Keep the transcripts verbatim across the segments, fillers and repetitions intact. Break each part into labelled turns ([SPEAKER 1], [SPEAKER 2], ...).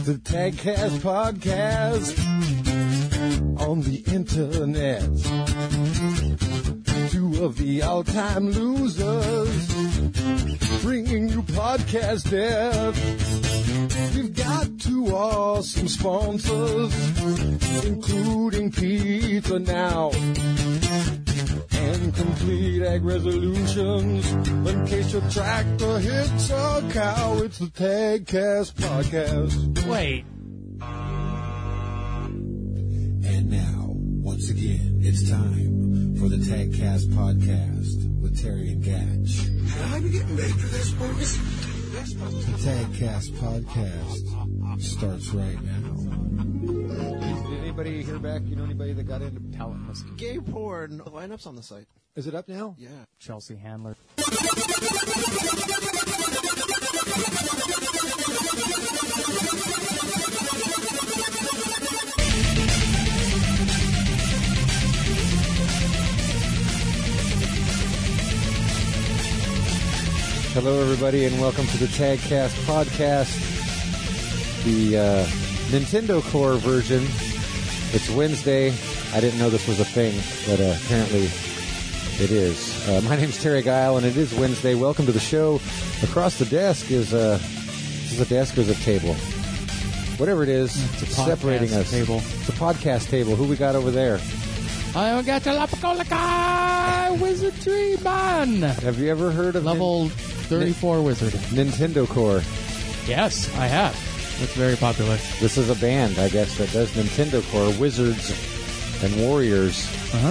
[SPEAKER 1] the TagCast podcast on the internet. Two of the all-time losers bringing you podcast death. We've got two awesome sponsors, including Pizza Now and Complete Ag Resolutions. In case your tractor hits a cow, it's the TagCast podcast.
[SPEAKER 2] Wait.
[SPEAKER 3] And now, once again, it's time for the TagCast podcast with Terry and Gatch.
[SPEAKER 4] Should I be getting paid for this, boys?
[SPEAKER 3] The TagCast podcast starts right now.
[SPEAKER 1] Did anybody hear back? You know anybody that got into
[SPEAKER 2] Talentless.
[SPEAKER 4] Gay porn. The lineup's on the site.
[SPEAKER 1] Is it up now?
[SPEAKER 4] Yeah.
[SPEAKER 2] Chelsea Handler.
[SPEAKER 1] Hello, everybody, and welcome to the TagCast podcast, the uh, Nintendo Core version. It's Wednesday. I didn't know this was a thing, but uh, apparently it is. Uh, my name's Terry Guile, and it is Wednesday. Welcome to the show. Across the desk is a, is this a desk or is it a table? Whatever it is,
[SPEAKER 2] It's a
[SPEAKER 1] it's separating
[SPEAKER 2] podcast
[SPEAKER 1] us.
[SPEAKER 2] table.
[SPEAKER 1] It's a podcast table. Who we got over there?
[SPEAKER 2] I got the Lapakolakai Wizardry Man.
[SPEAKER 1] Have you ever heard of
[SPEAKER 2] Level thirty-four Wizard.
[SPEAKER 1] Nin- Nintendo Core?
[SPEAKER 2] Yes, I have. It's very popular.
[SPEAKER 1] This is a band, I guess, that does Nintendo Core, Wizards and Warriors.
[SPEAKER 2] Uh huh.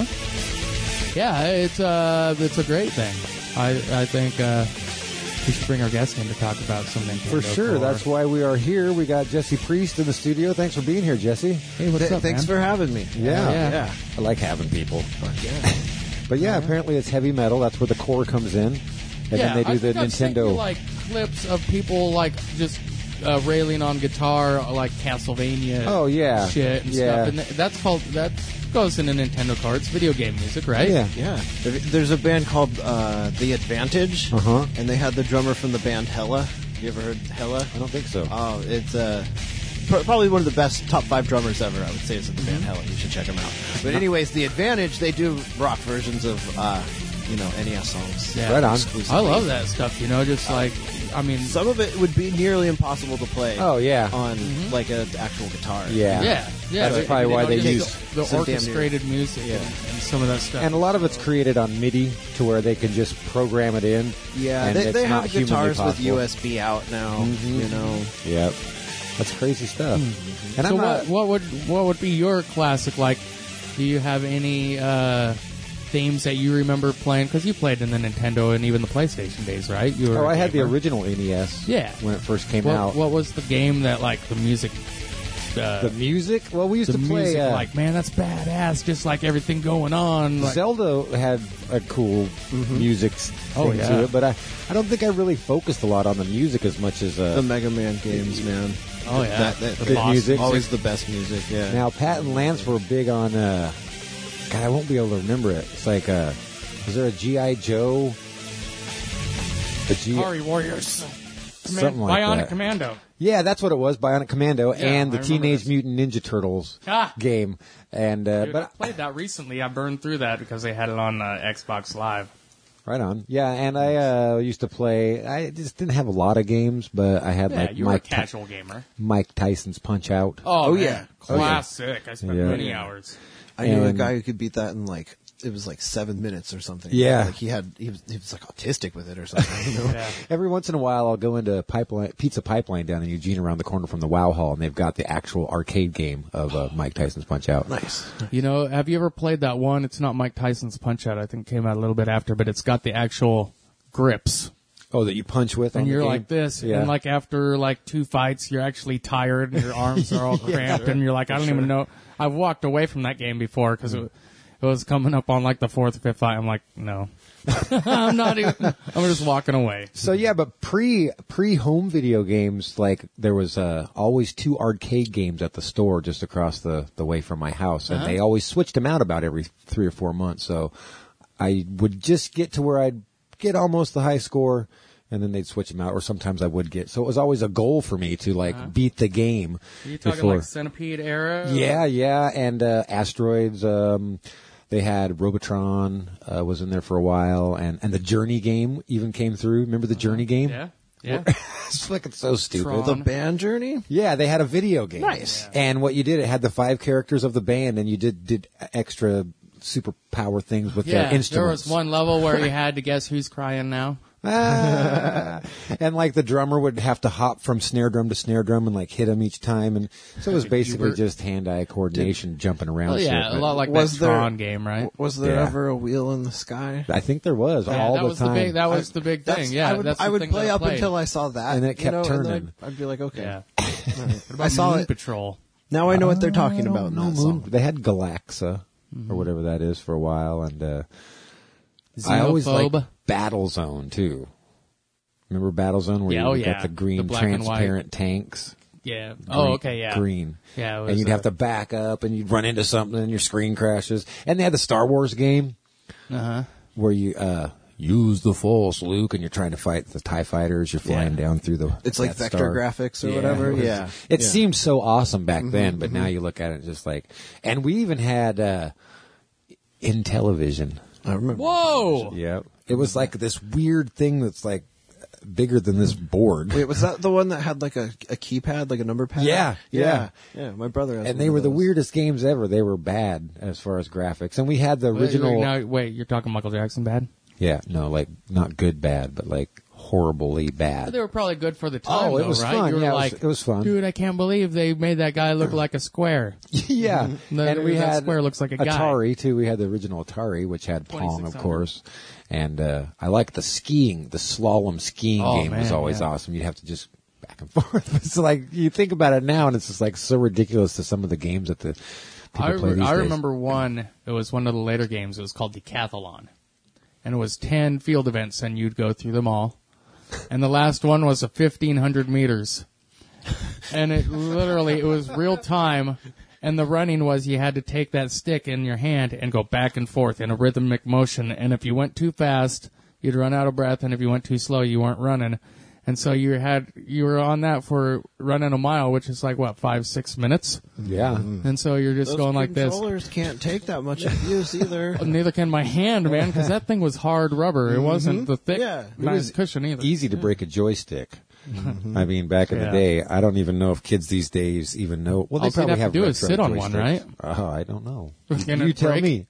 [SPEAKER 2] Yeah, it's uh, it's a great thing. I I think uh, we should bring our guest in to talk about some Nintendo
[SPEAKER 1] For sure.
[SPEAKER 2] Core.
[SPEAKER 1] That's why we are here. We got Jesse Priest in the studio. Thanks for being here, Jesse.
[SPEAKER 2] Hey, what's up,
[SPEAKER 4] Thanks
[SPEAKER 2] man?
[SPEAKER 4] for having me.
[SPEAKER 1] Yeah.
[SPEAKER 2] Yeah.
[SPEAKER 4] Yeah.
[SPEAKER 1] I like having people.
[SPEAKER 4] Yeah.
[SPEAKER 1] But yeah, apparently it's heavy metal. That's where the core comes in. And
[SPEAKER 2] yeah,
[SPEAKER 1] then they do
[SPEAKER 2] I
[SPEAKER 1] the
[SPEAKER 2] think I've sent you,
[SPEAKER 1] Nintendo.
[SPEAKER 2] like clips of people like just uh, railing on guitar, like Castlevania.
[SPEAKER 1] Oh, yeah.
[SPEAKER 2] shit and
[SPEAKER 1] Yeah.
[SPEAKER 2] stuff. And th- that's called that goes in a Nintendo Core. It's video game music, right?
[SPEAKER 1] Yeah.
[SPEAKER 4] Yeah. There- There's a band called uh, The Advantage,
[SPEAKER 1] Uh-huh.
[SPEAKER 4] and they had the drummer from the band Hella. You ever heard Hella?
[SPEAKER 1] I don't think so.
[SPEAKER 4] Oh, it's uh, pr- probably one of the best top five drummers ever. I would say is in the band Hella. You should check them out. But anyways, The Advantage, they do rock versions of uh, you know N E S songs.
[SPEAKER 2] Yeah.
[SPEAKER 1] Right on.
[SPEAKER 4] Exclusively.
[SPEAKER 2] I love that stuff. You know, just like I mean,
[SPEAKER 4] Some of it would be nearly impossible to play.
[SPEAKER 1] Oh, yeah.
[SPEAKER 4] on like an actual guitar.
[SPEAKER 1] Yeah.
[SPEAKER 2] yeah, yeah.
[SPEAKER 1] That's
[SPEAKER 2] but,
[SPEAKER 1] probably
[SPEAKER 2] you
[SPEAKER 1] why
[SPEAKER 2] know,
[SPEAKER 1] they
[SPEAKER 2] just
[SPEAKER 1] use
[SPEAKER 2] the, the
[SPEAKER 4] some damn near-
[SPEAKER 2] orchestrated music
[SPEAKER 4] Yeah.
[SPEAKER 2] and, and some of that stuff.
[SPEAKER 1] And a lot of it's created on MIDI to where they can just program it in.
[SPEAKER 4] Yeah,
[SPEAKER 1] and
[SPEAKER 4] they,
[SPEAKER 1] it's
[SPEAKER 4] they
[SPEAKER 1] not
[SPEAKER 4] have
[SPEAKER 1] humanly
[SPEAKER 4] guitars with
[SPEAKER 1] possible.
[SPEAKER 4] U S B out now.
[SPEAKER 1] Mhm.
[SPEAKER 4] You know,
[SPEAKER 1] Yep. That's crazy stuff. And
[SPEAKER 2] so
[SPEAKER 1] I'm not,
[SPEAKER 2] what, what would what would be your classic? Like, do you have any uh, themes that you remember playing? Because you played in the Nintendo and even the PlayStation days, right? You were
[SPEAKER 1] oh,
[SPEAKER 2] a
[SPEAKER 1] I had the
[SPEAKER 2] gamer.
[SPEAKER 1] original N E S.
[SPEAKER 2] Yeah.
[SPEAKER 1] When it first came
[SPEAKER 2] What,
[SPEAKER 1] out.
[SPEAKER 2] what was the game that like the music? Uh,
[SPEAKER 1] the music? Well, we used
[SPEAKER 2] the
[SPEAKER 1] to play.
[SPEAKER 2] music,
[SPEAKER 1] uh,
[SPEAKER 2] like, man, that's badass. Just like everything going on. Like,
[SPEAKER 1] Zelda had a cool music s-
[SPEAKER 2] Oh,
[SPEAKER 1] thing
[SPEAKER 2] yeah.
[SPEAKER 1] to it, but I, I don't think I really focused a lot on the music as much as uh,
[SPEAKER 4] the Mega Man games, man.
[SPEAKER 2] Oh, yeah.
[SPEAKER 4] that, that,
[SPEAKER 2] The
[SPEAKER 4] that
[SPEAKER 2] boss
[SPEAKER 1] music.
[SPEAKER 4] always the best music. Yeah.
[SPEAKER 1] now. Pat and Lance were big on. Uh, God, I won't be able to remember it. It's like, uh, was there a G I Joe? A G.
[SPEAKER 2] Atari Warriors. Command-
[SPEAKER 1] Something like
[SPEAKER 2] Bionic
[SPEAKER 1] that.
[SPEAKER 2] Commando.
[SPEAKER 1] Yeah, that's what it was. Bionic Commando
[SPEAKER 2] Yeah,
[SPEAKER 1] and
[SPEAKER 2] I
[SPEAKER 1] the
[SPEAKER 2] remember
[SPEAKER 1] Teenage
[SPEAKER 2] this.
[SPEAKER 1] Mutant Ninja Turtles
[SPEAKER 2] Ah.
[SPEAKER 1] game, and uh,
[SPEAKER 2] Dude,
[SPEAKER 1] but
[SPEAKER 2] I played that recently. I burned through that because they had it on uh, Xbox Live.
[SPEAKER 1] right on. Yeah, and I uh, used to play. I just didn't have a lot of games, but I had
[SPEAKER 2] Yeah,
[SPEAKER 1] like
[SPEAKER 2] you were a
[SPEAKER 1] Mike Ty-
[SPEAKER 2] casual gamer.
[SPEAKER 1] Mike Tyson's Punch Out.
[SPEAKER 2] Oh,
[SPEAKER 4] yeah.
[SPEAKER 2] man. Classic. I spent
[SPEAKER 1] Yeah.
[SPEAKER 2] many hours.
[SPEAKER 4] I knew a
[SPEAKER 1] And-
[SPEAKER 4] guy who could beat that in like it was like seven minutes or something.
[SPEAKER 1] Yeah.
[SPEAKER 4] like he had he was, he was like autistic with it or something. You know?
[SPEAKER 2] Yeah.
[SPEAKER 1] Every once in a while, I'll go into pipeline, Pizza Pipeline down in Eugene around the corner from the Wow Hall, and they've got the actual arcade game of uh, Mike Tyson's Punch Out.
[SPEAKER 4] Nice.
[SPEAKER 2] You know, have you ever played that one? It's not Mike Tyson's Punch Out. I think it came out a little bit after, but it's got the actual grips.
[SPEAKER 1] Oh, that you punch with,
[SPEAKER 2] And
[SPEAKER 1] on the
[SPEAKER 2] you're
[SPEAKER 1] game?
[SPEAKER 2] like this,
[SPEAKER 1] Yeah.
[SPEAKER 2] and like after like two fights, you're actually tired, and your arms are all cramped, and you're like, I don't even know. I've walked away from that game before because it, it was coming up on like the fourth or fifth fight. I'm like, no, I'm not even. I'm just walking away.
[SPEAKER 1] So yeah, but pre pre home video games, like there was uh, always two arcade games at the store just across the, the way from my house, and
[SPEAKER 2] Uh-huh.
[SPEAKER 1] they always switched them out about every three or four months. So I would just get to where I'd get almost the high score, and then they'd switch them out, or sometimes I would get. So it was always a goal for me to like uh-huh. beat the game.
[SPEAKER 2] Are you talking
[SPEAKER 1] before.
[SPEAKER 2] like Centipede era?
[SPEAKER 1] Yeah, yeah, and uh, Asteroids. Um, they had Robotron uh, was in there for a while, and, and the Journey game even came through. Remember the Journey game?
[SPEAKER 2] Yeah. Yeah.
[SPEAKER 1] It's like it's so stupid.
[SPEAKER 2] Tron.
[SPEAKER 4] The band Journey?
[SPEAKER 1] Yeah, they had a video game.
[SPEAKER 4] Nice.
[SPEAKER 1] Yeah. And what you did, it had the five characters of the band, and you did did extra superpower things with
[SPEAKER 2] yeah,
[SPEAKER 1] their instruments.
[SPEAKER 2] There was one level where you had to guess who's crying now.
[SPEAKER 1] Ah. And like the drummer would have to hop from snare drum to snare drum and like hit him each time, and so it was basically just hand-eye coordination, Did, jumping around.
[SPEAKER 2] Well, yeah,
[SPEAKER 1] shit,
[SPEAKER 2] a lot like
[SPEAKER 4] was
[SPEAKER 2] that Tron
[SPEAKER 4] there,
[SPEAKER 2] game, right?
[SPEAKER 4] Was there
[SPEAKER 1] yeah.
[SPEAKER 4] ever a wheel in the sky?
[SPEAKER 1] I think there was
[SPEAKER 2] yeah,
[SPEAKER 1] all
[SPEAKER 2] that
[SPEAKER 1] the
[SPEAKER 2] was
[SPEAKER 1] time.
[SPEAKER 2] The big, that was
[SPEAKER 4] I,
[SPEAKER 2] the big thing. Yeah,
[SPEAKER 4] I would,
[SPEAKER 2] that's the
[SPEAKER 4] I would
[SPEAKER 2] thing
[SPEAKER 4] play
[SPEAKER 2] that
[SPEAKER 4] up
[SPEAKER 2] played.
[SPEAKER 4] until I saw that,
[SPEAKER 1] And then it kept
[SPEAKER 4] you know,
[SPEAKER 1] turning.
[SPEAKER 4] And then I'd, I'd be like, okay.
[SPEAKER 2] Yeah.
[SPEAKER 4] What
[SPEAKER 2] about
[SPEAKER 4] I saw
[SPEAKER 2] Moon
[SPEAKER 4] it.
[SPEAKER 2] Patrol.
[SPEAKER 4] Now I know what they're talking
[SPEAKER 1] Uh,
[SPEAKER 4] about in
[SPEAKER 1] no,
[SPEAKER 4] that
[SPEAKER 1] Moon.
[SPEAKER 4] song.
[SPEAKER 1] They had Galaxa
[SPEAKER 2] mm-hmm.
[SPEAKER 1] or whatever that is for a while, and uh, I always
[SPEAKER 2] Xenophobe.
[SPEAKER 1] liked Battlezone too. Remember Battlezone where
[SPEAKER 2] Yeah,
[SPEAKER 1] you
[SPEAKER 2] oh,
[SPEAKER 1] got
[SPEAKER 2] yeah.
[SPEAKER 1] the green
[SPEAKER 2] The black and white.
[SPEAKER 1] transparent tanks?
[SPEAKER 2] Yeah.
[SPEAKER 1] Green,
[SPEAKER 2] Oh, okay, yeah.
[SPEAKER 1] Green.
[SPEAKER 2] Yeah, it was,
[SPEAKER 1] and you'd
[SPEAKER 2] uh,
[SPEAKER 1] have to back up, and you'd run into something, and your screen crashes. And they had the Star Wars game
[SPEAKER 2] Uh-huh.
[SPEAKER 1] where you uh, use the Force, Luke, and you're trying to fight the TIE fighters. You're flying
[SPEAKER 2] Yeah.
[SPEAKER 1] down through the
[SPEAKER 4] It's like
[SPEAKER 1] Death
[SPEAKER 4] vector
[SPEAKER 1] Star.
[SPEAKER 4] graphics or
[SPEAKER 1] Yeah,
[SPEAKER 4] whatever.
[SPEAKER 1] it was-
[SPEAKER 4] Yeah.
[SPEAKER 1] It
[SPEAKER 4] yeah.
[SPEAKER 1] seemed so awesome back then,
[SPEAKER 4] Mm-hmm,
[SPEAKER 1] but now you look at it just like... And we even had uh, Intellivision.
[SPEAKER 4] I remember.
[SPEAKER 2] Whoa!
[SPEAKER 1] Yep. It was like this weird thing that's like bigger than this board.
[SPEAKER 4] Wait, was that the one that had like a, a keypad, like a number pad?
[SPEAKER 1] Yeah,
[SPEAKER 4] yeah, yeah. My brother has
[SPEAKER 1] And
[SPEAKER 4] one
[SPEAKER 1] they
[SPEAKER 4] of
[SPEAKER 1] were the
[SPEAKER 4] those.
[SPEAKER 1] weirdest games ever. They were bad as far as graphics. And we had the
[SPEAKER 2] Wait,
[SPEAKER 1] original...
[SPEAKER 2] Wait, now, wait, you're talking Michael Jackson bad?
[SPEAKER 1] Yeah, no, like not good bad, but like horribly
[SPEAKER 2] But
[SPEAKER 1] bad.
[SPEAKER 2] they were probably good for the time,
[SPEAKER 1] Oh, it
[SPEAKER 2] though,
[SPEAKER 1] was
[SPEAKER 2] right?
[SPEAKER 1] fun.
[SPEAKER 2] You were
[SPEAKER 1] Yeah, it was-
[SPEAKER 2] like,
[SPEAKER 1] it was fun.
[SPEAKER 2] Dude, I can't believe they made that guy look like a square.
[SPEAKER 1] Yeah,
[SPEAKER 2] That-
[SPEAKER 1] and we
[SPEAKER 2] that
[SPEAKER 1] had
[SPEAKER 2] square looks like a guy.
[SPEAKER 1] Atari too. We had the original Atari, which had Pong, of
[SPEAKER 2] twenty-six hundred.
[SPEAKER 1] course. And uh, I liked the skiing. The slalom skiing
[SPEAKER 2] Oh,
[SPEAKER 1] game was
[SPEAKER 2] man,
[SPEAKER 1] always
[SPEAKER 2] yeah.
[SPEAKER 1] awesome. You'd have to just back and forth. It's like you think about it now, and it's just like so ridiculous to some of the games that the people
[SPEAKER 2] I,
[SPEAKER 1] play
[SPEAKER 2] re-
[SPEAKER 1] these
[SPEAKER 2] I
[SPEAKER 1] days.
[SPEAKER 2] remember one. It was one of the later games. It was called Decathlon, and it was ten field events, and you'd go through them all. And the last one was a fifteen hundred meters, and it literally it was real time. And the running was you had to take that stick in your hand and go back and forth in a rhythmic motion. And if you went too fast, you'd run out of breath, and if you went too slow, you weren't running. And so you had you were on that for running a mile, which is like what five six minutes.
[SPEAKER 1] Yeah,
[SPEAKER 2] And so you're just
[SPEAKER 4] Those
[SPEAKER 2] going like this.
[SPEAKER 4] controllers can't take that much abuse either.
[SPEAKER 2] Neither can my hand, man, because that thing was hard rubber. It wasn't the thick,
[SPEAKER 4] Yeah. It
[SPEAKER 2] nice
[SPEAKER 1] was
[SPEAKER 2] cushion either.
[SPEAKER 1] easy to break a joystick. I mean, back in
[SPEAKER 2] Yeah.
[SPEAKER 1] the day, I don't even know if kids these days even know. Well,
[SPEAKER 2] All
[SPEAKER 1] they
[SPEAKER 2] you'd
[SPEAKER 1] probably
[SPEAKER 2] have to
[SPEAKER 1] have
[SPEAKER 2] do is
[SPEAKER 1] retro
[SPEAKER 2] sit on one,
[SPEAKER 1] joysticks.
[SPEAKER 2] right?
[SPEAKER 1] Oh, I don't know.
[SPEAKER 2] Can
[SPEAKER 1] you
[SPEAKER 2] it
[SPEAKER 1] tell
[SPEAKER 2] break?
[SPEAKER 1] me.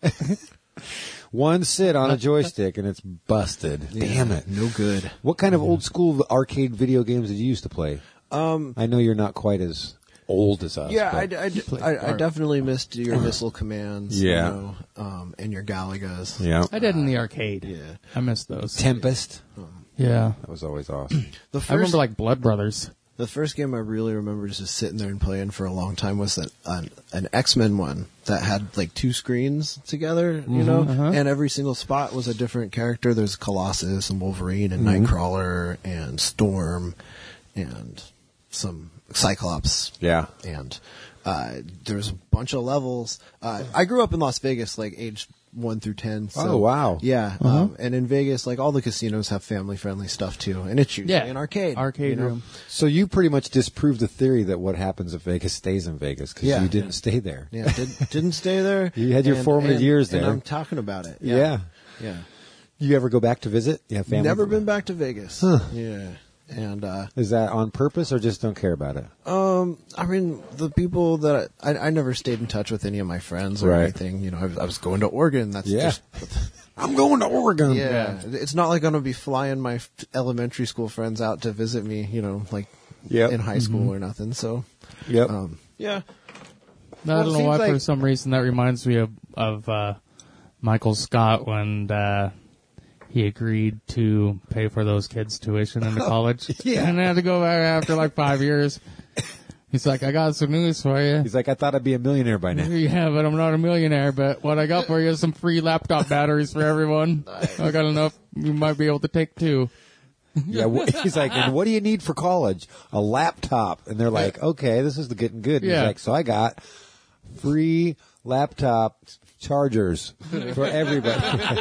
[SPEAKER 1] One sit on a joystick and it's busted. Damn it.
[SPEAKER 4] No good.
[SPEAKER 1] What kind of old school arcade video games did you used to play?
[SPEAKER 4] Um,
[SPEAKER 1] I know you're not quite as old as us.
[SPEAKER 4] yeah, I,
[SPEAKER 1] but-
[SPEAKER 4] I, I, I definitely missed your missile commands.
[SPEAKER 1] Yeah.
[SPEAKER 4] You know, um, and your Galagas.
[SPEAKER 1] yeah.
[SPEAKER 2] I did in the arcade.
[SPEAKER 4] Yeah.
[SPEAKER 2] I missed those.
[SPEAKER 1] Tempest.
[SPEAKER 2] Yeah.
[SPEAKER 1] That was always awesome.
[SPEAKER 4] The first,
[SPEAKER 2] I remember like Blood Brothers.
[SPEAKER 4] the first game I really remember just sitting there and playing for a long time was an an, an X-Men one that had like two screens together, you know,
[SPEAKER 2] uh-huh.
[SPEAKER 4] and every single spot was a different character. There's Colossus and Wolverine and Nightcrawler and Storm and some Cyclops.
[SPEAKER 1] Yeah.
[SPEAKER 4] And uh, there's a bunch of levels. Uh, I grew up in Las Vegas, like age one through ten. So,
[SPEAKER 1] Oh, wow.
[SPEAKER 4] Yeah, um, and in Vegas, like all the casinos have family-friendly stuff too, and it's usually
[SPEAKER 2] Yeah.
[SPEAKER 4] an arcade.
[SPEAKER 2] Arcade
[SPEAKER 4] you know?
[SPEAKER 2] room.
[SPEAKER 1] So you pretty much disproved the theory that what happens if Vegas stays in Vegas because
[SPEAKER 4] Yeah.
[SPEAKER 1] you didn't stay there.
[SPEAKER 4] Yeah, did, didn't stay there.
[SPEAKER 1] You had your
[SPEAKER 4] and-
[SPEAKER 1] formative
[SPEAKER 4] and-
[SPEAKER 1] years
[SPEAKER 4] and
[SPEAKER 1] there.
[SPEAKER 4] I'm talking about it.
[SPEAKER 1] Yeah.
[SPEAKER 4] Yeah, yeah.
[SPEAKER 1] You ever go back to visit? You have family?
[SPEAKER 4] Never been back to Vegas. Yeah, and uh,
[SPEAKER 1] Is that on purpose or just don't care about it?
[SPEAKER 4] um, I mean, the people that I, I never stayed in touch with any of my friends or
[SPEAKER 1] Right.
[SPEAKER 4] anything. You know, I was, I was going to Oregon. That's
[SPEAKER 1] Yeah.
[SPEAKER 4] just.
[SPEAKER 1] I'm going to Oregon.
[SPEAKER 4] Yeah, it's not like I'm gonna be flying my f- elementary school friends out to visit me, you know, like
[SPEAKER 1] Yep.
[SPEAKER 4] in high school or nothing. So,
[SPEAKER 1] Yep.
[SPEAKER 4] um, yeah,
[SPEAKER 2] I
[SPEAKER 4] Well, it
[SPEAKER 2] don't know
[SPEAKER 4] seems
[SPEAKER 2] why, for
[SPEAKER 4] like-
[SPEAKER 2] some reason, that reminds me of, of uh, Michael Scott when uh, he agreed to pay for those kids' tuition into college.
[SPEAKER 1] yeah.
[SPEAKER 2] And they had to go back after like five years. He's like, I got some news for you.
[SPEAKER 1] He's like, I thought I'd be a millionaire by now.
[SPEAKER 2] Yeah, but I'm not a millionaire. But what I got for you is some free laptop batteries for everyone. I got enough. You might be able to take two.
[SPEAKER 1] Yeah, wh- he's like, and what do you need for college? A laptop. And they're like, okay, this is the getting good. And
[SPEAKER 2] Yeah.
[SPEAKER 1] He's like, so I got free laptop chargers for everybody.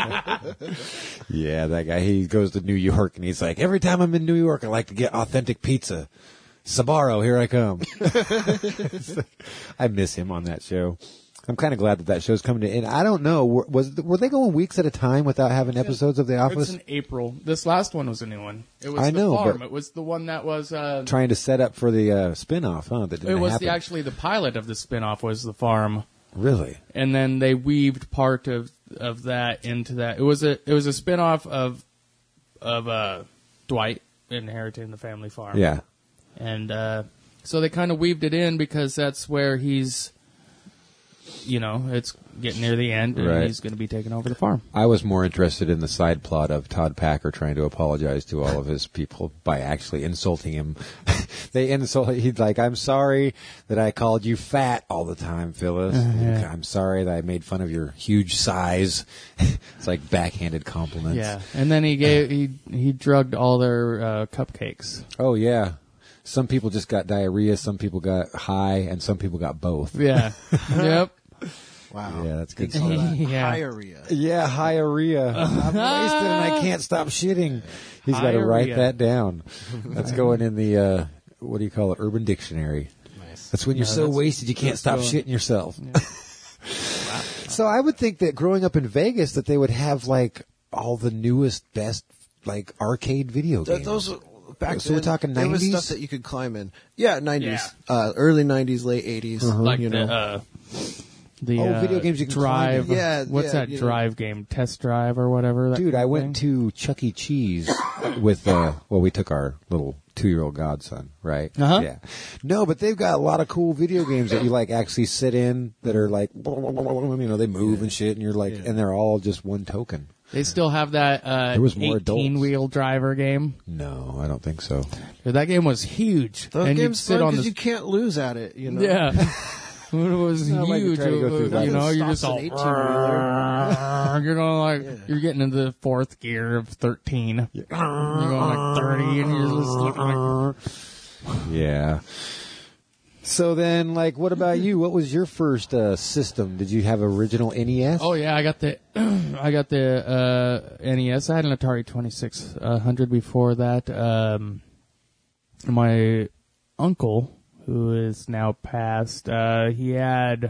[SPEAKER 1] Yeah, that guy, he goes to New York and he's like, every time I'm in New York, I like to get authentic pizza. Sabaro, here I come. I miss him on that show. I'm kind of glad that that show's coming to end. I don't know. Were, was were they going weeks at a time without having episodes of The Office?
[SPEAKER 2] It's in April. This last one was a new one. It was
[SPEAKER 1] I
[SPEAKER 2] the
[SPEAKER 1] know,
[SPEAKER 2] farm.
[SPEAKER 1] but-
[SPEAKER 2] It was the one that was. Uh,
[SPEAKER 1] Trying to set up for the uh, spinoff, huh? That didn't
[SPEAKER 2] it was
[SPEAKER 1] happen.
[SPEAKER 2] the actually the pilot of the spinoff was the farm,
[SPEAKER 1] Really?
[SPEAKER 2] and then they weaved part of of that into that. It was a it was a spinoff of of uh, Dwight inheriting the family farm.
[SPEAKER 1] Yeah.
[SPEAKER 2] And uh, so they kind of weaved it in because that's where he's, you know, it's getting near the end and
[SPEAKER 1] Right.
[SPEAKER 2] he's going to be taking over the farm.
[SPEAKER 1] I was more interested in the side plot of Todd Packer trying to apologize to all of his people by actually insulting him. They insult. He's like, "I'm sorry that I called you fat all the time, Phyllis.
[SPEAKER 2] Uh, yeah.
[SPEAKER 1] I'm sorry that I made fun of your huge size." It's like backhanded compliments.
[SPEAKER 2] Yeah. And then he gave he he drugged all their uh, cupcakes.
[SPEAKER 1] Oh yeah. Some people just got diarrhea. Some people got high, and some people got both.
[SPEAKER 2] Yeah. Yep.
[SPEAKER 4] Wow.
[SPEAKER 1] Yeah, that's good
[SPEAKER 4] They call that
[SPEAKER 2] Yeah.
[SPEAKER 4] diarrhea.
[SPEAKER 1] Yeah, hiarrhea. I'm wasted and I can't stop shitting. He's got to write
[SPEAKER 2] Hiarrhea.
[SPEAKER 1] that down. That's going in the, uh, what do you call it, Urban Dictionary.
[SPEAKER 4] Nice.
[SPEAKER 1] That's when you're
[SPEAKER 2] No,
[SPEAKER 1] so
[SPEAKER 2] that's-
[SPEAKER 1] wasted you can't
[SPEAKER 2] that's
[SPEAKER 1] stop
[SPEAKER 2] going-
[SPEAKER 1] shitting yourself. So I would think that growing up in Vegas that they would have like all the newest, best like arcade video
[SPEAKER 4] Th-
[SPEAKER 1] games.
[SPEAKER 4] those back
[SPEAKER 1] So we're
[SPEAKER 4] then,
[SPEAKER 1] talking
[SPEAKER 4] there was
[SPEAKER 1] nineties?
[SPEAKER 4] stuff that you could climb in. Yeah, nineties,
[SPEAKER 2] Yeah.
[SPEAKER 4] uh, early nineties, late eighties.
[SPEAKER 2] Like
[SPEAKER 4] you
[SPEAKER 2] the
[SPEAKER 4] know,
[SPEAKER 2] uh, the
[SPEAKER 1] Oh,
[SPEAKER 2] uh,
[SPEAKER 1] video games you can climb
[SPEAKER 2] drive.
[SPEAKER 1] in.
[SPEAKER 4] Yeah,
[SPEAKER 2] What's
[SPEAKER 4] yeah,
[SPEAKER 2] that
[SPEAKER 4] you know.
[SPEAKER 2] drive game? Test Drive or whatever. That
[SPEAKER 1] Dude,
[SPEAKER 2] kind
[SPEAKER 1] I
[SPEAKER 2] of
[SPEAKER 1] went
[SPEAKER 2] thing?
[SPEAKER 1] to Chuck E. Cheese with, uh, well, we took our little two-year-old godson, right?
[SPEAKER 2] Uh-huh.
[SPEAKER 1] Yeah. No, but they've got a lot of cool video games that you like actually sit in that are like, you know, they move and shit, and you're like, and they're all just one token.
[SPEAKER 2] They still have that uh,
[SPEAKER 1] There was more adults.
[SPEAKER 2] eighteen-wheel driver game.
[SPEAKER 1] No, I don't think so.
[SPEAKER 2] Dude, that game was huge.
[SPEAKER 4] those
[SPEAKER 2] and you'd
[SPEAKER 4] games
[SPEAKER 2] sit
[SPEAKER 4] fun
[SPEAKER 2] on
[SPEAKER 4] because
[SPEAKER 2] the
[SPEAKER 4] you can't lose at it. You know,
[SPEAKER 2] yeah. It was
[SPEAKER 1] Not like you
[SPEAKER 2] huge.
[SPEAKER 1] try to go through
[SPEAKER 2] you
[SPEAKER 1] that.
[SPEAKER 2] know, you're
[SPEAKER 4] Stops
[SPEAKER 2] just all
[SPEAKER 4] an eighteen-wheeler.
[SPEAKER 2] you're going like you're getting into the fourth gear of thirteen. You're going like thirty, and you're just looking like
[SPEAKER 1] Yeah. So then, like, what about you? What was your first uh, system? Did you have original N E S?
[SPEAKER 2] oh yeah, I got the I got the uh, N E S. I had an Atari twenty-six hundred before that. Um, my uncle, who is now passed, uh, he had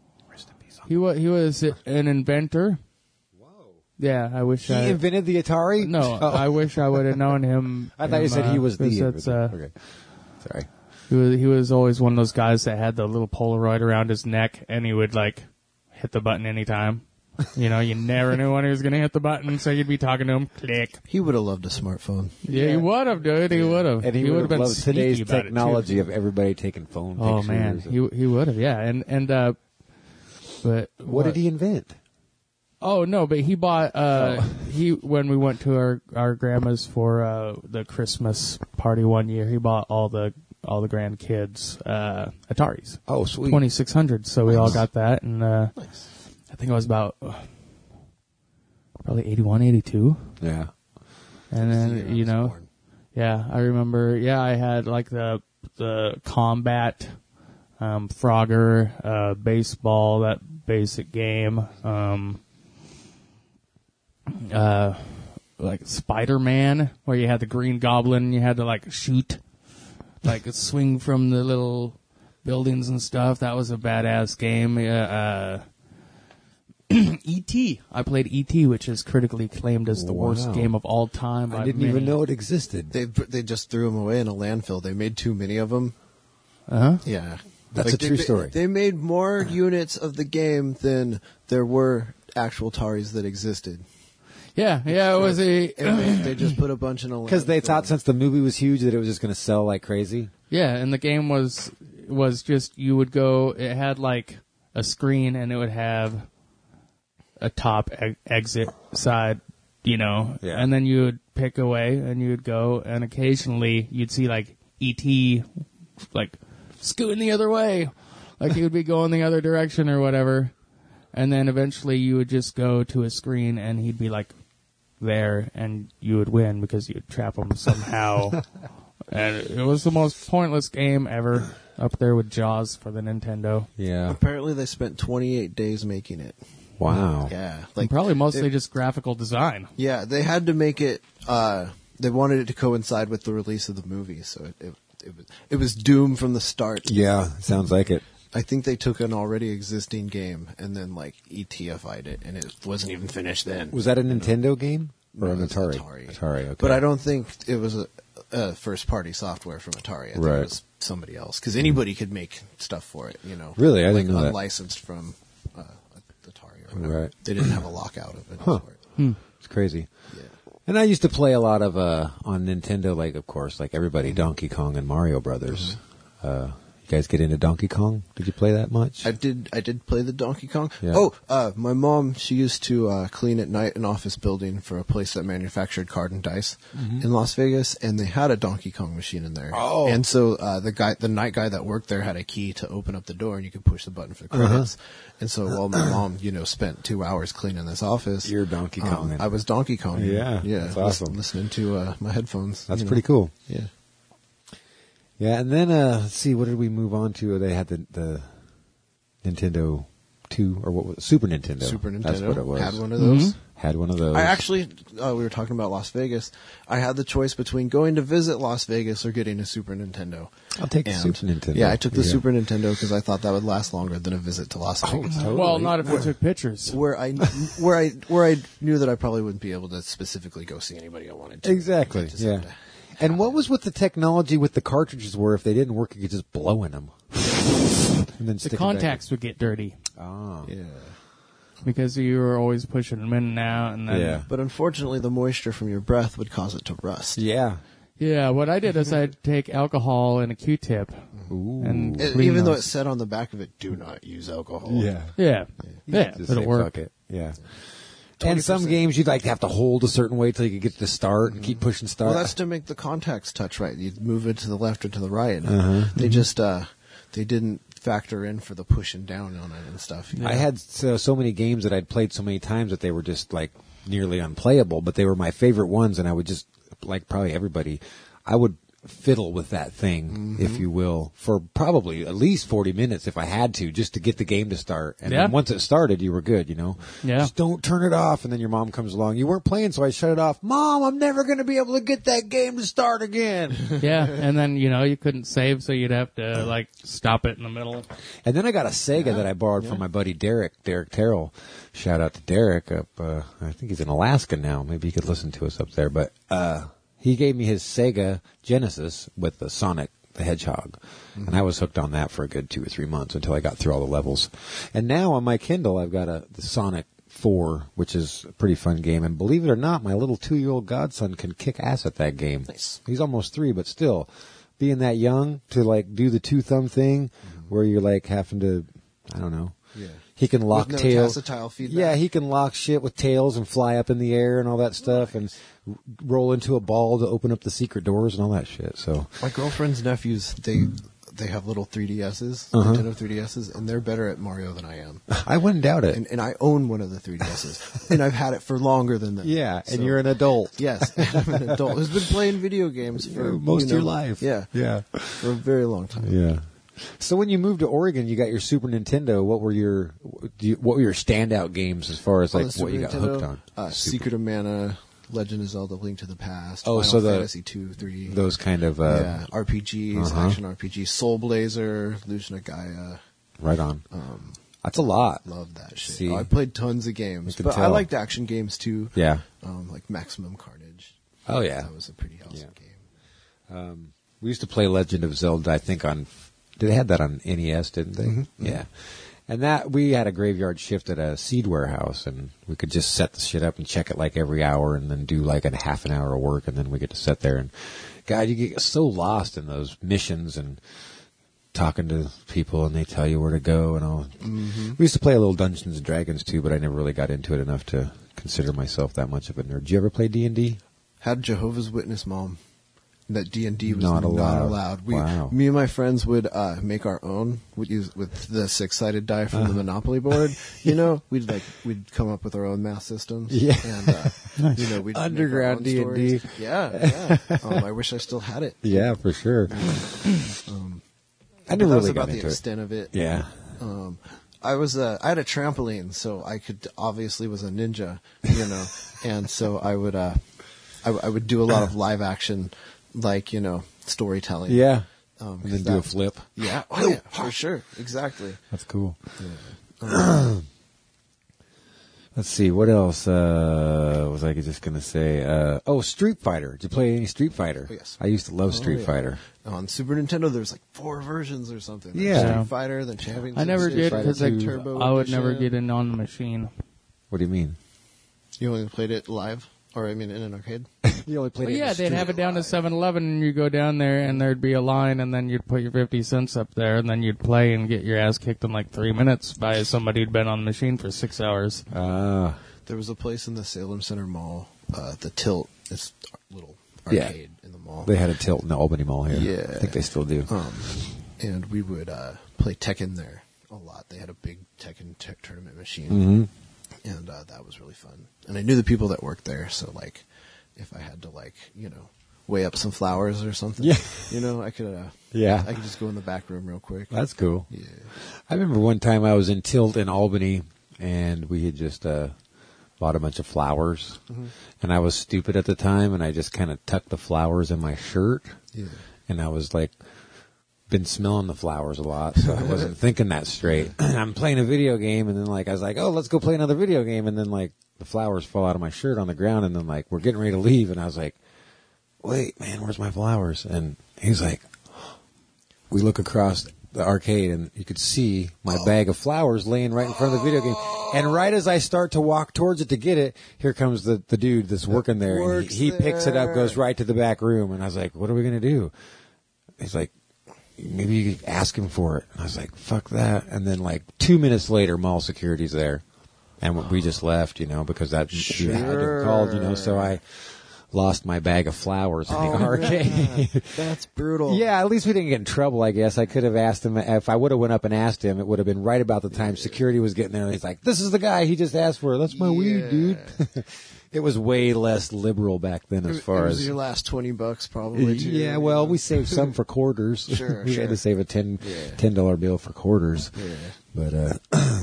[SPEAKER 2] he was he was an inventor. Yeah, I wish
[SPEAKER 1] He
[SPEAKER 2] I
[SPEAKER 1] invented the Atari?
[SPEAKER 2] no.
[SPEAKER 1] Oh.
[SPEAKER 2] I wish I would have known him.
[SPEAKER 1] I thought you
[SPEAKER 2] him,
[SPEAKER 1] said he
[SPEAKER 2] uh,
[SPEAKER 1] was the
[SPEAKER 2] 'cause that's,
[SPEAKER 1] inventor.
[SPEAKER 2] uh,
[SPEAKER 1] Okay. Sorry.
[SPEAKER 2] He was, he was always one of those guys that had the little Polaroid around his neck, and he would like hit the button anytime. You know, you never knew when he was going to hit the button, so you'd be talking to him. Click.
[SPEAKER 4] he would have loved a smartphone.
[SPEAKER 2] Yeah, he would have, dude. He would have.
[SPEAKER 1] And he,
[SPEAKER 2] would
[SPEAKER 1] would
[SPEAKER 2] have
[SPEAKER 1] have
[SPEAKER 2] been
[SPEAKER 1] loved
[SPEAKER 2] sneaky
[SPEAKER 1] today's
[SPEAKER 2] about it, too.
[SPEAKER 1] technology of everybody taking phone
[SPEAKER 2] Oh
[SPEAKER 1] pictures.
[SPEAKER 2] man,
[SPEAKER 1] and-
[SPEAKER 2] he he would have. Yeah, and and uh, but
[SPEAKER 1] what did he invent?
[SPEAKER 2] Oh no, but he bought uh
[SPEAKER 1] Oh.
[SPEAKER 2] he when we went to our our grandma's for uh the Christmas party one year, he bought all the all the grandkids uh Ataris.
[SPEAKER 1] Oh, sweet.
[SPEAKER 2] twenty-six hundred, so we all got that, and uh I think it was about uh, probably eighty-one, eighty-two,
[SPEAKER 1] Yeah.
[SPEAKER 2] and
[SPEAKER 4] The year I
[SPEAKER 2] then you
[SPEAKER 4] was
[SPEAKER 2] know
[SPEAKER 4] born.
[SPEAKER 2] yeah, I remember yeah, I had like the the combat um Frogger, uh baseball, that basic game, um uh like Spider-Man, where you had the Green Goblin and you had to like shoot, like swing from the little buildings and stuff. That was a badass game. Uh, uh E T I played E T, which is critically acclaimed as the worst
[SPEAKER 1] Wow.
[SPEAKER 2] game of all time.
[SPEAKER 1] I
[SPEAKER 2] by
[SPEAKER 1] didn't
[SPEAKER 2] many.
[SPEAKER 1] even know it existed.
[SPEAKER 4] They they just threw them away in a landfill. They made too many of them.
[SPEAKER 2] Uh-huh.
[SPEAKER 4] Yeah,
[SPEAKER 1] That's a
[SPEAKER 4] they,
[SPEAKER 1] true
[SPEAKER 4] they-
[SPEAKER 1] story.
[SPEAKER 4] They made more units of the game than there were actual Ataris that existed.
[SPEAKER 2] Yeah, yeah, it was a
[SPEAKER 4] And they, they just put a bunch in a landfill.
[SPEAKER 1] Because they thought since the movie was huge that it was just going to sell like crazy.
[SPEAKER 2] yeah, and the game was was just you would go. It had like a screen, and it would have a top e- exit side, you know,
[SPEAKER 1] Yeah.
[SPEAKER 2] and then you would pick away, and you would go, and occasionally you'd see like E T, like scooting the other way, like he would be going the other direction or whatever, and then eventually you would just go to a screen, and he'd be like there, and you would win because you'd trap him somehow. And it was the most pointless game ever. Up there with Jaws for the Nintendo.
[SPEAKER 1] Yeah.
[SPEAKER 4] Apparently, they spent twenty-eight days making it.
[SPEAKER 1] Wow.
[SPEAKER 4] Yeah,
[SPEAKER 2] Like probably mostly it, just graphical design.
[SPEAKER 4] Yeah, they had to make it. Uh, they wanted it to coincide with the release of the movie, so it it, it was it was doomed from the start.
[SPEAKER 1] Yeah, sounds like it.
[SPEAKER 4] I think they took an already existing game and then like E T F-I'd it, and it wasn't even finished then.
[SPEAKER 1] Was that a Nintendo game or
[SPEAKER 4] No,
[SPEAKER 1] an
[SPEAKER 4] it's
[SPEAKER 1] Atari?
[SPEAKER 4] Atari.
[SPEAKER 1] Atari. Okay.
[SPEAKER 4] But I don't think it was a, a first-party software from Atari. I think
[SPEAKER 1] Right.
[SPEAKER 4] it was somebody else because anybody could make stuff for it. You know,
[SPEAKER 1] Really? I
[SPEAKER 4] like
[SPEAKER 1] didn't know that.
[SPEAKER 4] unlicensed from uh, Atari or whatever.
[SPEAKER 1] Right.
[SPEAKER 4] They didn't have a lockout of it.
[SPEAKER 1] Huh.
[SPEAKER 4] For it.
[SPEAKER 1] It's crazy.
[SPEAKER 4] Yeah.
[SPEAKER 1] And I used to play a lot of uh, on Nintendo, like of course, like everybody, Donkey Kong and Mario Brothers. Uh, you guys get into Donkey Kong? Did you play that much?
[SPEAKER 4] I did. I did play the Donkey Kong.
[SPEAKER 1] Yeah.
[SPEAKER 4] Oh, uh, my mom. She used to uh, clean at night an office building for a place that manufactured card and dice in Las Vegas, and they had a Donkey Kong machine in there.
[SPEAKER 1] Oh.
[SPEAKER 4] And so uh, the guy, the night guy that worked there, had a key to open up the door, and you could push the button for the credits. And so while my mom, you know, spent two hours cleaning this office,
[SPEAKER 1] You're Donkey Kong.
[SPEAKER 4] Um, I was Donkey Kong.
[SPEAKER 1] Yeah,
[SPEAKER 4] yeah.
[SPEAKER 1] that's
[SPEAKER 4] lis-
[SPEAKER 1] awesome.
[SPEAKER 4] listening to uh, my headphones.
[SPEAKER 1] That's
[SPEAKER 4] you know.
[SPEAKER 1] pretty cool.
[SPEAKER 4] Yeah.
[SPEAKER 1] Yeah, and then uh, let's see, what did we move on to? They had the, the Nintendo two or what was it? Super Nintendo?
[SPEAKER 4] Super Nintendo.
[SPEAKER 1] That's what it was.
[SPEAKER 4] Had one of those.
[SPEAKER 1] Had one of those.
[SPEAKER 4] I actually, uh, we were talking about Las Vegas. I had the choice between going to visit Las Vegas or getting a Super Nintendo.
[SPEAKER 1] I'll take the
[SPEAKER 4] And-
[SPEAKER 1] Super Nintendo.
[SPEAKER 4] Yeah, I took the
[SPEAKER 1] Yeah.
[SPEAKER 4] Super Nintendo because I thought that would last longer than a visit to Las Vegas.
[SPEAKER 1] Totally.
[SPEAKER 2] Well, not if you took pictures.
[SPEAKER 4] Where I, where I, where I knew that I probably wouldn't be able to specifically go see anybody I wanted to.
[SPEAKER 1] Exactly.
[SPEAKER 4] Just
[SPEAKER 1] Yeah.
[SPEAKER 4] had to-
[SPEAKER 1] And what was with the technology with the cartridges where if they didn't work, you could just blow in them? And then
[SPEAKER 2] The
[SPEAKER 1] stick 'em back
[SPEAKER 2] contacts would get dirty
[SPEAKER 1] in. Ah.
[SPEAKER 4] Yeah.
[SPEAKER 2] because you were always pushing them in and out. And then,
[SPEAKER 1] Yeah.
[SPEAKER 4] But unfortunately, the moisture from your breath would cause it to rust.
[SPEAKER 1] Yeah.
[SPEAKER 2] Yeah, what I did is I'd take alcohol and a Q-tip.
[SPEAKER 1] Ooh.
[SPEAKER 2] And
[SPEAKER 4] And
[SPEAKER 2] clean
[SPEAKER 4] even though
[SPEAKER 2] those.
[SPEAKER 4] it said on the back of it, "Do not use alcohol."
[SPEAKER 1] Yeah.
[SPEAKER 2] Yeah. Yeah,
[SPEAKER 1] Just
[SPEAKER 2] it'll
[SPEAKER 1] say,
[SPEAKER 2] work.
[SPEAKER 1] fuck it. Yeah.
[SPEAKER 4] twenty
[SPEAKER 1] And some
[SPEAKER 4] percent.
[SPEAKER 1] games you'd like to have to hold a certain way till you could get to the start and keep pushing start.
[SPEAKER 4] Well, that's to make the contacts touch right. You move it to the left or to the right.
[SPEAKER 1] Uh-huh.
[SPEAKER 4] They just uh, they didn't factor in for the pushing down on it and stuff.
[SPEAKER 1] I had so, so many games that I'd played so many times that they were just like nearly unplayable, but they were my favorite ones, and I would just, like probably everybody, I would fiddle with that thing,
[SPEAKER 4] Mm-hmm.
[SPEAKER 1] if you will, for probably at least forty minutes if I had to, just to get the game to start. And
[SPEAKER 2] Yeah.
[SPEAKER 1] then once it started, you were good, you know?
[SPEAKER 2] Yeah.
[SPEAKER 1] Just don't turn it off, and then your mom comes along. You weren't playing, so I shut it off. Mom, I'm never going to be able to get that game to start again.
[SPEAKER 2] Yeah, and then, you know, you couldn't save, so you'd have to, like, stop it in the middle.
[SPEAKER 1] And then I got a Sega that I borrowed from my buddy Derek, Derek Terrell. Shout out to Derek up, uh, I think he's in Alaska now. Maybe he could listen to us up there. But, uh, he gave me his Sega Genesis with the Sonic the Hedgehog. And I was hooked on that for a good two or three months until I got through all the levels. And now on my Kindle, I've got a, the Sonic four, which is a pretty fun game. And believe it or not, my little two-year-old godson can kick ass at that game.
[SPEAKER 4] Nice.
[SPEAKER 1] He's almost three, but still, being that young to like do the two-thumb thing where you're like having to, I don't know.
[SPEAKER 4] Yeah.
[SPEAKER 1] He can lock
[SPEAKER 4] With no
[SPEAKER 1] tails.
[SPEAKER 4] tactile feedback.
[SPEAKER 1] Yeah, he can lock shit with tails and fly up in the air and all that stuff and r- roll into a ball to open up the secret doors and all that shit. So,
[SPEAKER 4] My girlfriend's nephews, they they have little three D S's,
[SPEAKER 1] Uh-huh.
[SPEAKER 4] Nintendo three D S's, and they're better at Mario than I am.
[SPEAKER 1] I wouldn't doubt it.
[SPEAKER 4] And, and I own one of the three D S's, and I've had it for longer than them.
[SPEAKER 1] yeah, and
[SPEAKER 4] So-
[SPEAKER 1] you're an adult.
[SPEAKER 4] Yes, and I'm an adult who's been playing video games for
[SPEAKER 1] Most
[SPEAKER 4] you
[SPEAKER 1] of your
[SPEAKER 4] know,
[SPEAKER 1] life.
[SPEAKER 4] Yeah,
[SPEAKER 1] Yeah.
[SPEAKER 4] for a very long time.
[SPEAKER 1] Yeah. So when you moved to Oregon, you got your Super Nintendo. What were your do you, what were your standout games as far as
[SPEAKER 4] On
[SPEAKER 1] like
[SPEAKER 4] the
[SPEAKER 1] what you
[SPEAKER 4] Super
[SPEAKER 1] got
[SPEAKER 4] Nintendo,
[SPEAKER 1] hooked on?
[SPEAKER 4] Uh,
[SPEAKER 1] Super-
[SPEAKER 4] Secret of Mana, Legend of Zelda: Link to the Past.
[SPEAKER 1] Oh,
[SPEAKER 4] Final
[SPEAKER 1] so the-
[SPEAKER 4] Fantasy two, three.
[SPEAKER 1] those kind of uh,
[SPEAKER 4] yeah, R P Gs,
[SPEAKER 1] Uh-huh.
[SPEAKER 4] action R P Gs, Soul Blazer, Lucia Gaia.
[SPEAKER 1] right on.
[SPEAKER 4] Um,
[SPEAKER 1] That's a lot.
[SPEAKER 4] love that shit.
[SPEAKER 1] See?
[SPEAKER 4] Oh, I played tons of games,
[SPEAKER 1] I can
[SPEAKER 4] but I
[SPEAKER 1] tell.
[SPEAKER 4] liked action games too.
[SPEAKER 1] Yeah.
[SPEAKER 4] Um, like Maximum Carnage.
[SPEAKER 1] Oh yeah.
[SPEAKER 4] That was a pretty awesome
[SPEAKER 1] Yeah.
[SPEAKER 4] game.
[SPEAKER 1] Um, we used to play Legend of Zelda. I think on they had that on N E S, didn't they?
[SPEAKER 4] Mm-hmm.
[SPEAKER 1] Yeah. And that we had a graveyard shift at a seed warehouse, and we could just set the shit up and check it like every hour, and then do like a half an hour of work, and then we get to sit there and God, you get so lost in those missions and talking to people, and they tell you where to go and all.
[SPEAKER 4] Mm-hmm.
[SPEAKER 1] We used to play a little Dungeons and Dragons too, but I never really got into it enough to consider myself that much of a nerd. Did you ever play D and D?
[SPEAKER 4] Had Jehovah's Witness mom. That D and D was
[SPEAKER 1] Not
[SPEAKER 4] not
[SPEAKER 1] allowed.
[SPEAKER 4] allowed. We,
[SPEAKER 1] Wow.
[SPEAKER 4] Me and my friends would uh, make our own with use with the six-sided die from
[SPEAKER 1] Uh-huh.
[SPEAKER 4] the Monopoly board. You know, we'd like we'd come up with our own math systems.
[SPEAKER 1] Yeah.
[SPEAKER 4] and uh, you know, we'd make our
[SPEAKER 1] Underground
[SPEAKER 4] own
[SPEAKER 1] D and D.
[SPEAKER 4] stories. Yeah, yeah. um, I wish I still had it.
[SPEAKER 1] Yeah, for sure. I never
[SPEAKER 4] that was
[SPEAKER 1] really
[SPEAKER 4] about
[SPEAKER 1] got
[SPEAKER 4] the
[SPEAKER 1] into it.
[SPEAKER 4] extent of it.
[SPEAKER 1] Yeah.
[SPEAKER 4] Um, I was uh, I had a trampoline, so I could obviously was a ninja, you know, and so I would uh, I, I would do a lot of live action, like you know, storytelling.
[SPEAKER 1] Yeah.
[SPEAKER 4] Um,
[SPEAKER 1] And then do a flip.
[SPEAKER 4] Yeah, oh, yeah, for sure, exactly.
[SPEAKER 1] That's cool.
[SPEAKER 4] Yeah. Um,
[SPEAKER 1] Let's see, what else uh, was I just going to say? Uh, oh, Street Fighter. Did you play any Street Fighter?
[SPEAKER 4] Oh, yes.
[SPEAKER 1] I used to love Street
[SPEAKER 4] Oh, yeah.
[SPEAKER 1] Fighter.
[SPEAKER 4] On Super Nintendo, there's like four versions or something. There's
[SPEAKER 1] Yeah.
[SPEAKER 4] Street Fighter, then Championship.
[SPEAKER 2] I never
[SPEAKER 4] Street
[SPEAKER 2] did
[SPEAKER 4] Fighter
[SPEAKER 2] because
[SPEAKER 4] two,
[SPEAKER 2] I,
[SPEAKER 4] Turbo
[SPEAKER 2] I would never
[SPEAKER 4] Edition.
[SPEAKER 2] get in on the machine.
[SPEAKER 1] What do you mean?
[SPEAKER 4] You only played it live, or I mean, in an arcade.
[SPEAKER 1] You only played
[SPEAKER 2] Well,
[SPEAKER 1] it in
[SPEAKER 2] yeah,
[SPEAKER 1] the
[SPEAKER 2] they'd
[SPEAKER 1] street.
[SPEAKER 2] have it down to seven eleven, and you go down there, and there'd be a line, and then you'd put your fifty cents up there, and then you'd play and get your ass kicked in like three minutes by somebody who'd been on the machine for six hours.
[SPEAKER 1] Ah.
[SPEAKER 4] There was a place in the Salem Center Mall, uh, the Tilt. It's a little
[SPEAKER 1] Yeah.
[SPEAKER 4] arcade in the mall.
[SPEAKER 1] They had a tilt in the Albany Mall here.
[SPEAKER 4] Yeah.
[SPEAKER 1] I think they still do.
[SPEAKER 4] Um, and we would uh, play Tekken there a lot. They had a big Tekken te- tournament machine,
[SPEAKER 1] Mm-hmm.
[SPEAKER 4] and uh, that was really fun. And I knew the people that worked there, so like, if I had to like, you know, weigh up some flowers or something,
[SPEAKER 1] Yeah.
[SPEAKER 4] you know, I could, uh,
[SPEAKER 1] Yeah.
[SPEAKER 4] I could just go in the back room real quick.
[SPEAKER 1] That's cool.
[SPEAKER 4] Yeah.
[SPEAKER 1] I remember one time I was in Tilt in Albany, and we had just uh, bought a bunch of flowers.
[SPEAKER 4] Mm-hmm.
[SPEAKER 1] And I was stupid at the time, and I just kind of tucked the flowers in my shirt.
[SPEAKER 4] Yeah.
[SPEAKER 1] And I was like, been smelling the flowers a lot, so I wasn't thinking that straight. I'm playing a video game, and then like I was like, oh, let's go play another video game, and then like the flowers fall out of my shirt on the ground, and then like we're getting ready to leave, and I was like, wait, man, where's my flowers? And he's like, we look across the arcade, and you could see my bag of flowers laying right in front of the video game. And right as I start to walk towards it to get it, here comes the, the dude that's working there. And
[SPEAKER 4] works
[SPEAKER 1] he, he picks it up,
[SPEAKER 4] there.
[SPEAKER 1] goes right to the back room, and I was like, what are we going to do? He's like, maybe you could ask him for it. And I was like, fuck that. And then like two minutes later, mall security's there. And we just left, you know, because that you had to have called, you know, so I lost my bag of flowers in the arcade.
[SPEAKER 4] That's brutal.
[SPEAKER 1] Yeah, at least we didn't get in trouble, I guess. I could have asked him. If I would have went up and asked him, it would have been right about the time security was getting there. And he's like, this is the guy he just asked for. That's my weed,
[SPEAKER 4] Yeah.
[SPEAKER 1] dude. It was way less liberal back then as
[SPEAKER 4] It
[SPEAKER 1] far
[SPEAKER 4] was
[SPEAKER 1] as...
[SPEAKER 4] your last twenty bucks, probably. Too,
[SPEAKER 1] Yeah,
[SPEAKER 4] you
[SPEAKER 1] well,
[SPEAKER 4] know?
[SPEAKER 1] we saved some for quarters.
[SPEAKER 4] Sure,
[SPEAKER 1] we
[SPEAKER 4] sure.
[SPEAKER 1] had to save a ten
[SPEAKER 4] Yeah.
[SPEAKER 1] ten dollar bill for quarters.
[SPEAKER 4] Yeah.
[SPEAKER 1] But uh,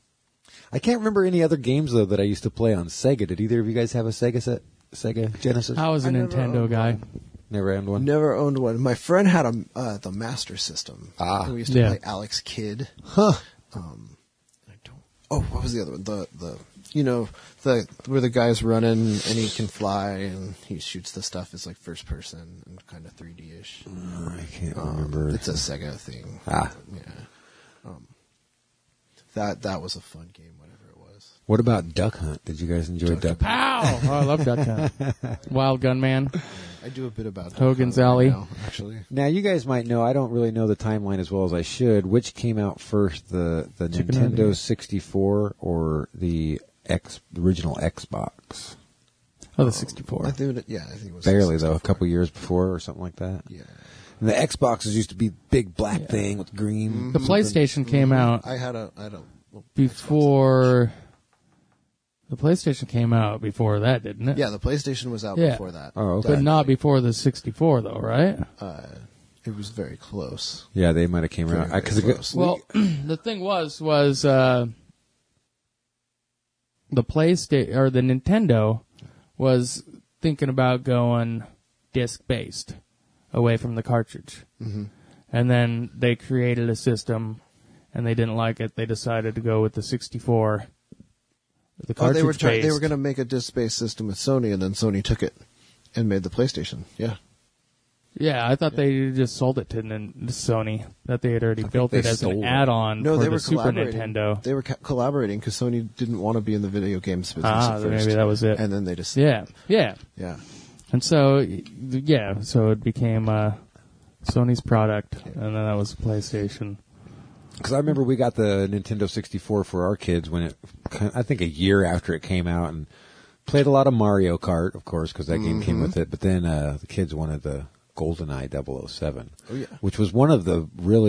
[SPEAKER 1] I can't remember any other games though that I used to play on Sega. Did either of you guys have a Sega set? Sega Genesis?
[SPEAKER 2] I was a
[SPEAKER 4] I never
[SPEAKER 2] Nintendo
[SPEAKER 4] owned
[SPEAKER 2] guy.
[SPEAKER 4] one.
[SPEAKER 1] Never owned one.
[SPEAKER 4] Never owned one. My friend had a uh, the Master System.
[SPEAKER 1] Ah.
[SPEAKER 4] And we used to
[SPEAKER 2] Yeah.
[SPEAKER 4] play Alex Kidd.
[SPEAKER 1] Huh?
[SPEAKER 4] Um, I don't. Oh, what was the other one? The the you know the where the guy's running and he can fly and he shoots the stuff. It's like first person and kind of three D ish.
[SPEAKER 1] I can't
[SPEAKER 4] Um,
[SPEAKER 1] remember.
[SPEAKER 4] it's a Sega thing.
[SPEAKER 1] Ah.
[SPEAKER 4] Yeah. Um, that that was a fun game. Whatever it was.
[SPEAKER 1] What about Duck Hunt? Did you guys enjoy Duck, Hunt?
[SPEAKER 2] Pow! Oh, I love Duck Hunt. Wild Gunman.
[SPEAKER 4] I do a bit about
[SPEAKER 2] Hogan's
[SPEAKER 4] Duck Hunt
[SPEAKER 2] Alley.
[SPEAKER 4] right now, actually.
[SPEAKER 1] Now you guys might know. I don't really know the timeline as well as I should. Which came out first, the the
[SPEAKER 2] Chicken
[SPEAKER 1] Nintendo
[SPEAKER 2] Nugget.
[SPEAKER 1] sixty-four or the X the original Xbox?
[SPEAKER 2] Oh, the sixty-four.
[SPEAKER 4] I think it, yeah, I think it was
[SPEAKER 1] Barely though, a
[SPEAKER 4] sixty-four.
[SPEAKER 1] couple years before or something like that.
[SPEAKER 4] Yeah.
[SPEAKER 1] And the Xboxes used to be big black
[SPEAKER 2] Yeah.
[SPEAKER 1] thing with green.
[SPEAKER 2] The PlayStation came out
[SPEAKER 4] I had a I had a well,
[SPEAKER 2] before. The PlayStation came out before that, didn't it?
[SPEAKER 4] yeah, the PlayStation was out
[SPEAKER 2] Yeah.
[SPEAKER 4] before that.
[SPEAKER 1] Oh, okay.
[SPEAKER 2] But not before the sixty-four, though, right?
[SPEAKER 4] Uh, it was very close.
[SPEAKER 1] Yeah, they might have came
[SPEAKER 4] Very,
[SPEAKER 1] out
[SPEAKER 4] very
[SPEAKER 1] because it
[SPEAKER 4] close.
[SPEAKER 2] Well, the thing was, was uh, the PlayStation or the Nintendo was thinking about going disc-based, away from the cartridge,
[SPEAKER 4] Mm-hmm.
[SPEAKER 2] and then they created a system, and they didn't like it. They decided to go with the sixty-four, the
[SPEAKER 4] Oh, they were
[SPEAKER 2] cartridge-based.
[SPEAKER 4] try- they were going to make a disc-based system with Sony, and then Sony took it and made the PlayStation. Yeah.
[SPEAKER 2] Yeah, I thought they just sold it to Nin- Sony. That they had already built
[SPEAKER 1] they
[SPEAKER 2] it as
[SPEAKER 1] stole
[SPEAKER 2] an
[SPEAKER 1] it.
[SPEAKER 2] add-on
[SPEAKER 4] No,
[SPEAKER 2] for
[SPEAKER 4] they
[SPEAKER 2] the
[SPEAKER 4] were
[SPEAKER 2] Super
[SPEAKER 4] collaborating.
[SPEAKER 2] Nintendo.
[SPEAKER 4] They were ca- collaborating because Sony didn't want to be in the video games business
[SPEAKER 2] Ah,
[SPEAKER 4] at
[SPEAKER 2] then
[SPEAKER 4] first.
[SPEAKER 2] maybe that was it.
[SPEAKER 4] And then they just
[SPEAKER 2] Yeah, yeah.
[SPEAKER 4] yeah.
[SPEAKER 2] And so, y- yeah, so it became uh, Sony's product, and then that was PlayStation.
[SPEAKER 1] Because I remember we got the Nintendo sixty-four for our kids when it, I think a year after it came out, and played a lot of Mario Kart, of course, because that game came with it. But then uh, the kids wanted the GoldenEye double oh seven,
[SPEAKER 4] Oh, yeah.
[SPEAKER 1] which was one of the really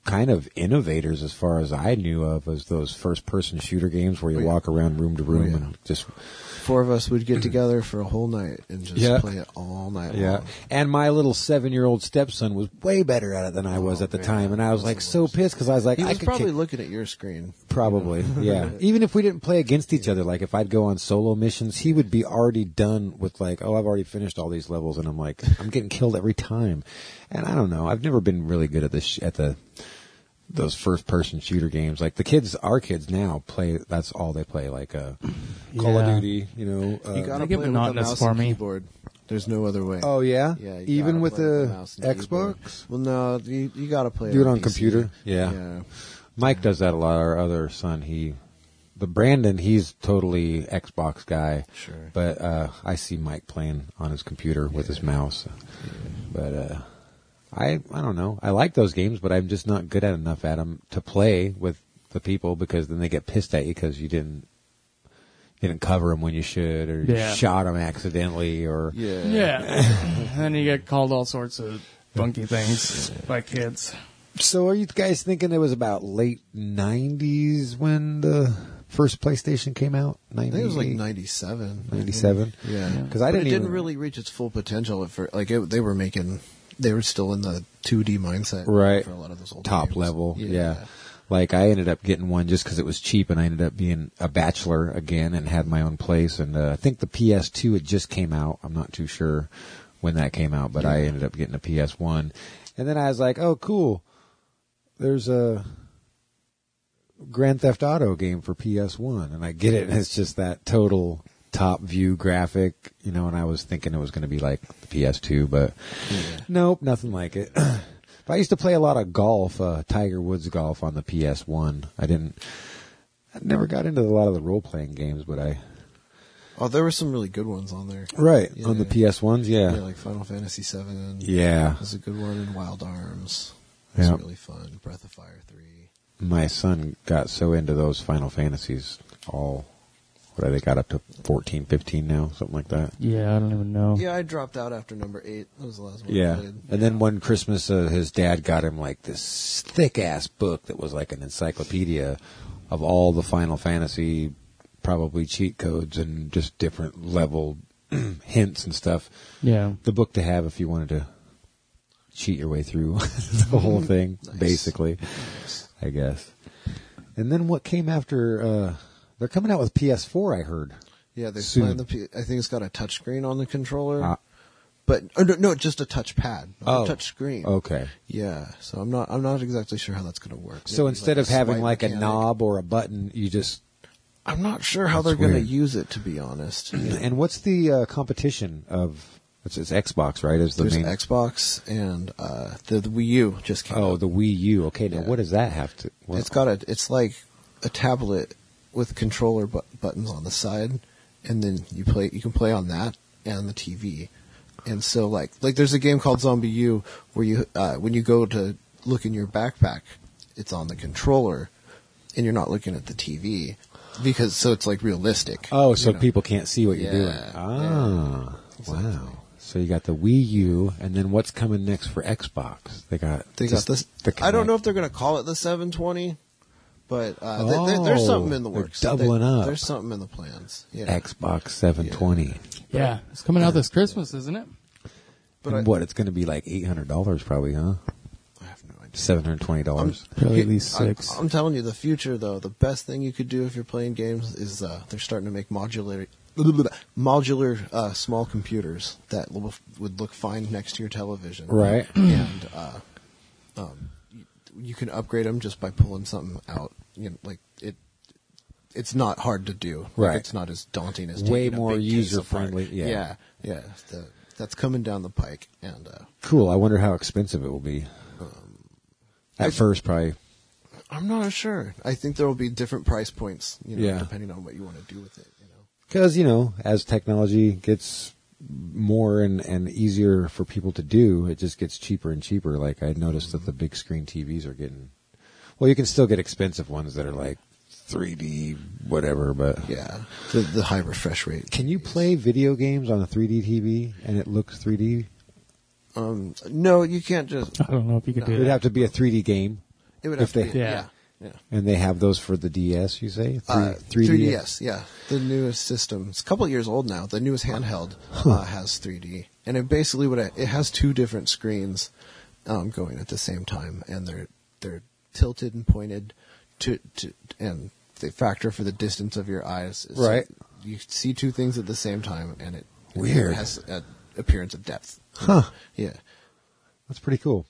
[SPEAKER 1] kind of innovators as far as I knew of as those first-person shooter games where you
[SPEAKER 4] Oh, yeah.
[SPEAKER 1] walk around room to room
[SPEAKER 4] Oh, yeah.
[SPEAKER 1] and just...
[SPEAKER 4] Four of us would get together for a whole night and just
[SPEAKER 1] Yeah.
[SPEAKER 4] play it all night
[SPEAKER 1] Yeah,
[SPEAKER 4] long.
[SPEAKER 1] and my little seven-year-old stepson was way better at it than I was
[SPEAKER 4] Oh,
[SPEAKER 1] at the
[SPEAKER 4] man.
[SPEAKER 1] time, and I was like so pissed because I was like,
[SPEAKER 4] He
[SPEAKER 1] I
[SPEAKER 4] was
[SPEAKER 1] could
[SPEAKER 4] probably
[SPEAKER 1] kick-
[SPEAKER 4] looking at your screen.
[SPEAKER 1] probably, yeah. Even if we didn't play against each other, like if I'd go on solo missions, he would be already done with like, oh, I've already finished all these levels, and I'm like, I'm getting killed every time, and I don't know. I've never been really good at this sh- at the those first-person shooter games. Like the kids, our kids now play. That's all they play. Like uh, Call of
[SPEAKER 2] Yeah.
[SPEAKER 1] Duty, you know. Uh,
[SPEAKER 4] You gotta
[SPEAKER 2] They get
[SPEAKER 4] play with a
[SPEAKER 2] monotonous
[SPEAKER 4] mouse
[SPEAKER 2] for
[SPEAKER 4] and
[SPEAKER 2] me.
[SPEAKER 4] keyboard. There's no other way.
[SPEAKER 1] oh yeah,
[SPEAKER 4] Yeah, you
[SPEAKER 1] even
[SPEAKER 4] gotta
[SPEAKER 1] with
[SPEAKER 4] play
[SPEAKER 1] the
[SPEAKER 4] with mouse and keyboard.
[SPEAKER 1] Xbox.
[SPEAKER 4] Well, no, you, you got to play
[SPEAKER 1] Do it on
[SPEAKER 4] P C.
[SPEAKER 1] computer? Yeah.
[SPEAKER 4] yeah.
[SPEAKER 1] Mike does that a lot. Our other son, he, the Brandon, he's totally Xbox guy.
[SPEAKER 4] Sure.
[SPEAKER 1] But uh, I see Mike playing on his computer with his mouse. But uh, I, I don't know. I like those games, but I'm just not good at enough at them to play with the people because then they get pissed at you because you didn't didn't cover them when you should, or
[SPEAKER 2] Yeah.
[SPEAKER 1] you shot them accidentally, or
[SPEAKER 4] Yeah.
[SPEAKER 2] Yeah. And then you get called all sorts of funky things by kids.
[SPEAKER 1] So are you guys thinking it was about late nineties when the first PlayStation came out?
[SPEAKER 4] I think it was like ninety-seven.
[SPEAKER 1] ninety-seven?
[SPEAKER 4] Yeah.
[SPEAKER 1] Because I
[SPEAKER 4] But
[SPEAKER 1] didn't
[SPEAKER 4] it didn't
[SPEAKER 1] even-
[SPEAKER 4] really reach its full potential at first. Like, it, they were making... They were still in the two D mindset.
[SPEAKER 1] Right.
[SPEAKER 4] For a lot of those old
[SPEAKER 1] top
[SPEAKER 4] games.
[SPEAKER 1] level. Yeah. Like I ended up getting one just because it was cheap, and I ended up being a bachelor again and had my own place. And uh, I think the P S two had just came out. I'm not too sure when that came out, but I ended up getting a P S one. And then I was like, oh, cool. There's a Grand Theft Auto game for P S one, and I get it. And it's just that total top view graphic, you know. And I was thinking it was going to be like the P S two, but nope, nothing like it. But I used to play a lot of golf, uh, Tiger Woods golf on the P S one. I didn't, I never got into a lot of the role playing games, but I.
[SPEAKER 4] Oh, there were some really good ones on there.
[SPEAKER 1] Right,
[SPEAKER 4] Yeah.
[SPEAKER 1] on the P S ones, yeah.
[SPEAKER 4] Yeah, like Final Fantasy seven.
[SPEAKER 1] Yeah.
[SPEAKER 4] Was a good one, and Wild Arms. It was
[SPEAKER 1] Yeah.
[SPEAKER 4] really fun. Breath of Fire three.
[SPEAKER 1] My son got so into those Final Fantasies, all, what are they got up to fourteen, fifteen now, something like that.
[SPEAKER 2] Yeah, I don't even know.
[SPEAKER 4] Yeah, I dropped out after number eight. That was the last one I
[SPEAKER 1] Yeah.
[SPEAKER 4] played.
[SPEAKER 1] And then one Christmas, uh, his dad got him like this thick ass book that was like an encyclopedia of all the Final Fantasy, probably cheat codes and just different level hints and stuff.
[SPEAKER 2] Yeah.
[SPEAKER 1] The book to have if you wanted to cheat your way through the whole thing,
[SPEAKER 4] Nice.
[SPEAKER 1] basically, I guess. And then what came after, uh, they're coming out with P S four, I heard.
[SPEAKER 4] Yeah, they
[SPEAKER 1] Soon.
[SPEAKER 4] planned the. P- I think it's got a touchscreen on the controller,
[SPEAKER 1] Ah.
[SPEAKER 4] but oh, no, no, just a touchpad, not
[SPEAKER 1] Oh.
[SPEAKER 4] a touch screen.
[SPEAKER 1] Okay.
[SPEAKER 4] Yeah, so I'm not. I'm not exactly sure how that's going to work.
[SPEAKER 1] So
[SPEAKER 4] Maybe
[SPEAKER 1] instead
[SPEAKER 4] like
[SPEAKER 1] of having
[SPEAKER 4] swipe
[SPEAKER 1] like a
[SPEAKER 4] mechanic.
[SPEAKER 1] knob or a button, you just,
[SPEAKER 4] I'm not sure how
[SPEAKER 1] That's
[SPEAKER 4] they're going to
[SPEAKER 1] weird.
[SPEAKER 4] use it. To be honest, Yeah.
[SPEAKER 1] and what's the uh, competition of, it's, it's Xbox, right? Is the
[SPEAKER 4] There's
[SPEAKER 1] main,
[SPEAKER 4] Xbox and uh, the, the Wii U just came
[SPEAKER 1] oh,
[SPEAKER 4] out.
[SPEAKER 1] the Wii U. Okay, now
[SPEAKER 4] Yeah.
[SPEAKER 1] what does that have to, what,
[SPEAKER 4] It's got a. It's like a tablet with controller bu- buttons on the side, and then you play. You can play on that and the T V. And so, like, like there's a game called Zombie U where you, uh, when you go to look in your backpack, it's on the controller, and you're not looking at the T V because so it's like realistic.
[SPEAKER 1] oh, so
[SPEAKER 4] you know?
[SPEAKER 1] people can't see what you're doing.
[SPEAKER 4] Yeah,
[SPEAKER 1] Ah,
[SPEAKER 4] Exactly.
[SPEAKER 1] wow. So you got the Wii U, and then what's coming next for Xbox? They got,
[SPEAKER 4] They got
[SPEAKER 1] just
[SPEAKER 4] this.
[SPEAKER 1] the
[SPEAKER 4] I don't know
[SPEAKER 1] Kinect.
[SPEAKER 4] if they're going to call it the seven twenty, but uh, they, they, there's
[SPEAKER 1] Oh,
[SPEAKER 4] something in the
[SPEAKER 1] they're
[SPEAKER 4] works.
[SPEAKER 1] doubling
[SPEAKER 4] They-
[SPEAKER 1] up.
[SPEAKER 4] There's something in the plans. Yeah.
[SPEAKER 1] Xbox seven twenty.
[SPEAKER 2] Yeah. It's coming out this Christmas, isn't it?
[SPEAKER 4] But
[SPEAKER 1] and
[SPEAKER 4] I-
[SPEAKER 1] what? It's going to be like eight hundred dollars, probably, huh?
[SPEAKER 4] I have no idea.
[SPEAKER 1] Seven hundred twenty dollars.
[SPEAKER 2] Probably at least six.
[SPEAKER 4] I, I'm telling you, the future though, the best thing you could do if you're playing games is uh, they're starting to make modular, modular uh, small computers that will, would look fine next to your television.
[SPEAKER 1] Right.
[SPEAKER 4] And uh, um, you, you can upgrade them just by pulling something out. You know, like it. It's not hard to do. Like,
[SPEAKER 1] Right.
[SPEAKER 4] It's not as daunting as
[SPEAKER 1] Way
[SPEAKER 4] taking a
[SPEAKER 1] more
[SPEAKER 4] big case
[SPEAKER 1] user-friendly,
[SPEAKER 4] apart.
[SPEAKER 1] yeah.
[SPEAKER 4] Yeah. Yeah. The, that's coming down the pike, and uh,
[SPEAKER 1] Cool. I wonder how expensive it will be. At
[SPEAKER 4] I-
[SPEAKER 1] first, probably.
[SPEAKER 4] I'm not sure. I think there will be different price points, you know,
[SPEAKER 1] Yeah.
[SPEAKER 4] depending on what you want to do with it. You know.
[SPEAKER 1] Because, you know, as technology gets more and, and easier for people to do, it just gets cheaper and cheaper. Like, I noticed that the big screen T Vs are getting... Well, you can still get expensive ones that are like three D, whatever, but...
[SPEAKER 4] Yeah, the the high refresh rate.
[SPEAKER 1] Can you play video games on a three D T V and it looks three D?
[SPEAKER 4] Um, no, you can't just.
[SPEAKER 2] I don't know if you could do
[SPEAKER 1] It would
[SPEAKER 2] that.
[SPEAKER 1] have to be a three D game.
[SPEAKER 4] It would have
[SPEAKER 1] If
[SPEAKER 4] to
[SPEAKER 1] they-
[SPEAKER 4] be,
[SPEAKER 2] Yeah.
[SPEAKER 4] yeah. Yeah.
[SPEAKER 1] And they have those for the D S, you say?
[SPEAKER 4] Uh,
[SPEAKER 1] Three,
[SPEAKER 4] three D S, yeah. The newest system. It's a couple of years old now. The newest handheld uh, has three D. And it basically would it has two different screens um, going at the same time, and they're they're tilted and pointed to, to and they factor for the distance of your eyes. So
[SPEAKER 1] Right.
[SPEAKER 4] you see two things at the same time, and it
[SPEAKER 1] Weird.
[SPEAKER 4] has an appearance of depth.
[SPEAKER 1] Huh.
[SPEAKER 4] Yeah.
[SPEAKER 1] That's pretty cool.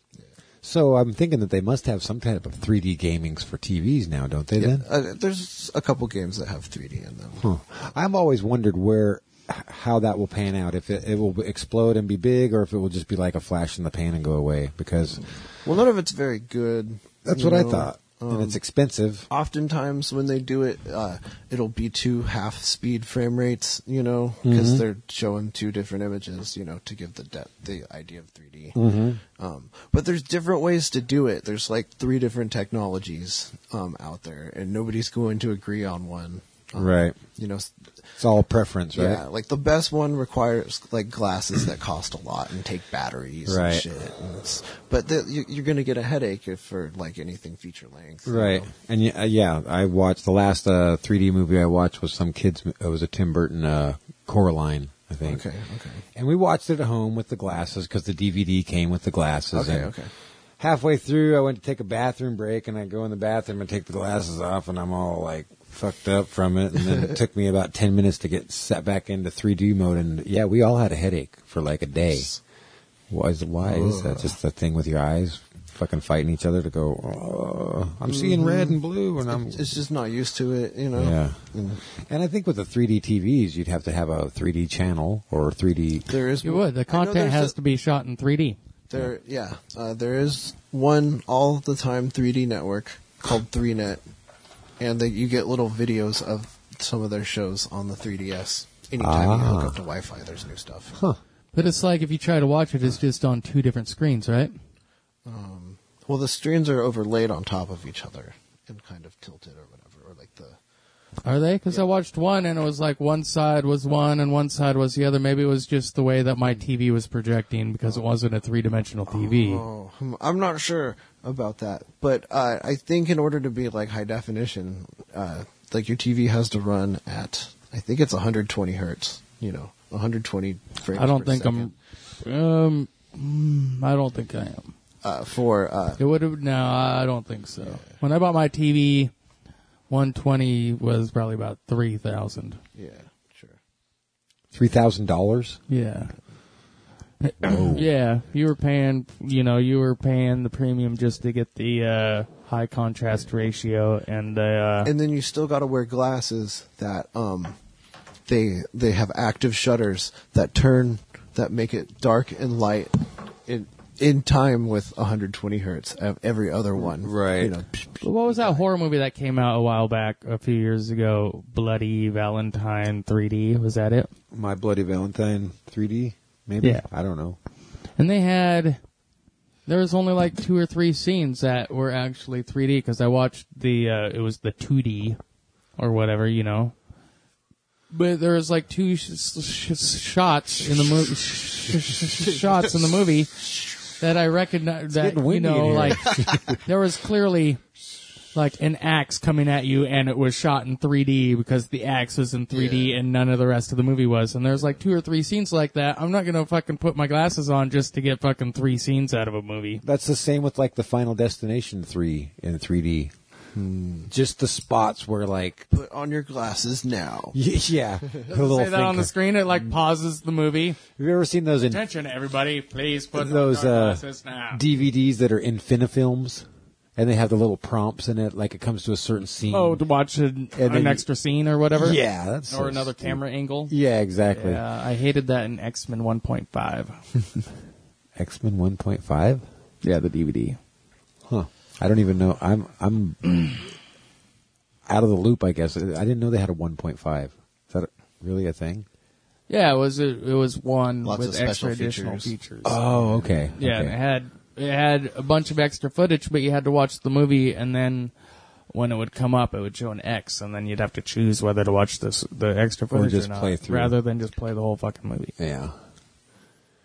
[SPEAKER 1] So I'm thinking that they must have some type of three D gamings for T Vs now, don't they?
[SPEAKER 4] yeah.
[SPEAKER 1] Then,
[SPEAKER 4] Uh, there's a couple games that have three D in them.
[SPEAKER 1] huh. I've always wondered where, h- how that will pan out. If it, it will explode and be big, or if it will just be like a flash in the pan and go away. Because
[SPEAKER 4] Well, none of it's very good.
[SPEAKER 1] that's
[SPEAKER 4] you
[SPEAKER 1] what I
[SPEAKER 4] know.
[SPEAKER 1] thought, and
[SPEAKER 4] Um,
[SPEAKER 1] it's expensive.
[SPEAKER 4] Oftentimes when they do it, uh, it'll be two half speed frame rates, you know, because
[SPEAKER 1] Mhm.
[SPEAKER 4] they're showing two different images, you know, to give the depth, the idea of three D.
[SPEAKER 1] Mm-hmm.
[SPEAKER 4] Um, but there's different ways to do it. There's like three different technologies um, out there, and nobody's going to agree on one. Um,
[SPEAKER 1] Right.
[SPEAKER 4] You know, s-
[SPEAKER 1] It's all preference, right?
[SPEAKER 4] yeah, like the best one requires like glasses that cost a lot and take batteries
[SPEAKER 1] Right.
[SPEAKER 4] and shit. And it's, but the, you, you're going to get a headache if for like anything feature length. you
[SPEAKER 1] Right,
[SPEAKER 4] know?
[SPEAKER 1] and yeah, uh, yeah, I watched the last uh, three D movie I watched was some kids. It was a Tim Burton uh, Coraline, I think.
[SPEAKER 4] Okay, okay.
[SPEAKER 1] And we watched it at home with the glasses because the D V D came with the glasses.
[SPEAKER 4] Okay,
[SPEAKER 1] and
[SPEAKER 4] okay.
[SPEAKER 1] Halfway through, I went to take a bathroom break, and I go in the bathroom and take the glasses off, and I'm all like fucked up from it. And then it took me about ten minutes to get set back into three D mode. And yeah, we all had a headache for like a day. Why is, why is that? Just the thing with your eyes fucking fighting each other to go, oh, I'm seeing red and blue, and I'm
[SPEAKER 4] It's just not used to it, you know.
[SPEAKER 1] yeah.
[SPEAKER 4] And
[SPEAKER 1] And I think with the three D T Vs, you'd have to have a three D channel or three D.
[SPEAKER 4] there is
[SPEAKER 2] You would. The
[SPEAKER 4] I know
[SPEAKER 2] content
[SPEAKER 4] there's
[SPEAKER 2] has
[SPEAKER 4] a-
[SPEAKER 2] to be shot in three D.
[SPEAKER 4] There, yeah, uh, there is one all the time three D network called three net, and they, you get little videos of some of their shows on the three D S. Anytime you hook
[SPEAKER 1] Ah.
[SPEAKER 4] up to Wi-Fi, there's new stuff.
[SPEAKER 1] Huh.
[SPEAKER 2] But it's like if you try to watch it, it's just on two different screens, right?
[SPEAKER 4] Um, well, the screens are overlaid on top of each other and kind of tilted or whatever, or like the.
[SPEAKER 2] Are they? Because I watched one and it was like one side was one and one side was the other. Maybe it was just the way that my T V was projecting because it wasn't a three-dimensional T V.
[SPEAKER 4] Oh, hmm, I'm not sure about that, but uh, I think in order to be like high definition, uh, like your T V has to run at I think it's one hundred twenty hertz. You know, one hundred twenty frames.
[SPEAKER 2] I don't
[SPEAKER 4] per
[SPEAKER 2] think
[SPEAKER 4] second.
[SPEAKER 2] I'm. Um, mm, I don't think I am.
[SPEAKER 4] Uh, for uh,
[SPEAKER 2] It would have. No, I don't think so. When I bought my T V, one twenty was probably about three thousand.
[SPEAKER 4] yeah, sure.
[SPEAKER 1] Three thousand dollars.
[SPEAKER 2] Yeah. Yeah, you were paying, you know, you were paying the premium just to get the uh, high contrast ratio and the. Uh,
[SPEAKER 4] And then you still got to wear glasses that um, they they have active shutters that turn that make it dark and light in in time with one hundred twenty hertz of every other one.
[SPEAKER 1] Right.
[SPEAKER 4] You know,
[SPEAKER 2] what was that horror movie that came out a while back, a few years ago? Bloody Valentine three D. Was that it?
[SPEAKER 1] My Bloody Valentine three D, maybe?
[SPEAKER 2] Yeah.
[SPEAKER 1] I don't know.
[SPEAKER 2] And they had. There was only like two or three scenes that were actually three D because I watched the. Uh, it was the two D or whatever, you know. But there was like two sh- sh- shots in the movie. Sh- sh- shots in the movie that I recognized. That
[SPEAKER 1] getting
[SPEAKER 2] you
[SPEAKER 1] windy in
[SPEAKER 2] know,
[SPEAKER 1] here.
[SPEAKER 2] like there was clearly like an axe coming at you, and it was shot in three D because the axe was in three D,
[SPEAKER 4] Yeah.
[SPEAKER 2] and none of the rest of the movie was. And there's like two or three scenes like that. I'm not gonna fucking put my glasses on just to get fucking three scenes out of a movie.
[SPEAKER 1] That's the same with like the Final Destination three in three D. Just the spots where like,
[SPEAKER 4] put on your glasses now.
[SPEAKER 1] yeah, a little
[SPEAKER 2] Say that on the
[SPEAKER 1] thing.
[SPEAKER 2] screen. It like pauses the movie.
[SPEAKER 1] Have you ever seen those in
[SPEAKER 2] Attention, everybody! Please put
[SPEAKER 1] those
[SPEAKER 2] on your
[SPEAKER 1] uh,
[SPEAKER 2] glasses now.
[SPEAKER 1] D V Ds that are Infinifilms, and they have the little prompts in it, like it comes to a certain scene.
[SPEAKER 2] Oh, to watch an,
[SPEAKER 1] then
[SPEAKER 2] an
[SPEAKER 1] you-
[SPEAKER 2] extra scene or whatever.
[SPEAKER 1] yeah, that's so
[SPEAKER 2] Or another
[SPEAKER 1] stupid.
[SPEAKER 2] camera angle.
[SPEAKER 1] Yeah, exactly.
[SPEAKER 2] Yeah, I hated that in X-Men one point five.
[SPEAKER 1] X Men one point five.
[SPEAKER 2] Yeah, the D V D.
[SPEAKER 1] Huh. I don't even know. I'm I'm out of the loop, I guess. I didn't know they had a one point five. Is that really a thing?
[SPEAKER 2] Yeah, it was a, it was one
[SPEAKER 4] Lots
[SPEAKER 2] with
[SPEAKER 4] of special
[SPEAKER 2] extra additional
[SPEAKER 4] features.
[SPEAKER 2] features.
[SPEAKER 1] Oh, okay.
[SPEAKER 2] yeah, and
[SPEAKER 1] okay.
[SPEAKER 2] it had it had a bunch of extra footage, but you had to watch the movie, and then when it would come up, it would show an X, and then you'd have to choose whether to watch this the extra footage
[SPEAKER 1] just
[SPEAKER 2] or not,
[SPEAKER 1] play through.
[SPEAKER 2] rather than just play the whole fucking movie.
[SPEAKER 1] Yeah.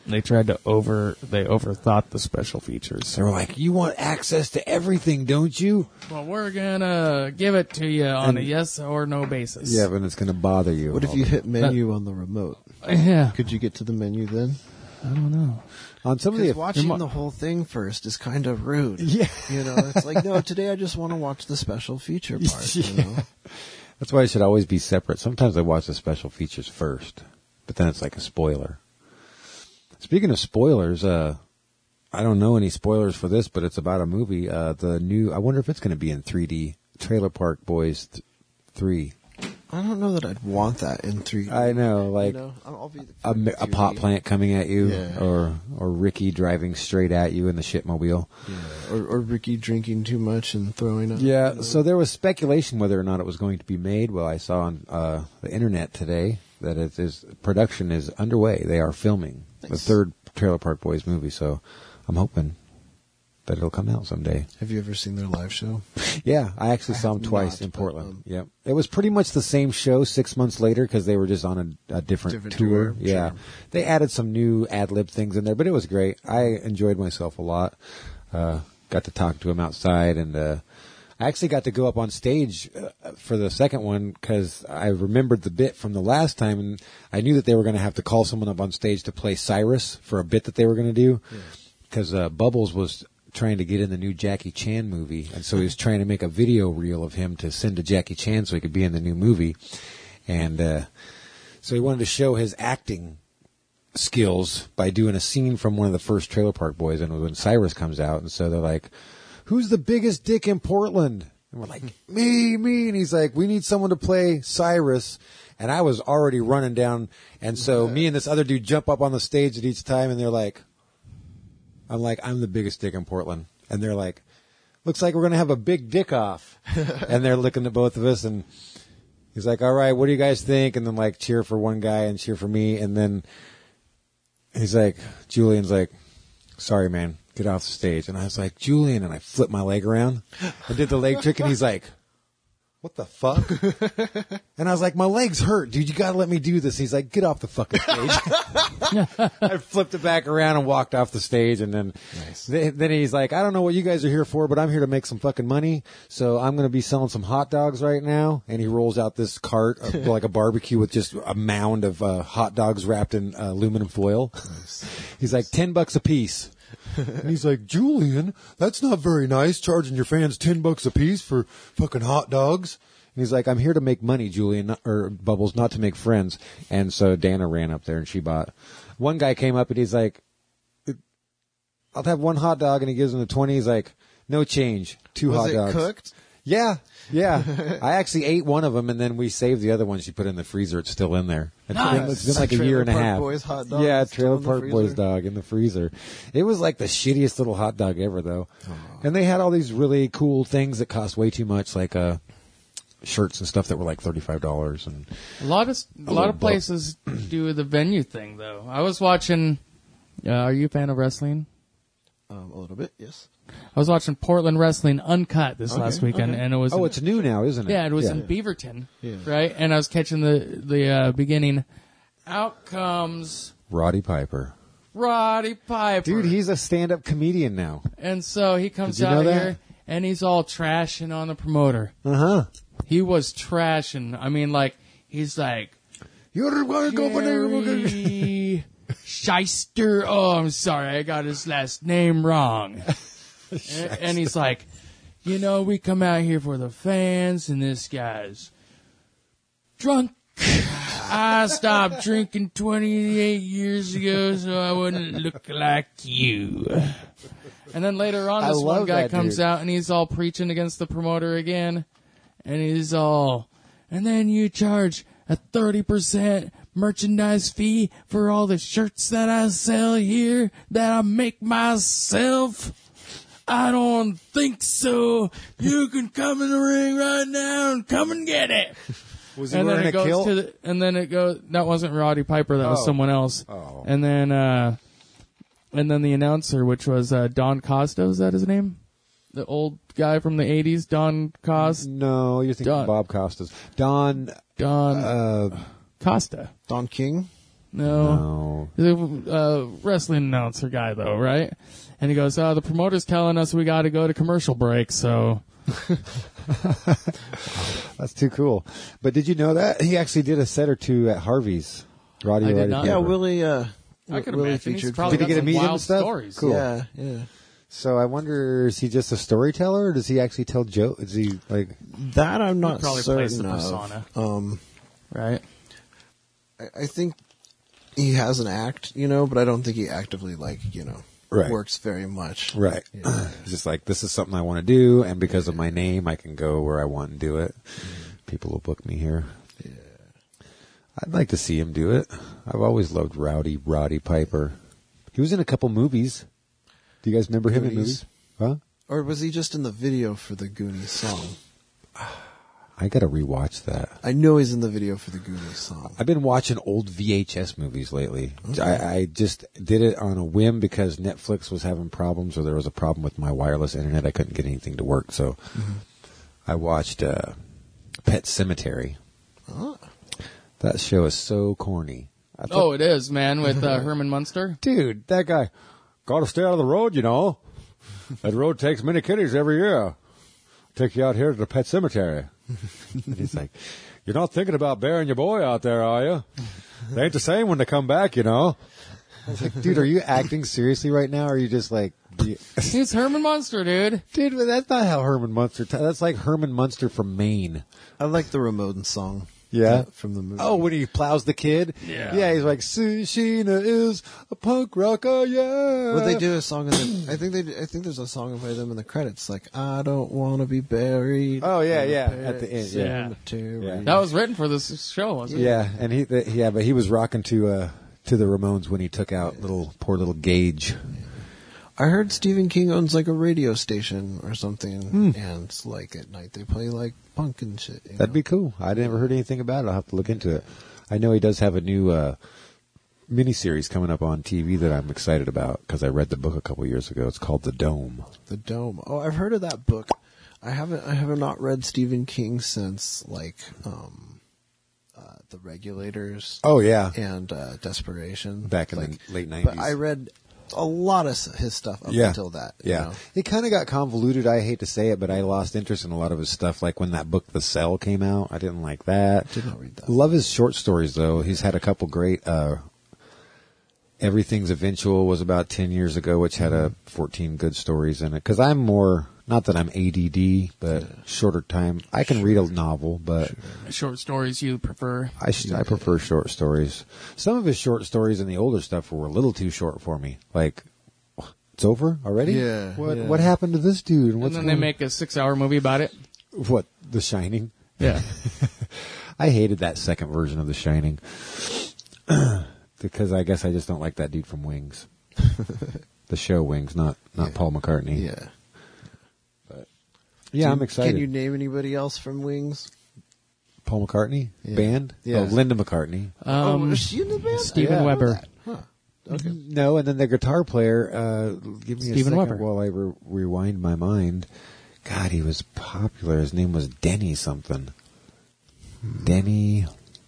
[SPEAKER 2] They tried to over they overthought the special features.
[SPEAKER 1] They were like, "You want access to everything, don't you?"
[SPEAKER 2] Well, we're gonna give it to you on
[SPEAKER 1] And-
[SPEAKER 2] a yes or no basis.
[SPEAKER 1] Yeah, but it's going to bother you.
[SPEAKER 4] What if you hit menu on the remote?
[SPEAKER 2] Yeah.
[SPEAKER 4] Could you get to the menu then?
[SPEAKER 2] I don't know.
[SPEAKER 1] on some of
[SPEAKER 4] Because
[SPEAKER 1] the
[SPEAKER 4] watching
[SPEAKER 2] mo-
[SPEAKER 4] the whole thing first is kind of rude.
[SPEAKER 1] Yeah.
[SPEAKER 4] You know, it's like, no, today I just want to watch the special feature part, you know?
[SPEAKER 1] That's why it should always be separate. Sometimes I watch the special features first, but then it's like a spoiler. Speaking of spoilers, uh, I don't know any spoilers for this, but it's about a movie. Uh, the new, I wonder if it's going to be in three D. Trailer Park Boys th- three.
[SPEAKER 4] I don't know that I'd want that in three D.
[SPEAKER 1] I know, like
[SPEAKER 4] you know? I'll I'll be
[SPEAKER 1] a, mi- a pot plant coming at you,
[SPEAKER 4] Yeah.
[SPEAKER 1] or or Ricky driving straight at you in the shitmobile.
[SPEAKER 4] Yeah. Or, or Ricky drinking too much and throwing up.
[SPEAKER 1] Yeah,
[SPEAKER 4] you know?
[SPEAKER 1] so there was speculation whether or not it was going to be made. Well, I saw on uh, the internet today that it is production is underway. They are filming the
[SPEAKER 4] Nice.
[SPEAKER 1] third Trailer Park Boys movie, so I'm hoping that it'll come out someday.
[SPEAKER 4] Have you ever seen their live show?
[SPEAKER 1] Yeah, I actually
[SPEAKER 4] I
[SPEAKER 1] saw them
[SPEAKER 4] have
[SPEAKER 1] twice
[SPEAKER 4] not,
[SPEAKER 1] in
[SPEAKER 4] but,
[SPEAKER 1] Portland.
[SPEAKER 4] um,
[SPEAKER 1] Yep, it was pretty much the same show six months later because they were just on a, a different,
[SPEAKER 4] Different
[SPEAKER 1] tour.
[SPEAKER 4] tour,
[SPEAKER 1] Yeah,
[SPEAKER 4] sure.
[SPEAKER 1] they added some new ad lib things in there, but it was great. I enjoyed myself a lot. Uh, got to talk to him outside, and uh, I actually got to go up on stage uh, for the second one because I remembered the bit from the last time, and I knew that they were going to have to call someone up on stage to play Cyrus for a bit that they were going to do because uh, Bubbles was trying to get in the new Jackie Chan movie, and so he was trying to make a video reel of him to send to Jackie Chan so he could be in the new movie, and uh, so he wanted to show his acting skills by doing a scene from one of the first Trailer Park Boys, and when Cyrus comes out, and so they're like, "Who's the biggest dick in Portland?" And we're like, "Me, me," and he's like, "We need someone to play Cyrus." And I was already running down, and so me and this other dude jump up on the stage at each time, and they're like, I'm like, I'm the biggest dick in Portland. And they're like, looks like we're going to have a big dick off. And they're looking at both of us, and he's like, all right, what do you guys think? And then, like, cheer for one guy and cheer for me. And then he's like, Julian's like, sorry, man, get off the stage. And I was like, Julian, and I flipped my leg around. I did the leg trick, and he's like, what the fuck? And I was like, my legs hurt, dude. You got to let me do this. He's like, get off the fucking stage. I flipped it back around and walked off the stage. And then, th- then he's like, I don't know what you guys are here for, but I'm here to make some fucking money. So I'm going to be selling some hot dogs right now. And he rolls out this cart, uh, like a barbecue with just a mound of uh, hot dogs wrapped in uh, aluminum foil. Nice. He's like, ten bucks a piece. And he's like, Julian, that's not very nice, charging your fans ten bucks a piece for fucking hot dogs. And he's like, I'm here to make money, Julian, not, or Bubbles, not to make friends. And so Dana ran up there and she bought. One guy came up and he's like, I'll have one hot dog, and he gives him the twenty. He's like, no change, two
[SPEAKER 4] Was
[SPEAKER 1] hot
[SPEAKER 4] it
[SPEAKER 1] dogs.
[SPEAKER 4] cooked?
[SPEAKER 1] Yeah, yeah. I actually ate one of them, and then we saved the other one. She put in the freezer. It's still in there. It's
[SPEAKER 2] Nice.
[SPEAKER 1] been, it's been like a
[SPEAKER 4] Trailer
[SPEAKER 1] year and a
[SPEAKER 4] Park
[SPEAKER 1] half.
[SPEAKER 4] Boys hot dog
[SPEAKER 1] yeah,
[SPEAKER 4] still
[SPEAKER 1] Trailer
[SPEAKER 4] in the
[SPEAKER 1] Park Boys
[SPEAKER 4] freezer?
[SPEAKER 1] dog in the freezer. It was like the shittiest little hot dog ever, though. And they had all these really cool things that cost way too much, like uh, shirts and stuff that were like thirty-five dollars. And
[SPEAKER 2] A lot of a
[SPEAKER 1] little
[SPEAKER 2] lot of
[SPEAKER 1] book.
[SPEAKER 2] places do the venue thing though. I was watching. Uh, are you a fan of wrestling?
[SPEAKER 4] Um, a little bit, yes.
[SPEAKER 2] I was watching Portland Wrestling Uncut this last weekend,
[SPEAKER 4] okay.
[SPEAKER 2] and it was
[SPEAKER 1] oh,
[SPEAKER 2] in,
[SPEAKER 1] it's new now, isn't it?
[SPEAKER 2] yeah, it was in Beaverton,
[SPEAKER 4] Yeah.
[SPEAKER 2] right? And I was catching the the uh, beginning. Out comes
[SPEAKER 1] Roddy Piper.
[SPEAKER 2] Roddy Piper,
[SPEAKER 1] Dude, he's a stand-up comedian now.
[SPEAKER 2] and so he comes
[SPEAKER 1] Did you know
[SPEAKER 2] out
[SPEAKER 1] that?
[SPEAKER 2] here, and he's all trashing on the promoter.
[SPEAKER 1] Uh-huh.
[SPEAKER 2] He was trashing. I mean, like he's like.
[SPEAKER 1] You're going to go for the...
[SPEAKER 2] Jerry Shyster. Oh, I'm sorry. I got his last name wrong. and, and he's like, you know, we come out here for the fans, and this guy's drunk. I stopped drinking twenty-eight years ago so I wouldn't look like you. And then later on,
[SPEAKER 1] I
[SPEAKER 2] this one
[SPEAKER 1] love
[SPEAKER 2] guy
[SPEAKER 1] that
[SPEAKER 2] comes
[SPEAKER 1] dude.
[SPEAKER 2] out, and he's all preaching against the promoter again. And he's all, and then you charge a thirty percent merchandise fee for all the shirts that I sell here that I make myself. I don't think so. You can come in the ring right now and come and get it.
[SPEAKER 1] Was he
[SPEAKER 2] And then
[SPEAKER 1] wearing
[SPEAKER 2] it
[SPEAKER 1] a
[SPEAKER 2] goes
[SPEAKER 1] kilt?
[SPEAKER 2] to the, and then it goes, that wasn't Roddy Piper, that was
[SPEAKER 1] Oh.
[SPEAKER 2] someone else.
[SPEAKER 1] Oh.
[SPEAKER 2] And then, uh, and then the announcer, which was, uh, Don Costa, is that his name? The old guy from the eighties, Don Costa?
[SPEAKER 1] No, you're thinking
[SPEAKER 2] Don-
[SPEAKER 1] Bob Costas. Don...
[SPEAKER 2] Don
[SPEAKER 1] Uh,
[SPEAKER 2] Costa.
[SPEAKER 4] Don King?
[SPEAKER 2] No.
[SPEAKER 1] No.
[SPEAKER 2] The uh, wrestling announcer guy, though, right? And he goes, uh, the promoter's telling us we got to go to commercial break, so...
[SPEAKER 1] That's too cool. But did you know that? He actually did a set or two at Harvey's. Roddy
[SPEAKER 2] I did
[SPEAKER 1] Roddy
[SPEAKER 2] not.
[SPEAKER 4] Yeah,
[SPEAKER 1] Piper.
[SPEAKER 4] Willie. Uh,
[SPEAKER 2] I could
[SPEAKER 4] Willie
[SPEAKER 2] imagine he's
[SPEAKER 4] featured.
[SPEAKER 2] probably
[SPEAKER 1] Did he
[SPEAKER 2] got
[SPEAKER 1] get to
[SPEAKER 2] some
[SPEAKER 1] meet him and
[SPEAKER 2] wild
[SPEAKER 1] stuff?
[SPEAKER 2] stories.
[SPEAKER 1] Cool.
[SPEAKER 4] Yeah, yeah.
[SPEAKER 1] So I wonder, is he just a storyteller, or does he actually tell jokes? Is he like...
[SPEAKER 4] That I'm not
[SPEAKER 2] probably plays
[SPEAKER 4] certain
[SPEAKER 2] the
[SPEAKER 4] of.
[SPEAKER 2] persona.
[SPEAKER 4] Um,
[SPEAKER 2] Right?
[SPEAKER 4] I, I think he has an act, you know, but I don't think he actively, like, you know,
[SPEAKER 1] Right.
[SPEAKER 4] works very much.
[SPEAKER 1] Right.
[SPEAKER 4] Yeah.
[SPEAKER 1] He's just like, this is something I want to do, and because of my name, I can go where I want and do it. People will book me here.
[SPEAKER 4] Yeah.
[SPEAKER 1] I'd like to see him do it. I've always loved Rowdy Roddy Piper. He was in a couple movies. Do you guys remember him in
[SPEAKER 4] Goonies.
[SPEAKER 1] movies? Huh?
[SPEAKER 4] Or was he just in the video for the Goonies song?
[SPEAKER 1] I got to rewatch that.
[SPEAKER 4] I know he's in the video for the Goonies song.
[SPEAKER 1] I've been watching old V H S movies lately. I, I just did it on a whim because Netflix was having problems, or there was a problem with my wireless internet. I couldn't get anything to work, so
[SPEAKER 4] Mm-hmm.
[SPEAKER 1] I watched uh, Pet Sematary.
[SPEAKER 4] Oh.
[SPEAKER 1] That show is so corny. I thought,
[SPEAKER 2] Oh, it is, man, with uh, Herman Munster.
[SPEAKER 1] dude, that guy, got to stay out of the road, you know. That road takes many kitties every year. Take you out here to the Pet Cemetery. And he's like, you're not thinking about burying your boy out there, are you? They ain't the same when they come back, you know. I was like, dude, are you acting seriously right now? Or are you just like, do you-
[SPEAKER 2] He's Herman Munster, dude.
[SPEAKER 1] dude, that's not how Herman Munster, t- that's like Herman Munster from Maine.
[SPEAKER 4] I like the Ramones song.
[SPEAKER 1] Yeah?
[SPEAKER 4] uh, from the movie.
[SPEAKER 1] Oh, when he plows the kid?
[SPEAKER 2] Yeah.
[SPEAKER 1] Yeah, he's like, Sheena is a punk rocker, yeah.
[SPEAKER 4] Well, they do a song in the. I think they. I think there's a song by them in the credits, like "I don't want to be buried."
[SPEAKER 1] Oh, yeah,
[SPEAKER 4] in a
[SPEAKER 1] yeah,
[SPEAKER 4] pet
[SPEAKER 1] at the end, yeah.
[SPEAKER 4] cemetery."
[SPEAKER 1] Yeah.
[SPEAKER 2] That was written for this show, wasn't it?
[SPEAKER 1] Yeah, and he, th- yeah, but he was rocking to, uh, to the Ramones when he took out little, poor little Gage.
[SPEAKER 4] I heard Stephen King owns like a radio station or something,
[SPEAKER 1] Hmm.
[SPEAKER 4] and like at night they play like punk and shit. you
[SPEAKER 1] That'd
[SPEAKER 4] know?
[SPEAKER 1] be cool. I never heard anything about it. I'll have to look into it. I know he does have a new uh, miniseries coming up on T V that I'm excited about because I read the book a couple years ago. It's called The Dome.
[SPEAKER 4] The Dome. Oh, I've heard of that book. I haven't. I have not read Stephen King since like um, uh, The Regulators
[SPEAKER 1] Oh yeah,
[SPEAKER 4] and uh, Desperation.
[SPEAKER 1] back in
[SPEAKER 4] like,
[SPEAKER 1] the late nineties.
[SPEAKER 4] But I read a lot of s- his stuff up
[SPEAKER 1] Yeah.
[SPEAKER 4] until that. you
[SPEAKER 1] Yeah,
[SPEAKER 4] know?
[SPEAKER 1] it kind of got convoluted. I hate to say it, but I lost interest in a lot of his stuff. Like when that book, The Cell, came out, I didn't like that.
[SPEAKER 4] Did not read that.
[SPEAKER 1] Love his short stories though. He's had a couple great. Uh, Everything's Eventual was about ten years ago, which had a fourteen good stories in it. Because I'm more, not that I'm A D D, but shorter time. I can read a novel, but
[SPEAKER 2] Short stories you prefer.
[SPEAKER 1] I sh- I prefer short stories. Some of his short stories and the older stuff were a little too short for me. Like, it's over already?
[SPEAKER 4] Yeah,
[SPEAKER 1] What
[SPEAKER 4] yeah.
[SPEAKER 1] What happened to this dude?
[SPEAKER 2] And
[SPEAKER 1] What's
[SPEAKER 2] then they
[SPEAKER 1] going-
[SPEAKER 2] make a six-hour movie about it.
[SPEAKER 1] what? The Shining?
[SPEAKER 2] Yeah.
[SPEAKER 1] I hated that second version of The Shining. Because I guess I just don't like that dude from Wings. The show Wings, not not
[SPEAKER 4] Yeah.
[SPEAKER 1] Paul McCartney.
[SPEAKER 4] Yeah.
[SPEAKER 1] Yeah,
[SPEAKER 4] Can-
[SPEAKER 1] I'm excited.
[SPEAKER 4] Can you name anybody else from Wings?
[SPEAKER 1] Paul McCartney?
[SPEAKER 4] Yeah.
[SPEAKER 1] Band?
[SPEAKER 4] Yeah.
[SPEAKER 1] Oh, Linda McCartney.
[SPEAKER 4] oh,
[SPEAKER 2] Um,
[SPEAKER 4] was she in the band?
[SPEAKER 2] Steven
[SPEAKER 4] I didn't know
[SPEAKER 2] Weber.
[SPEAKER 4] that. Huh. Okay.
[SPEAKER 1] No, and then the guitar player, uh, give me a
[SPEAKER 2] Steven
[SPEAKER 1] second
[SPEAKER 2] Weber.
[SPEAKER 1] while I re- rewind my mind. God, he was popular. His name was Denny something. Denny.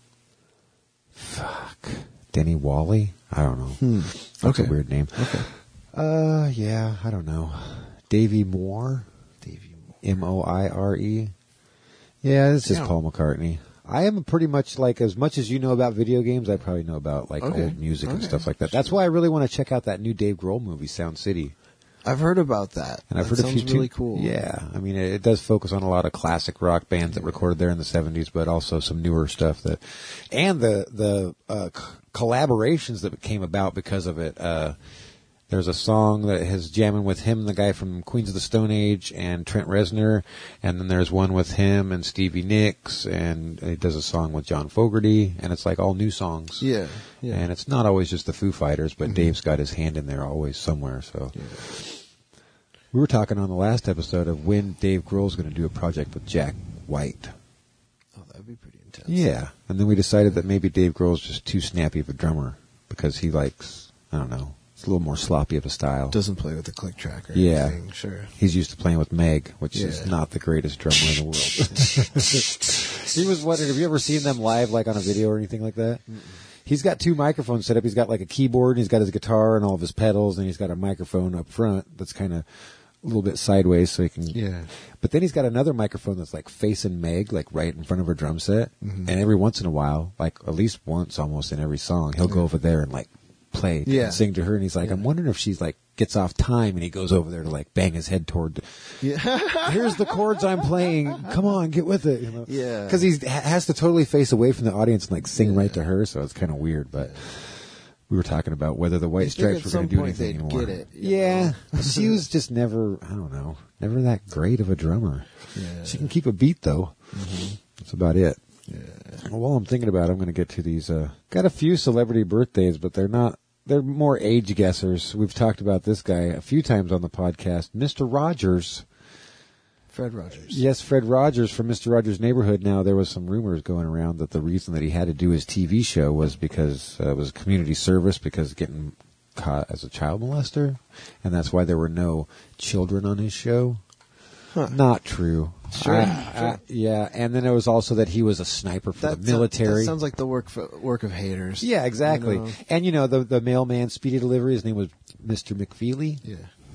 [SPEAKER 1] Fuck. Denny Wally? I don't know.
[SPEAKER 4] Hmm.
[SPEAKER 1] That's
[SPEAKER 4] Okay.
[SPEAKER 1] a weird name.
[SPEAKER 4] Okay.
[SPEAKER 1] Uh, yeah, I don't know. Davey Moore?
[SPEAKER 4] Davey Moore.
[SPEAKER 1] M O I R E. Yeah, it's just
[SPEAKER 4] Yeah.
[SPEAKER 1] Paul McCartney. I am pretty much like, as much as you know about video games, I probably know about like
[SPEAKER 4] Okay.
[SPEAKER 1] old music and
[SPEAKER 4] Okay.
[SPEAKER 1] stuff like that. That's why I really want to check out that new Dave Grohl movie, Sound City.
[SPEAKER 4] I've heard about that.
[SPEAKER 1] And I've
[SPEAKER 4] that
[SPEAKER 1] heard a
[SPEAKER 4] sounds
[SPEAKER 1] few
[SPEAKER 4] really
[SPEAKER 1] too-
[SPEAKER 4] cool.
[SPEAKER 1] Yeah, I mean, it, it does focus on a lot of classic rock bands that recorded there in the seventies, but also some newer stuff that, and the the uh, c- collaborations that came about because of it. Uh, there's a song that has jamming with him, the guy from Queens of the Stone Age, and Trent Reznor, and then there's one with him and Stevie Nicks, and he does a song with John Fogerty, and it's like all new songs.
[SPEAKER 4] Yeah. Yeah.
[SPEAKER 1] And it's not always just the Foo Fighters, but Dave's got his hand in there always somewhere. So we were talking on the last episode of when Dave Grohl's going to do a project with Jack White.
[SPEAKER 4] Oh, that'd be pretty intense.
[SPEAKER 1] Yeah, and then we decided that maybe Dave Grohl's just too snappy of a drummer because he likes, I don't know, it's a little more sloppy of a style.
[SPEAKER 4] Doesn't play with the click track or
[SPEAKER 1] Yeah.
[SPEAKER 4] anything. Sure.
[SPEAKER 1] He's used to playing with Meg, which is
[SPEAKER 4] Yeah.
[SPEAKER 1] not the greatest drummer in the world. He was wondering, have you ever seen them live, like on a video or anything like that? Mm-mm. He's got two microphones set up. He's got like a keyboard, and he's got his guitar and all of his pedals, and he's got a microphone up front that's kind of a little bit sideways so he can.
[SPEAKER 4] Yeah.
[SPEAKER 1] But then he's got another microphone that's like facing Meg, like right in front of her drum set. Mm-hmm. And every once in a while, like at least once almost in every song, he'll go over there and like play
[SPEAKER 4] Yeah.
[SPEAKER 1] and sing to her. And he's like,
[SPEAKER 4] Yeah.
[SPEAKER 1] I'm wondering if she's like gets off time, and he goes over there to like bang his head toward.
[SPEAKER 4] Yeah.
[SPEAKER 1] Here's the chords I'm playing. Come on, get with it. You know?
[SPEAKER 4] Yeah.
[SPEAKER 1] Because he has to totally face away from the audience and like sing
[SPEAKER 4] Yeah.
[SPEAKER 1] right to her, so it's kind of weird. But we were talking about whether the White
[SPEAKER 4] You think
[SPEAKER 1] Stripes
[SPEAKER 4] at
[SPEAKER 1] were going
[SPEAKER 4] some
[SPEAKER 1] to do
[SPEAKER 4] point
[SPEAKER 1] anything
[SPEAKER 4] they'd
[SPEAKER 1] anymore.
[SPEAKER 4] get it, you
[SPEAKER 1] Yeah,
[SPEAKER 4] know?
[SPEAKER 1] she was just never. I don't know, never that great of a drummer.
[SPEAKER 4] Yeah.
[SPEAKER 1] She can keep a beat though.
[SPEAKER 4] Mm-hmm.
[SPEAKER 1] That's about it.
[SPEAKER 4] Yeah.
[SPEAKER 1] Well, while I'm thinking about it, I'm going to get to these. Uh, got a few celebrity birthdays, but they're not. They're more age guessers. We've talked about this guy a few times on the podcast, Mister Rogers.
[SPEAKER 4] Fred Rogers.
[SPEAKER 1] Yes, Fred Rogers from Mister Rogers' Neighborhood. Now, there was some rumors going around that the reason that he had to do his T V show was because uh, it was community service, because getting caught as a child molester, and that's why there were no children on his show.
[SPEAKER 4] Huh.
[SPEAKER 1] Not true.
[SPEAKER 4] Sure,
[SPEAKER 1] I-
[SPEAKER 4] sure.
[SPEAKER 1] I- yeah, and then it was also that he was a sniper for
[SPEAKER 4] That,
[SPEAKER 1] the military.
[SPEAKER 4] that sounds like the work for, work of haters.
[SPEAKER 1] Yeah, exactly.
[SPEAKER 4] You know?
[SPEAKER 1] And you know the the mailman speedy delivery. His name was Mister McFeely.
[SPEAKER 4] Yeah.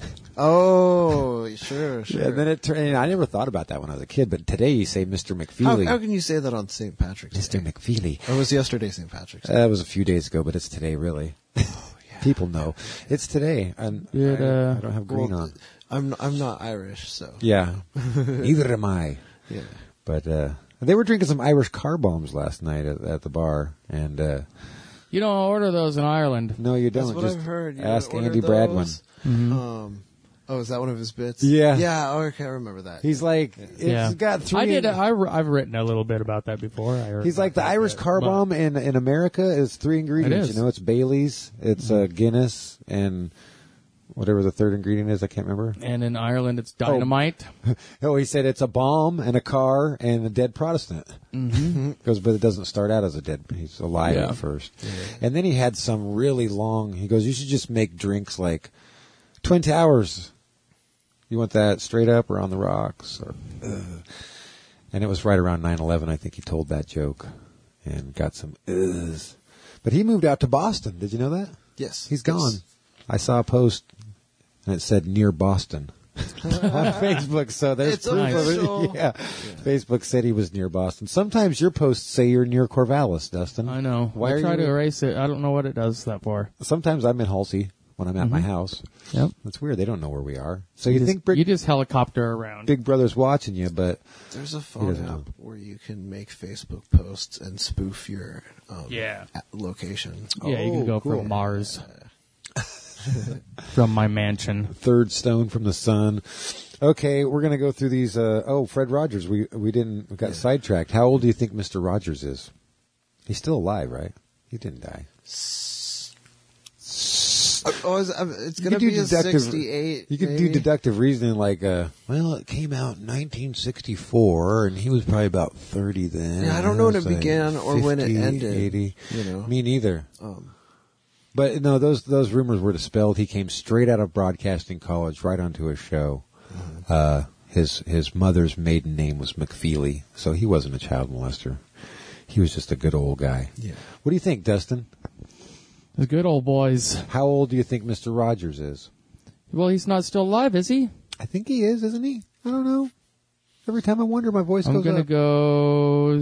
[SPEAKER 4] Oh, sure, sure.
[SPEAKER 1] Yeah, and then it turned. I never thought about that when I was a kid, but today you say Mister
[SPEAKER 4] how,
[SPEAKER 1] McFeely.
[SPEAKER 4] how can you say that on Saint Patrick's
[SPEAKER 1] Mister
[SPEAKER 4] Day?
[SPEAKER 1] McFeely.
[SPEAKER 4] Or was yesterday Saint Patrick's Day?
[SPEAKER 1] That was a few days ago, but it's today, really.
[SPEAKER 4] Oh, yeah.
[SPEAKER 1] People know it's today, and
[SPEAKER 2] Did,
[SPEAKER 1] I,
[SPEAKER 2] uh,
[SPEAKER 1] I don't have green
[SPEAKER 4] Well,
[SPEAKER 1] on.
[SPEAKER 4] I'm I'm not Irish, so
[SPEAKER 1] Yeah, neither am I.
[SPEAKER 4] yeah.
[SPEAKER 1] But uh, they were drinking some Irish car bombs last night at, at the bar, and uh,
[SPEAKER 2] You don't order those in Ireland.
[SPEAKER 1] no, you don't.
[SPEAKER 4] That's what
[SPEAKER 1] Just
[SPEAKER 4] I've heard. You
[SPEAKER 1] ask
[SPEAKER 4] order
[SPEAKER 1] Andy
[SPEAKER 4] those.
[SPEAKER 1] Bradwin.
[SPEAKER 4] Um, oh, is that one of his bits?
[SPEAKER 1] Yeah.
[SPEAKER 4] Yeah. Oh, okay, I remember that.
[SPEAKER 1] He's like, it's
[SPEAKER 2] Yeah,
[SPEAKER 1] got three.
[SPEAKER 2] I did. I, I've written a little bit about that before. I heard
[SPEAKER 1] He's like
[SPEAKER 2] about
[SPEAKER 1] the
[SPEAKER 2] that,
[SPEAKER 1] Irish
[SPEAKER 2] but-
[SPEAKER 1] car
[SPEAKER 2] but-
[SPEAKER 1] bomb in in America is three ingredients.
[SPEAKER 2] It is.
[SPEAKER 1] You know, it's Bailey's, it's uh, Guinness, and whatever the third ingredient is, I can't remember.
[SPEAKER 2] And in Ireland, it's dynamite.
[SPEAKER 1] Oh, he said it's a bomb and a car and a dead Protestant. Mm-hmm. Goes, but it doesn't start out as a dead. He's alive
[SPEAKER 2] Yeah.
[SPEAKER 1] at first, and then he had some really long. He goes, "You should just make drinks like Twin Towers. You want that straight up or on the rocks?" Or, uh. And it was right around nine eleven. I think he told that joke and got some. Uhs. But he moved out to Boston. Did you know that?
[SPEAKER 4] Yes.
[SPEAKER 1] He's gone.
[SPEAKER 4] Yes.
[SPEAKER 1] I saw a post and it said near Boston on Facebook. So there's
[SPEAKER 4] It's
[SPEAKER 1] proof
[SPEAKER 4] official.
[SPEAKER 1] of it. Yeah. Facebook said he was near Boston. Sometimes your posts say you're near Corvallis, Dustin.
[SPEAKER 2] I know.
[SPEAKER 1] Why
[SPEAKER 2] I
[SPEAKER 1] are
[SPEAKER 2] try
[SPEAKER 1] you?
[SPEAKER 2] to erase it. I don't know what it does that for.
[SPEAKER 1] Sometimes I'm in Halsey when I'm at my house.
[SPEAKER 2] Yep.
[SPEAKER 1] That's weird. They don't know where we are. So you,
[SPEAKER 2] just,
[SPEAKER 1] think Big,
[SPEAKER 2] you just helicopter around.
[SPEAKER 1] Big Brother's watching you, but
[SPEAKER 4] There's a phone
[SPEAKER 1] doesn't
[SPEAKER 4] app
[SPEAKER 1] know.
[SPEAKER 4] where you can make Facebook posts and spoof your um,
[SPEAKER 2] Yeah.
[SPEAKER 4] a- location.
[SPEAKER 2] Yeah, you can
[SPEAKER 1] Oh,
[SPEAKER 2] go
[SPEAKER 1] cool.
[SPEAKER 2] from Mars. From my mansion.
[SPEAKER 1] third stone from the sun. Okay, we're gonna go through these. Uh, oh, Fred Rogers. We we didn't we got sidetracked. How old do you think Mister Rogers is? He's still alive, right? He didn't die.
[SPEAKER 4] Oh, it's, um, it's
[SPEAKER 1] You
[SPEAKER 4] going to
[SPEAKER 1] could do
[SPEAKER 4] be a
[SPEAKER 1] deductive-
[SPEAKER 4] sixty-eight.
[SPEAKER 1] You could
[SPEAKER 4] maybe?
[SPEAKER 1] do deductive reasoning, like, uh, well, it came out in nineteen sixty-four, and he was probably about thirty then.
[SPEAKER 4] Yeah, I don't know when it
[SPEAKER 1] It's like
[SPEAKER 4] began or when it
[SPEAKER 1] fifty,
[SPEAKER 4] ended,
[SPEAKER 1] eighty.
[SPEAKER 4] you know.
[SPEAKER 1] Me neither.
[SPEAKER 4] Um,
[SPEAKER 1] But no, those those rumors were dispelled. He came straight out of broadcasting college, right onto a show.
[SPEAKER 4] Mm-hmm.
[SPEAKER 1] Uh, his his mother's maiden name was McFeely, so he wasn't a child molester. He was just a good old guy.
[SPEAKER 4] Yeah.
[SPEAKER 1] What do you think, Dustin?
[SPEAKER 2] The good old boys.
[SPEAKER 1] How old do you think Mister Rogers is?
[SPEAKER 2] Well, he's not still alive, is he?
[SPEAKER 1] I think he is, isn't he? I don't know. Every time I wonder, my voice
[SPEAKER 2] I'm
[SPEAKER 1] goes
[SPEAKER 2] gonna
[SPEAKER 1] up.
[SPEAKER 2] go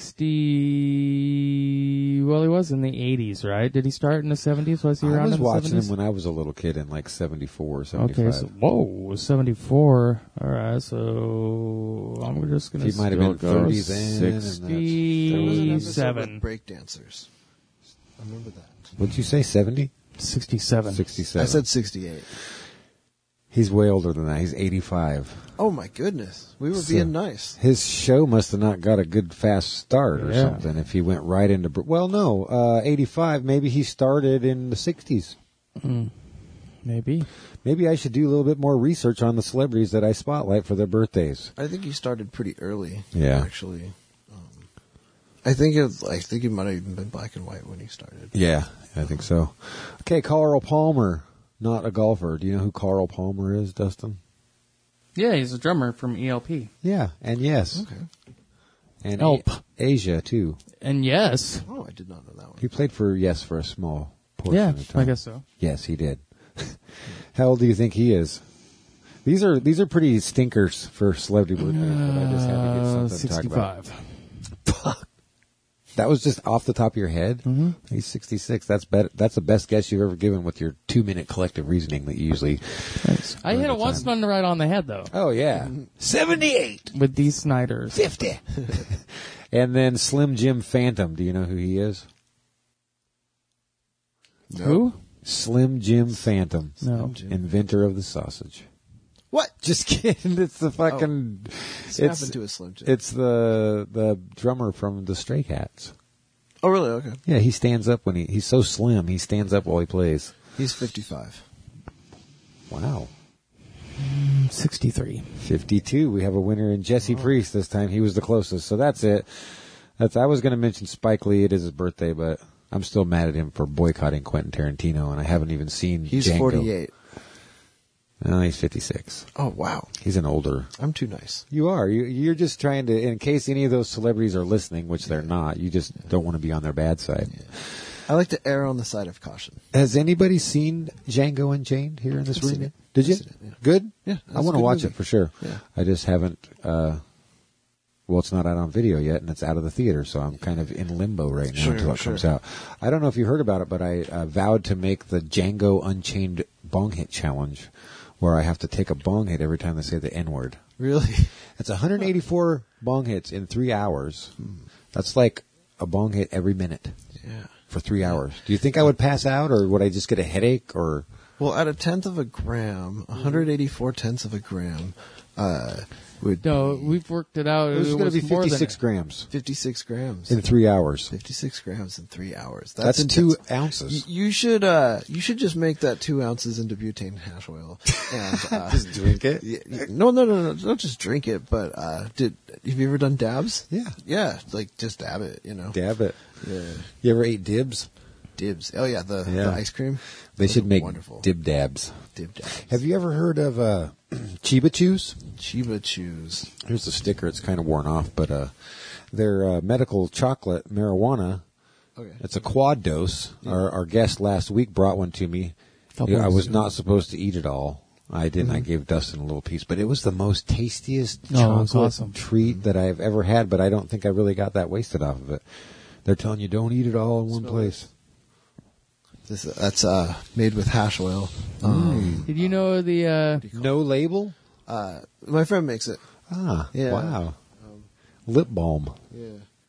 [SPEAKER 2] sixty. Well, he was in the eighties, right? Did he start in the seventies? Was he
[SPEAKER 1] I
[SPEAKER 2] around
[SPEAKER 1] was
[SPEAKER 2] in the
[SPEAKER 1] watching
[SPEAKER 2] seventies?
[SPEAKER 1] him when I was a little kid in like seventy-four or seventy-five.
[SPEAKER 2] Okay, so whoa, seventy-four. All right, so I'm just gonna.
[SPEAKER 1] He might have
[SPEAKER 2] still
[SPEAKER 1] been
[SPEAKER 2] go
[SPEAKER 1] thirty then, and that's-
[SPEAKER 4] there was an episode
[SPEAKER 2] sixty-seven.
[SPEAKER 4] with breakdancers. I remember that.
[SPEAKER 1] What'd you say, seventy?
[SPEAKER 2] Sixty-seven.
[SPEAKER 1] sixty-seven.
[SPEAKER 4] I said sixty-eight.
[SPEAKER 1] He's way older than that. He's eighty-five.
[SPEAKER 4] Oh my goodness, we were
[SPEAKER 1] So-
[SPEAKER 4] being nice.
[SPEAKER 1] His show must have not got a good fast start or
[SPEAKER 2] Yeah.
[SPEAKER 1] something if he went right into... br- Well, no, uh, eighty-five, maybe he started in the sixties.
[SPEAKER 2] Maybe.
[SPEAKER 1] Maybe I should do a little bit more research on the celebrities that I spotlight for their birthdays.
[SPEAKER 4] I think he started pretty early.
[SPEAKER 1] Yeah.
[SPEAKER 4] actually. Um, I think it. I think he might have even been black and white when he started.
[SPEAKER 1] Yeah, I think so. Okay, Carl Palmer, not a golfer. Do you know who Carl Palmer is, Dustin?
[SPEAKER 2] Yeah, he's a drummer from E L P.
[SPEAKER 1] Yeah, and yes.
[SPEAKER 4] Okay.
[SPEAKER 1] And
[SPEAKER 2] Elp.
[SPEAKER 1] A- Asia, too.
[SPEAKER 2] And yes.
[SPEAKER 4] Oh, I did not know that one.
[SPEAKER 1] He played for Yes for a small portion
[SPEAKER 2] Yeah,
[SPEAKER 1] of the time.
[SPEAKER 2] I guess so.
[SPEAKER 1] Yes, he did. How old do you think he is? These are these are pretty stinkers for celebrity birthdays, but I just had to get
[SPEAKER 2] Uh,
[SPEAKER 1] something to talk about.
[SPEAKER 2] sixty-five.
[SPEAKER 1] That was just off the top of your head? Mm-hmm. He's sixty-six. That's better. That's the best guess you've ever given with your two-minute collective reasoning that you usually...
[SPEAKER 2] Thanks. I hit
[SPEAKER 1] the
[SPEAKER 2] it once
[SPEAKER 1] time.
[SPEAKER 2] on the right on the head, though.
[SPEAKER 1] Oh, yeah. seventy-eight.
[SPEAKER 2] With Dee Snider's.
[SPEAKER 1] fifty. And then Slim Jim Phantom. Do you know who he is?
[SPEAKER 4] No.
[SPEAKER 2] Who?
[SPEAKER 1] Slim Jim Phantom.
[SPEAKER 2] No.
[SPEAKER 1] Inventor of the sausage.
[SPEAKER 4] What?
[SPEAKER 1] Just kidding. It's the fucking...
[SPEAKER 4] What's
[SPEAKER 1] it's,
[SPEAKER 4] happened to a Slim Jim?
[SPEAKER 1] It's the the drummer from the Stray Cats.
[SPEAKER 4] Oh, really? Okay.
[SPEAKER 1] Yeah, he stands up when he... He's so slim, he stands up while he plays.
[SPEAKER 4] He's fifty-five.
[SPEAKER 1] Wow.
[SPEAKER 2] sixty-three.
[SPEAKER 1] fifty-two. We have a winner in Jesse Priest this time. He was the closest. So that's it. That's. I was going to mention Spike Lee. It is his birthday, but I'm still mad at him for boycotting Quentin Tarantino, and I haven't even seen
[SPEAKER 4] He's
[SPEAKER 1] Django.
[SPEAKER 4] forty-eight.
[SPEAKER 1] No, he's fifty-six.
[SPEAKER 4] Oh, wow.
[SPEAKER 1] He's an older.
[SPEAKER 4] I'm too nice.
[SPEAKER 1] You are. You, you're just trying to, in case any of those celebrities are listening, which they're not, you just yeah. don't want to be on their bad side. Yeah.
[SPEAKER 4] I like to err on the side of caution.
[SPEAKER 1] Has anybody seen Django Unchained here in this
[SPEAKER 4] I've
[SPEAKER 1] room?
[SPEAKER 4] seen it.
[SPEAKER 1] Did you?
[SPEAKER 4] I've seen it, yeah.
[SPEAKER 1] Good?
[SPEAKER 4] Yeah.
[SPEAKER 1] I want to watch movie. it for sure.
[SPEAKER 4] Yeah.
[SPEAKER 1] I just haven't, uh, well, it's not out on video yet, and it's out of the theater, so I'm kind of in limbo right now
[SPEAKER 4] sure,
[SPEAKER 1] until it
[SPEAKER 4] sure.
[SPEAKER 1] comes out. I don't know if you heard about it, but I uh, vowed to make the Django Unchained bong hit challenge, where I have to take a bong hit every time they say the N-word.
[SPEAKER 4] Really?
[SPEAKER 1] It's one hundred eighty-four bong hits in three hours. That's like a bong hit every minute.
[SPEAKER 4] Yeah.
[SPEAKER 1] For three hours. Do you think I would pass out, or would I just get a headache, or...
[SPEAKER 4] Well, at a tenth of a gram, one hundred eighty-four tenths of a gram, uh, would
[SPEAKER 2] No,
[SPEAKER 4] be
[SPEAKER 2] we've worked it out.
[SPEAKER 1] It was
[SPEAKER 2] It
[SPEAKER 1] going to be
[SPEAKER 2] was more than
[SPEAKER 1] fifty-six
[SPEAKER 2] it.
[SPEAKER 1] grams
[SPEAKER 4] fifty-six grams.
[SPEAKER 1] in three hours.
[SPEAKER 4] fifty-six grams in three hours.
[SPEAKER 1] That's,
[SPEAKER 4] That's
[SPEAKER 1] two
[SPEAKER 4] intense.
[SPEAKER 1] ounces.
[SPEAKER 4] Y- You should uh, you should just make that two ounces into butane hash oil and uh,
[SPEAKER 1] Just drink it?
[SPEAKER 4] y- y- no, no, no, no, don't just drink it. But uh, did have you ever done dabs?
[SPEAKER 1] Yeah.
[SPEAKER 4] yeah, like just dab it. You know,
[SPEAKER 1] Dab it.
[SPEAKER 4] Yeah,
[SPEAKER 1] You ever ate dibs?
[SPEAKER 4] dibs. Oh yeah, the,
[SPEAKER 1] Yeah.
[SPEAKER 4] the ice cream.
[SPEAKER 1] They
[SPEAKER 4] Those
[SPEAKER 1] should
[SPEAKER 4] are
[SPEAKER 1] make
[SPEAKER 4] wonderful
[SPEAKER 1] dib dabs.
[SPEAKER 4] dib dabs.
[SPEAKER 1] Have you ever heard of uh, Chiba Chews?
[SPEAKER 4] Chiba Chews?
[SPEAKER 1] Here's the sticker. It's kind of worn off, but uh, they're uh, medical chocolate marijuana.
[SPEAKER 4] Okay.
[SPEAKER 1] It's a quad dose. Our, our guest last week brought one to me.
[SPEAKER 2] Couple
[SPEAKER 1] I was
[SPEAKER 2] of-
[SPEAKER 1] not supposed to eat it all. I didn't. I gave Dustin a little piece, but it was the most tastiest
[SPEAKER 2] Oh, it was
[SPEAKER 1] chocolate
[SPEAKER 2] awesome.
[SPEAKER 1] treat that I've ever had. But I don't think I really got that wasted off of it. They're telling you don't eat it all in one
[SPEAKER 4] Smell
[SPEAKER 1] place.
[SPEAKER 4] This that's uh, made with hash oil. Um,
[SPEAKER 2] Did you know the... Uh,
[SPEAKER 1] No label.
[SPEAKER 4] uh, my friend makes it.
[SPEAKER 1] Ah,
[SPEAKER 4] Yeah.
[SPEAKER 1] wow. Lip balm.
[SPEAKER 4] Yeah.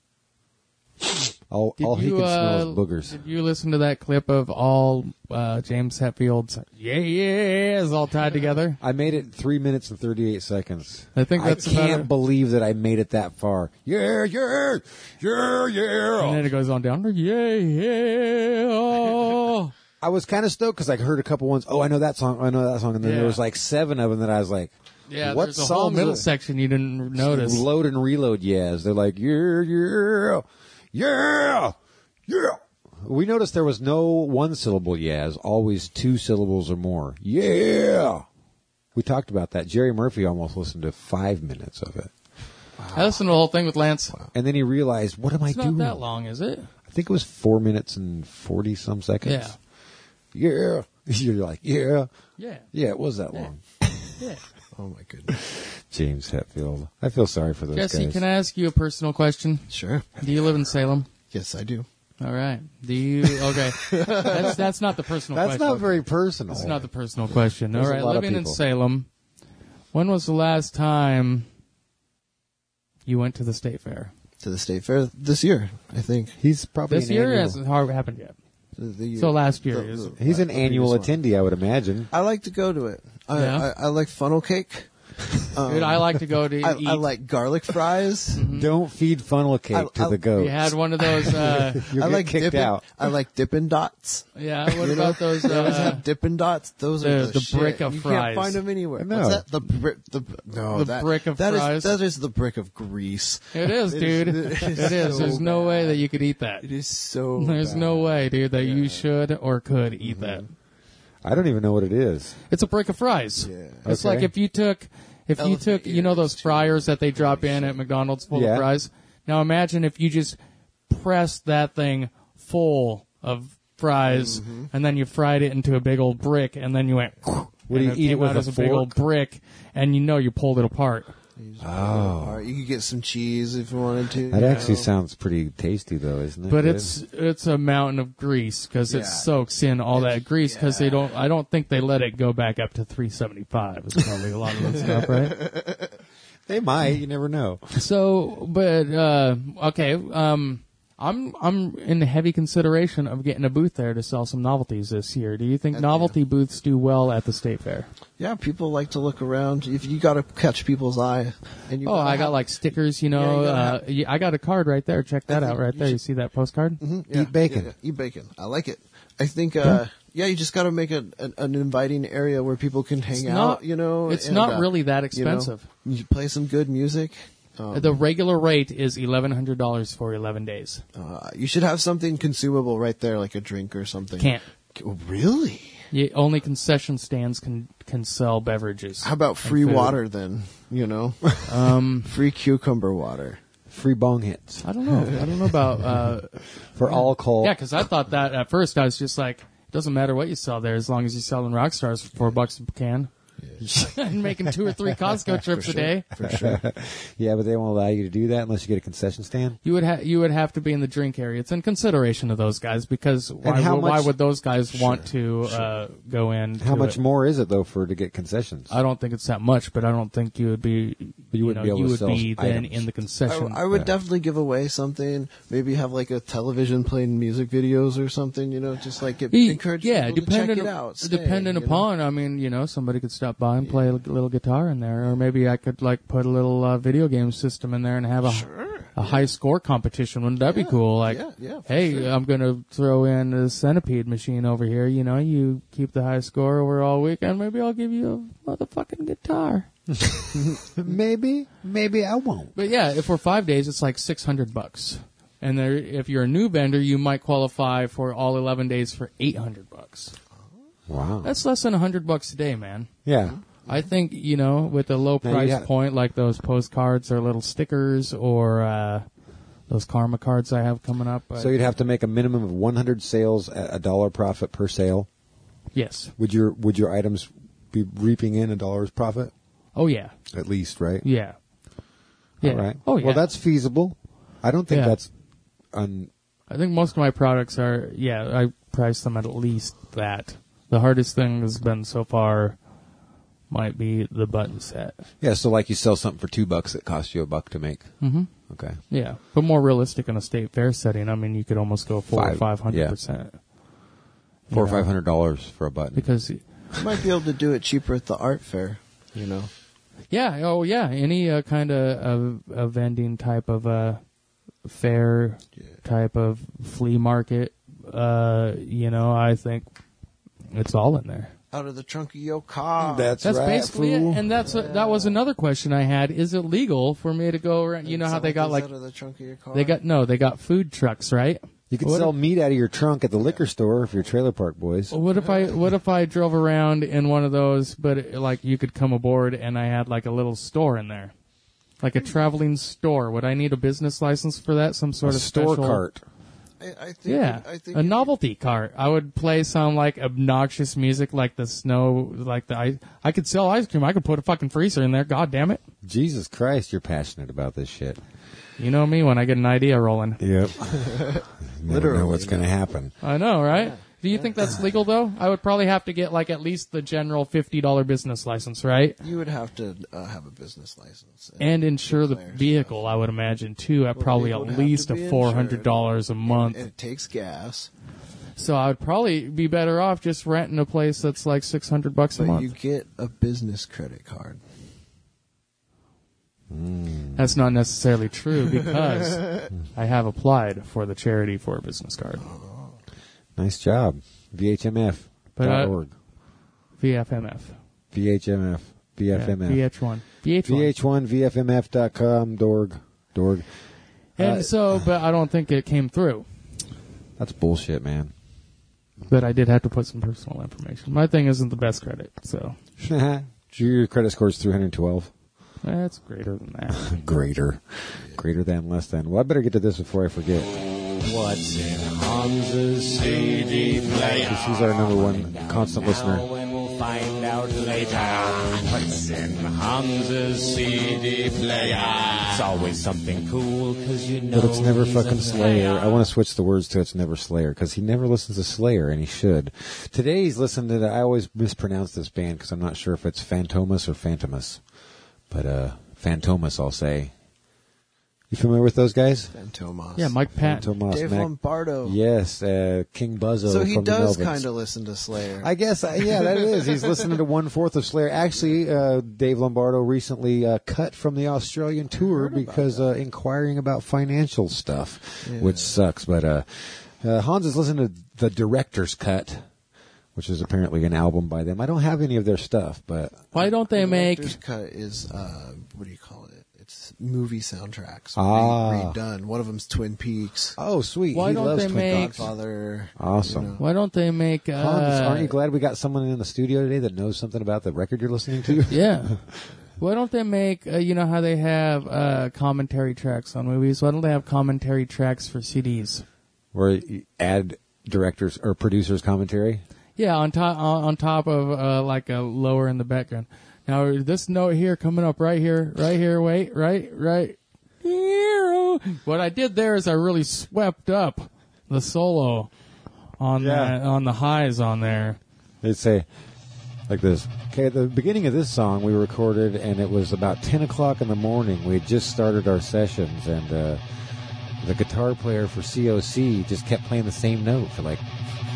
[SPEAKER 1] All,
[SPEAKER 2] did
[SPEAKER 1] all he
[SPEAKER 2] you,
[SPEAKER 1] can
[SPEAKER 2] uh,
[SPEAKER 1] smell is boogers.
[SPEAKER 2] Did you listen to that clip of all uh, James Hetfield's yeah yeah is all tied together?
[SPEAKER 1] I made it three minutes and thirty-eight seconds.
[SPEAKER 2] I think that's
[SPEAKER 1] I
[SPEAKER 2] about
[SPEAKER 1] can't
[SPEAKER 2] it.
[SPEAKER 1] believe that I made it that far. Yeah, yeah, yeah, yeah.
[SPEAKER 2] And then it goes on down. Yeah yeah. Oh.
[SPEAKER 1] I was kind of stoked because I heard a couple ones. Oh, I know that song. I know that song. And then
[SPEAKER 2] Yeah.
[SPEAKER 1] there was like seven of them that I was like,
[SPEAKER 2] Yeah,
[SPEAKER 1] what
[SPEAKER 2] there's a whole
[SPEAKER 1] songs
[SPEAKER 2] middle
[SPEAKER 1] are-
[SPEAKER 2] section you didn't notice.
[SPEAKER 1] Load and reload, yes. They're like, yeah, yeah, yeah, yeah. We noticed there was no one syllable yes, always two syllables or more. Yeah. We talked about that. Jerry Murphy almost listened to five minutes of it.
[SPEAKER 2] I listened to the whole thing with Lance.
[SPEAKER 1] And then he realized, what am
[SPEAKER 2] It's
[SPEAKER 1] I
[SPEAKER 2] not
[SPEAKER 1] doing?
[SPEAKER 2] that long, is it?
[SPEAKER 1] I think it was four minutes and forty some seconds.
[SPEAKER 2] Yeah.
[SPEAKER 1] Yeah. You're like, yeah.
[SPEAKER 2] Yeah.
[SPEAKER 1] Yeah, it was that
[SPEAKER 2] Yeah.
[SPEAKER 1] long.
[SPEAKER 2] Yeah.
[SPEAKER 4] Oh my goodness.
[SPEAKER 1] James Hetfield. I feel sorry for those
[SPEAKER 2] Jesse,
[SPEAKER 1] guys.
[SPEAKER 2] can I ask you a personal question?
[SPEAKER 4] Sure.
[SPEAKER 2] Do you live in Salem?
[SPEAKER 4] Yes, I do.
[SPEAKER 2] All right. Do you? Okay. that's that's not the personal
[SPEAKER 1] That's
[SPEAKER 2] question.
[SPEAKER 1] not very personal.
[SPEAKER 2] That's not the personal question.
[SPEAKER 1] There's
[SPEAKER 2] All
[SPEAKER 1] a
[SPEAKER 2] right.
[SPEAKER 1] lot of
[SPEAKER 2] Living in
[SPEAKER 1] people.
[SPEAKER 2] Salem, when was the last time you went to the state fair?
[SPEAKER 4] To the state fair this year, I think.
[SPEAKER 1] He's probably
[SPEAKER 2] This
[SPEAKER 1] an
[SPEAKER 2] year
[SPEAKER 1] annual,
[SPEAKER 2] hasn't hardly happened yet.
[SPEAKER 4] The, the year,
[SPEAKER 2] So last year
[SPEAKER 4] the-
[SPEAKER 2] is-
[SPEAKER 4] the-
[SPEAKER 1] He's an
[SPEAKER 4] the
[SPEAKER 1] annual
[SPEAKER 4] previous one.
[SPEAKER 1] attendee, I would imagine.
[SPEAKER 4] I like to go to it. I,
[SPEAKER 2] Yeah.
[SPEAKER 4] I, I like funnel cake. Um,
[SPEAKER 2] Dude, I like to go to
[SPEAKER 4] I,
[SPEAKER 2] eat.
[SPEAKER 4] I like garlic fries.
[SPEAKER 1] Don't feed funnel cake
[SPEAKER 4] I-
[SPEAKER 1] to
[SPEAKER 4] I-
[SPEAKER 1] the goats.
[SPEAKER 2] We had one of those. Uh,
[SPEAKER 1] You'll
[SPEAKER 4] I
[SPEAKER 1] get
[SPEAKER 4] like
[SPEAKER 1] kicked
[SPEAKER 4] dippin',
[SPEAKER 1] out.
[SPEAKER 4] I like Dippin' Dots.
[SPEAKER 2] yeah. What
[SPEAKER 4] You know?
[SPEAKER 2] about those?
[SPEAKER 4] They always
[SPEAKER 2] Uh,
[SPEAKER 4] have Dippin' Dots. Those
[SPEAKER 2] the-
[SPEAKER 4] are the,
[SPEAKER 2] the
[SPEAKER 4] shit.
[SPEAKER 2] brick of
[SPEAKER 4] you
[SPEAKER 2] fries.
[SPEAKER 4] can't find them anywhere.
[SPEAKER 1] No.
[SPEAKER 4] What's that? The brick. The no.
[SPEAKER 2] The
[SPEAKER 4] that,
[SPEAKER 2] brick of
[SPEAKER 4] that is-
[SPEAKER 2] fries.
[SPEAKER 4] that is the brick of grease.
[SPEAKER 2] it is,
[SPEAKER 4] It
[SPEAKER 2] dude.
[SPEAKER 4] is-
[SPEAKER 2] It
[SPEAKER 4] it
[SPEAKER 2] is.
[SPEAKER 4] is
[SPEAKER 2] There's
[SPEAKER 4] so
[SPEAKER 2] no way
[SPEAKER 4] bad.
[SPEAKER 2] that you could eat that.
[SPEAKER 4] It is so.
[SPEAKER 2] There's
[SPEAKER 4] bad.
[SPEAKER 2] no way, dude, that you should or could eat that.
[SPEAKER 1] I don't even know what it is.
[SPEAKER 2] It's a brick of fries.
[SPEAKER 4] Yeah.
[SPEAKER 2] It's
[SPEAKER 1] Okay.
[SPEAKER 2] like if you took, if you
[SPEAKER 4] Elephant
[SPEAKER 2] took, you know
[SPEAKER 4] ears,
[SPEAKER 2] those
[SPEAKER 4] too.
[SPEAKER 2] fryers that they drop in at McDonald's full
[SPEAKER 1] Yeah.
[SPEAKER 2] of fries. Now imagine if you just pressed that thing full of fries,
[SPEAKER 4] Mm-hmm.
[SPEAKER 2] and then you fried it into a big old brick, and then you went.
[SPEAKER 1] Would you
[SPEAKER 2] and
[SPEAKER 1] eat it
[SPEAKER 2] came
[SPEAKER 1] with
[SPEAKER 2] out
[SPEAKER 1] a
[SPEAKER 2] as a big old
[SPEAKER 1] fork?
[SPEAKER 2] brick, and you know you pulled it apart.
[SPEAKER 4] Oh. All right, you could get some cheese if you wanted to.
[SPEAKER 1] That
[SPEAKER 4] you
[SPEAKER 1] actually
[SPEAKER 4] know.
[SPEAKER 1] sounds pretty tasty, though, isn't it?
[SPEAKER 2] But
[SPEAKER 1] Good?
[SPEAKER 2] it's it's a mountain of grease because it
[SPEAKER 4] Yeah.
[SPEAKER 2] soaks in all that grease because they don't. I don't think they let it go back up to three seventy-five. Is probably a lot of that stuff, right?
[SPEAKER 1] They might. You never know.
[SPEAKER 2] So, but uh, okay, um, I'm I'm in heavy consideration of getting a booth there to sell some novelties this year. Do you think
[SPEAKER 4] Heck
[SPEAKER 2] novelty booths do well at the state fair?
[SPEAKER 4] Yeah, people like to look around. If you got to catch people's eye, and you
[SPEAKER 2] Oh,
[SPEAKER 4] gotta
[SPEAKER 2] I got
[SPEAKER 4] have-
[SPEAKER 2] like stickers, you
[SPEAKER 4] Yeah,
[SPEAKER 2] know.
[SPEAKER 4] you gotta
[SPEAKER 2] uh,
[SPEAKER 4] have-
[SPEAKER 2] yeah, I got a card right there. Check that
[SPEAKER 4] I
[SPEAKER 2] out
[SPEAKER 4] think
[SPEAKER 2] right
[SPEAKER 4] you
[SPEAKER 2] there. You
[SPEAKER 4] should-
[SPEAKER 2] see that postcard?
[SPEAKER 4] Mhm, yeah,
[SPEAKER 1] Eat bacon.
[SPEAKER 4] yeah, yeah, eat bacon. I like it. I think. Uh, yeah, you just got to make a, an, an inviting area where people can hang
[SPEAKER 2] It's
[SPEAKER 4] out.
[SPEAKER 2] not-
[SPEAKER 4] you know,
[SPEAKER 2] It's
[SPEAKER 4] and,
[SPEAKER 2] not
[SPEAKER 4] uh,
[SPEAKER 2] really that
[SPEAKER 4] you know,
[SPEAKER 2] expensive.
[SPEAKER 4] you play some good music. Um,
[SPEAKER 2] The regular rate is eleven hundred dollars for eleven days.
[SPEAKER 4] uh, you should have something consumable right there, like a drink or something.
[SPEAKER 2] Can't.
[SPEAKER 4] Oh, really?
[SPEAKER 2] You, only concession stands can can sell beverages.
[SPEAKER 4] How about
[SPEAKER 2] and
[SPEAKER 4] free
[SPEAKER 2] food.
[SPEAKER 4] water then? You know,
[SPEAKER 2] Um,
[SPEAKER 4] free cucumber water.
[SPEAKER 1] Free bong hits
[SPEAKER 2] I don't know. I don't know about. Uh,
[SPEAKER 1] for alcohol.
[SPEAKER 2] yeah, because I thought that at first. I was just like, it doesn't matter what you sell there as long as you're selling rock stars for four bucks a can. And making two or three Costco trips a day.
[SPEAKER 4] For sure.
[SPEAKER 1] Yeah, but they won't allow you to do that unless you get a concession stand.
[SPEAKER 2] You would ha- you would have to be in the drink area. It's in consideration of those guys because why,
[SPEAKER 1] how
[SPEAKER 2] would- why
[SPEAKER 1] much-
[SPEAKER 2] would those guys want to uh, go in?
[SPEAKER 1] How
[SPEAKER 2] to
[SPEAKER 1] much
[SPEAKER 2] it?
[SPEAKER 1] more is it though for to get concessions?
[SPEAKER 2] I don't think it's that much, but I don't think you would be.
[SPEAKER 1] But you wouldn't
[SPEAKER 2] know,
[SPEAKER 1] be able
[SPEAKER 2] you
[SPEAKER 1] to
[SPEAKER 2] would
[SPEAKER 1] sell
[SPEAKER 2] be then
[SPEAKER 1] items.
[SPEAKER 2] in the concession.
[SPEAKER 4] I, I would
[SPEAKER 1] Yeah.
[SPEAKER 4] definitely give away something. Maybe have like a television playing music videos or something. You know, just like get,
[SPEAKER 2] E-
[SPEAKER 4] encourage
[SPEAKER 2] yeah,
[SPEAKER 4] people to
[SPEAKER 2] dependent
[SPEAKER 4] check it out. stay,
[SPEAKER 2] dependent
[SPEAKER 4] you know?
[SPEAKER 2] upon. I mean, you know, somebody could stop by and play a little guitar in there, or maybe I could like put a little uh, video game system in there and have a
[SPEAKER 4] Sure.
[SPEAKER 2] a high score competition. Wouldn't that be cool? Like,
[SPEAKER 4] yeah, yeah, for
[SPEAKER 2] hey,
[SPEAKER 4] sure.
[SPEAKER 2] I'm gonna throw in a centipede machine over here. You know, you keep the high score over all weekend. Maybe I'll give you a motherfucking guitar.
[SPEAKER 1] maybe, maybe I won't.
[SPEAKER 2] But yeah, if we're five days, it's like six hundred bucks. And there, if you're a new vendor, you might qualify for all eleven days for eight hundred bucks.
[SPEAKER 1] Wow.
[SPEAKER 2] That's less than a hundred bucks a day, man.
[SPEAKER 1] yeah.
[SPEAKER 2] I think, you know, with a low
[SPEAKER 1] Now you
[SPEAKER 2] price
[SPEAKER 1] got-
[SPEAKER 2] point like those postcards or little stickers or uh, those karma cards I have coming up.
[SPEAKER 1] So
[SPEAKER 2] I-
[SPEAKER 1] you'd have to make a minimum of one hundred sales at a dollar profit per sale.
[SPEAKER 2] yes.
[SPEAKER 1] Would your would your items be reaping in a dollar's profit
[SPEAKER 2] Oh, yeah.
[SPEAKER 1] at least, right?
[SPEAKER 2] Yeah. Yeah.
[SPEAKER 1] All right.
[SPEAKER 2] Oh, yeah.
[SPEAKER 1] Well, that's feasible. I don't think
[SPEAKER 2] Yeah.
[SPEAKER 1] that's un.
[SPEAKER 2] I think most of my products are, yeah, I price them at at least that. The hardest thing has been so far might be the button set.
[SPEAKER 1] Yeah. So like you sell something for two bucks, it costs you a buck to make.
[SPEAKER 2] Mm-hmm.
[SPEAKER 1] Okay.
[SPEAKER 2] Yeah. But more realistic in a state fair setting, I mean, you could almost go four
[SPEAKER 1] Five,
[SPEAKER 2] or five hundred
[SPEAKER 1] yeah.
[SPEAKER 2] percent.
[SPEAKER 1] Four or
[SPEAKER 2] You know,
[SPEAKER 1] five hundred dollars for a button.
[SPEAKER 2] Because,
[SPEAKER 4] You might be able to do it cheaper at the art fair. You know.
[SPEAKER 2] yeah, oh yeah, any uh, kind of uh, uh, vending type of uh, fair
[SPEAKER 4] Yeah.
[SPEAKER 2] type of flea market, uh, you know, I think it's all in there.
[SPEAKER 4] Out of the trunk of your car.
[SPEAKER 1] That's,
[SPEAKER 2] That's
[SPEAKER 1] right,
[SPEAKER 2] basically
[SPEAKER 1] fool.
[SPEAKER 2] it, and that's a, that was another question I had. Is it legal for me to go around? You know how they got like
[SPEAKER 4] out of the trunk of your car.
[SPEAKER 2] they got no, they got food trucks, right?
[SPEAKER 1] You could
[SPEAKER 2] What
[SPEAKER 1] sell
[SPEAKER 2] if-
[SPEAKER 1] meat out of your trunk at the liquor store if you're trailer park boys.
[SPEAKER 2] What if I what if I drove around in one of those, but it, like you could come aboard and I had like a little store in there, like a traveling store? Would I need a business license for that? Some sort
[SPEAKER 1] a
[SPEAKER 2] of
[SPEAKER 1] store
[SPEAKER 2] special?
[SPEAKER 1] cart.
[SPEAKER 4] I, I think.
[SPEAKER 2] Yeah,
[SPEAKER 4] I think
[SPEAKER 2] a novelty cart. I would play some like obnoxious music, like the snow, like the ice. I could sell ice cream. I could put a fucking freezer in there. God damn it!
[SPEAKER 1] Jesus Christ, you're passionate about this shit.
[SPEAKER 2] You know me when I get an idea rolling.
[SPEAKER 1] Yep. Never
[SPEAKER 4] Literally,
[SPEAKER 1] know what's going to happen.
[SPEAKER 2] I know, right? Do you think that's legal though? I would probably have to get like at least the general fifty dollar business license, right?
[SPEAKER 4] You would have to uh, have a business license
[SPEAKER 2] And insure the
[SPEAKER 4] declare
[SPEAKER 2] vehicle, I would imagine, too, at
[SPEAKER 4] Well,
[SPEAKER 2] probably
[SPEAKER 4] it
[SPEAKER 2] at
[SPEAKER 4] would have
[SPEAKER 2] least
[SPEAKER 4] to
[SPEAKER 2] a
[SPEAKER 4] be
[SPEAKER 2] four hundred dollars a
[SPEAKER 4] stuff.
[SPEAKER 2] month.
[SPEAKER 4] And it takes gas,
[SPEAKER 2] So I would probably be better off just renting a place that's like six hundred bucks a
[SPEAKER 4] but
[SPEAKER 2] month.
[SPEAKER 4] you get a business credit card.
[SPEAKER 2] That's not necessarily true because I have applied for the charity for a business card.
[SPEAKER 1] Nice job. V H M F
[SPEAKER 2] But,
[SPEAKER 1] dot
[SPEAKER 2] uh,
[SPEAKER 1] org.
[SPEAKER 2] V F M F.
[SPEAKER 1] V H M F. V F M F.
[SPEAKER 2] V H one. V H one.
[SPEAKER 1] V H one, V F M F dot com, dorg. Dorg.
[SPEAKER 2] And
[SPEAKER 1] Uh,
[SPEAKER 2] so, but I don't think it came through.
[SPEAKER 1] That's bullshit, man.
[SPEAKER 2] But I did have to put some personal information. My thing isn't the best credit, so.
[SPEAKER 1] Your credit score is three hundred twelve.
[SPEAKER 2] That's greater than that.
[SPEAKER 1] Greater. Greater than, less than. Well, I better get to this before I forget.
[SPEAKER 5] What's in Hans's C D player?
[SPEAKER 1] Because he's our number one constant listener.
[SPEAKER 5] Now and we'll find out later. What's in Hans's C D player? It's always something cool, cause you know
[SPEAKER 1] But it's never
[SPEAKER 5] he's a
[SPEAKER 1] fucking Slayer. I want to switch the words to it's never Slayer, because he never listens to Slayer, and he should. Today he's listening to, the, I always mispronounce this band, because I'm not sure if it's Phantomas or Phantomas. But, uh, Phantomas, I'll say. You familiar with those guys?
[SPEAKER 4] Fantomas.
[SPEAKER 2] Yeah, Mike Patton.
[SPEAKER 1] Phantomas.
[SPEAKER 4] Dave
[SPEAKER 1] Mac-
[SPEAKER 4] Lombardo.
[SPEAKER 1] Yes, uh, King Buzzo
[SPEAKER 4] So he
[SPEAKER 1] from
[SPEAKER 4] does
[SPEAKER 1] the Melvins.
[SPEAKER 4] kind of listen to Slayer.
[SPEAKER 1] I guess, uh, yeah, that is. He's listening to one-fourth of Slayer. Actually, uh, Dave Lombardo recently uh, cut from the Australian tour because uh, inquiring about financial stuff,
[SPEAKER 4] Yeah.
[SPEAKER 1] which sucks. But uh, uh, Hans is listening to the Director's Cut, which is apparently an album by them. I don't have any of their stuff, but...
[SPEAKER 2] Why don't they make...
[SPEAKER 4] Director's Cut is, uh, what do you call it? It's movie soundtracks.
[SPEAKER 1] Ah.
[SPEAKER 4] Re- redone. One of them's Twin Peaks.
[SPEAKER 1] Oh, sweet.
[SPEAKER 2] Why
[SPEAKER 1] he
[SPEAKER 2] don't
[SPEAKER 1] loves
[SPEAKER 2] they
[SPEAKER 1] Twin
[SPEAKER 2] make-
[SPEAKER 1] Peaks.
[SPEAKER 4] Godfather.
[SPEAKER 1] Awesome.
[SPEAKER 4] You know.
[SPEAKER 2] Why don't they make... Uh,
[SPEAKER 1] Hans, aren't you glad we got someone in the studio today that knows something about the record you're listening to?
[SPEAKER 2] Yeah. Why don't they make, uh, you know how they have uh, commentary tracks on movies? Why don't they have commentary tracks for C Ds?
[SPEAKER 1] Where you add directors or producers' commentary?
[SPEAKER 2] Yeah, on top on, on top of uh, like a lower in the background. Now this note here coming up right here, right here. Wait, right, right. What I did there is I really swept up the solo on
[SPEAKER 1] Yeah.
[SPEAKER 2] that, on the highs on there.
[SPEAKER 1] They'd say like this. Okay, at the beginning of this song we recorded, and it was about ten o'clock in the morning. We had just started our sessions, and uh, the guitar player for C O C just kept playing the same note for like...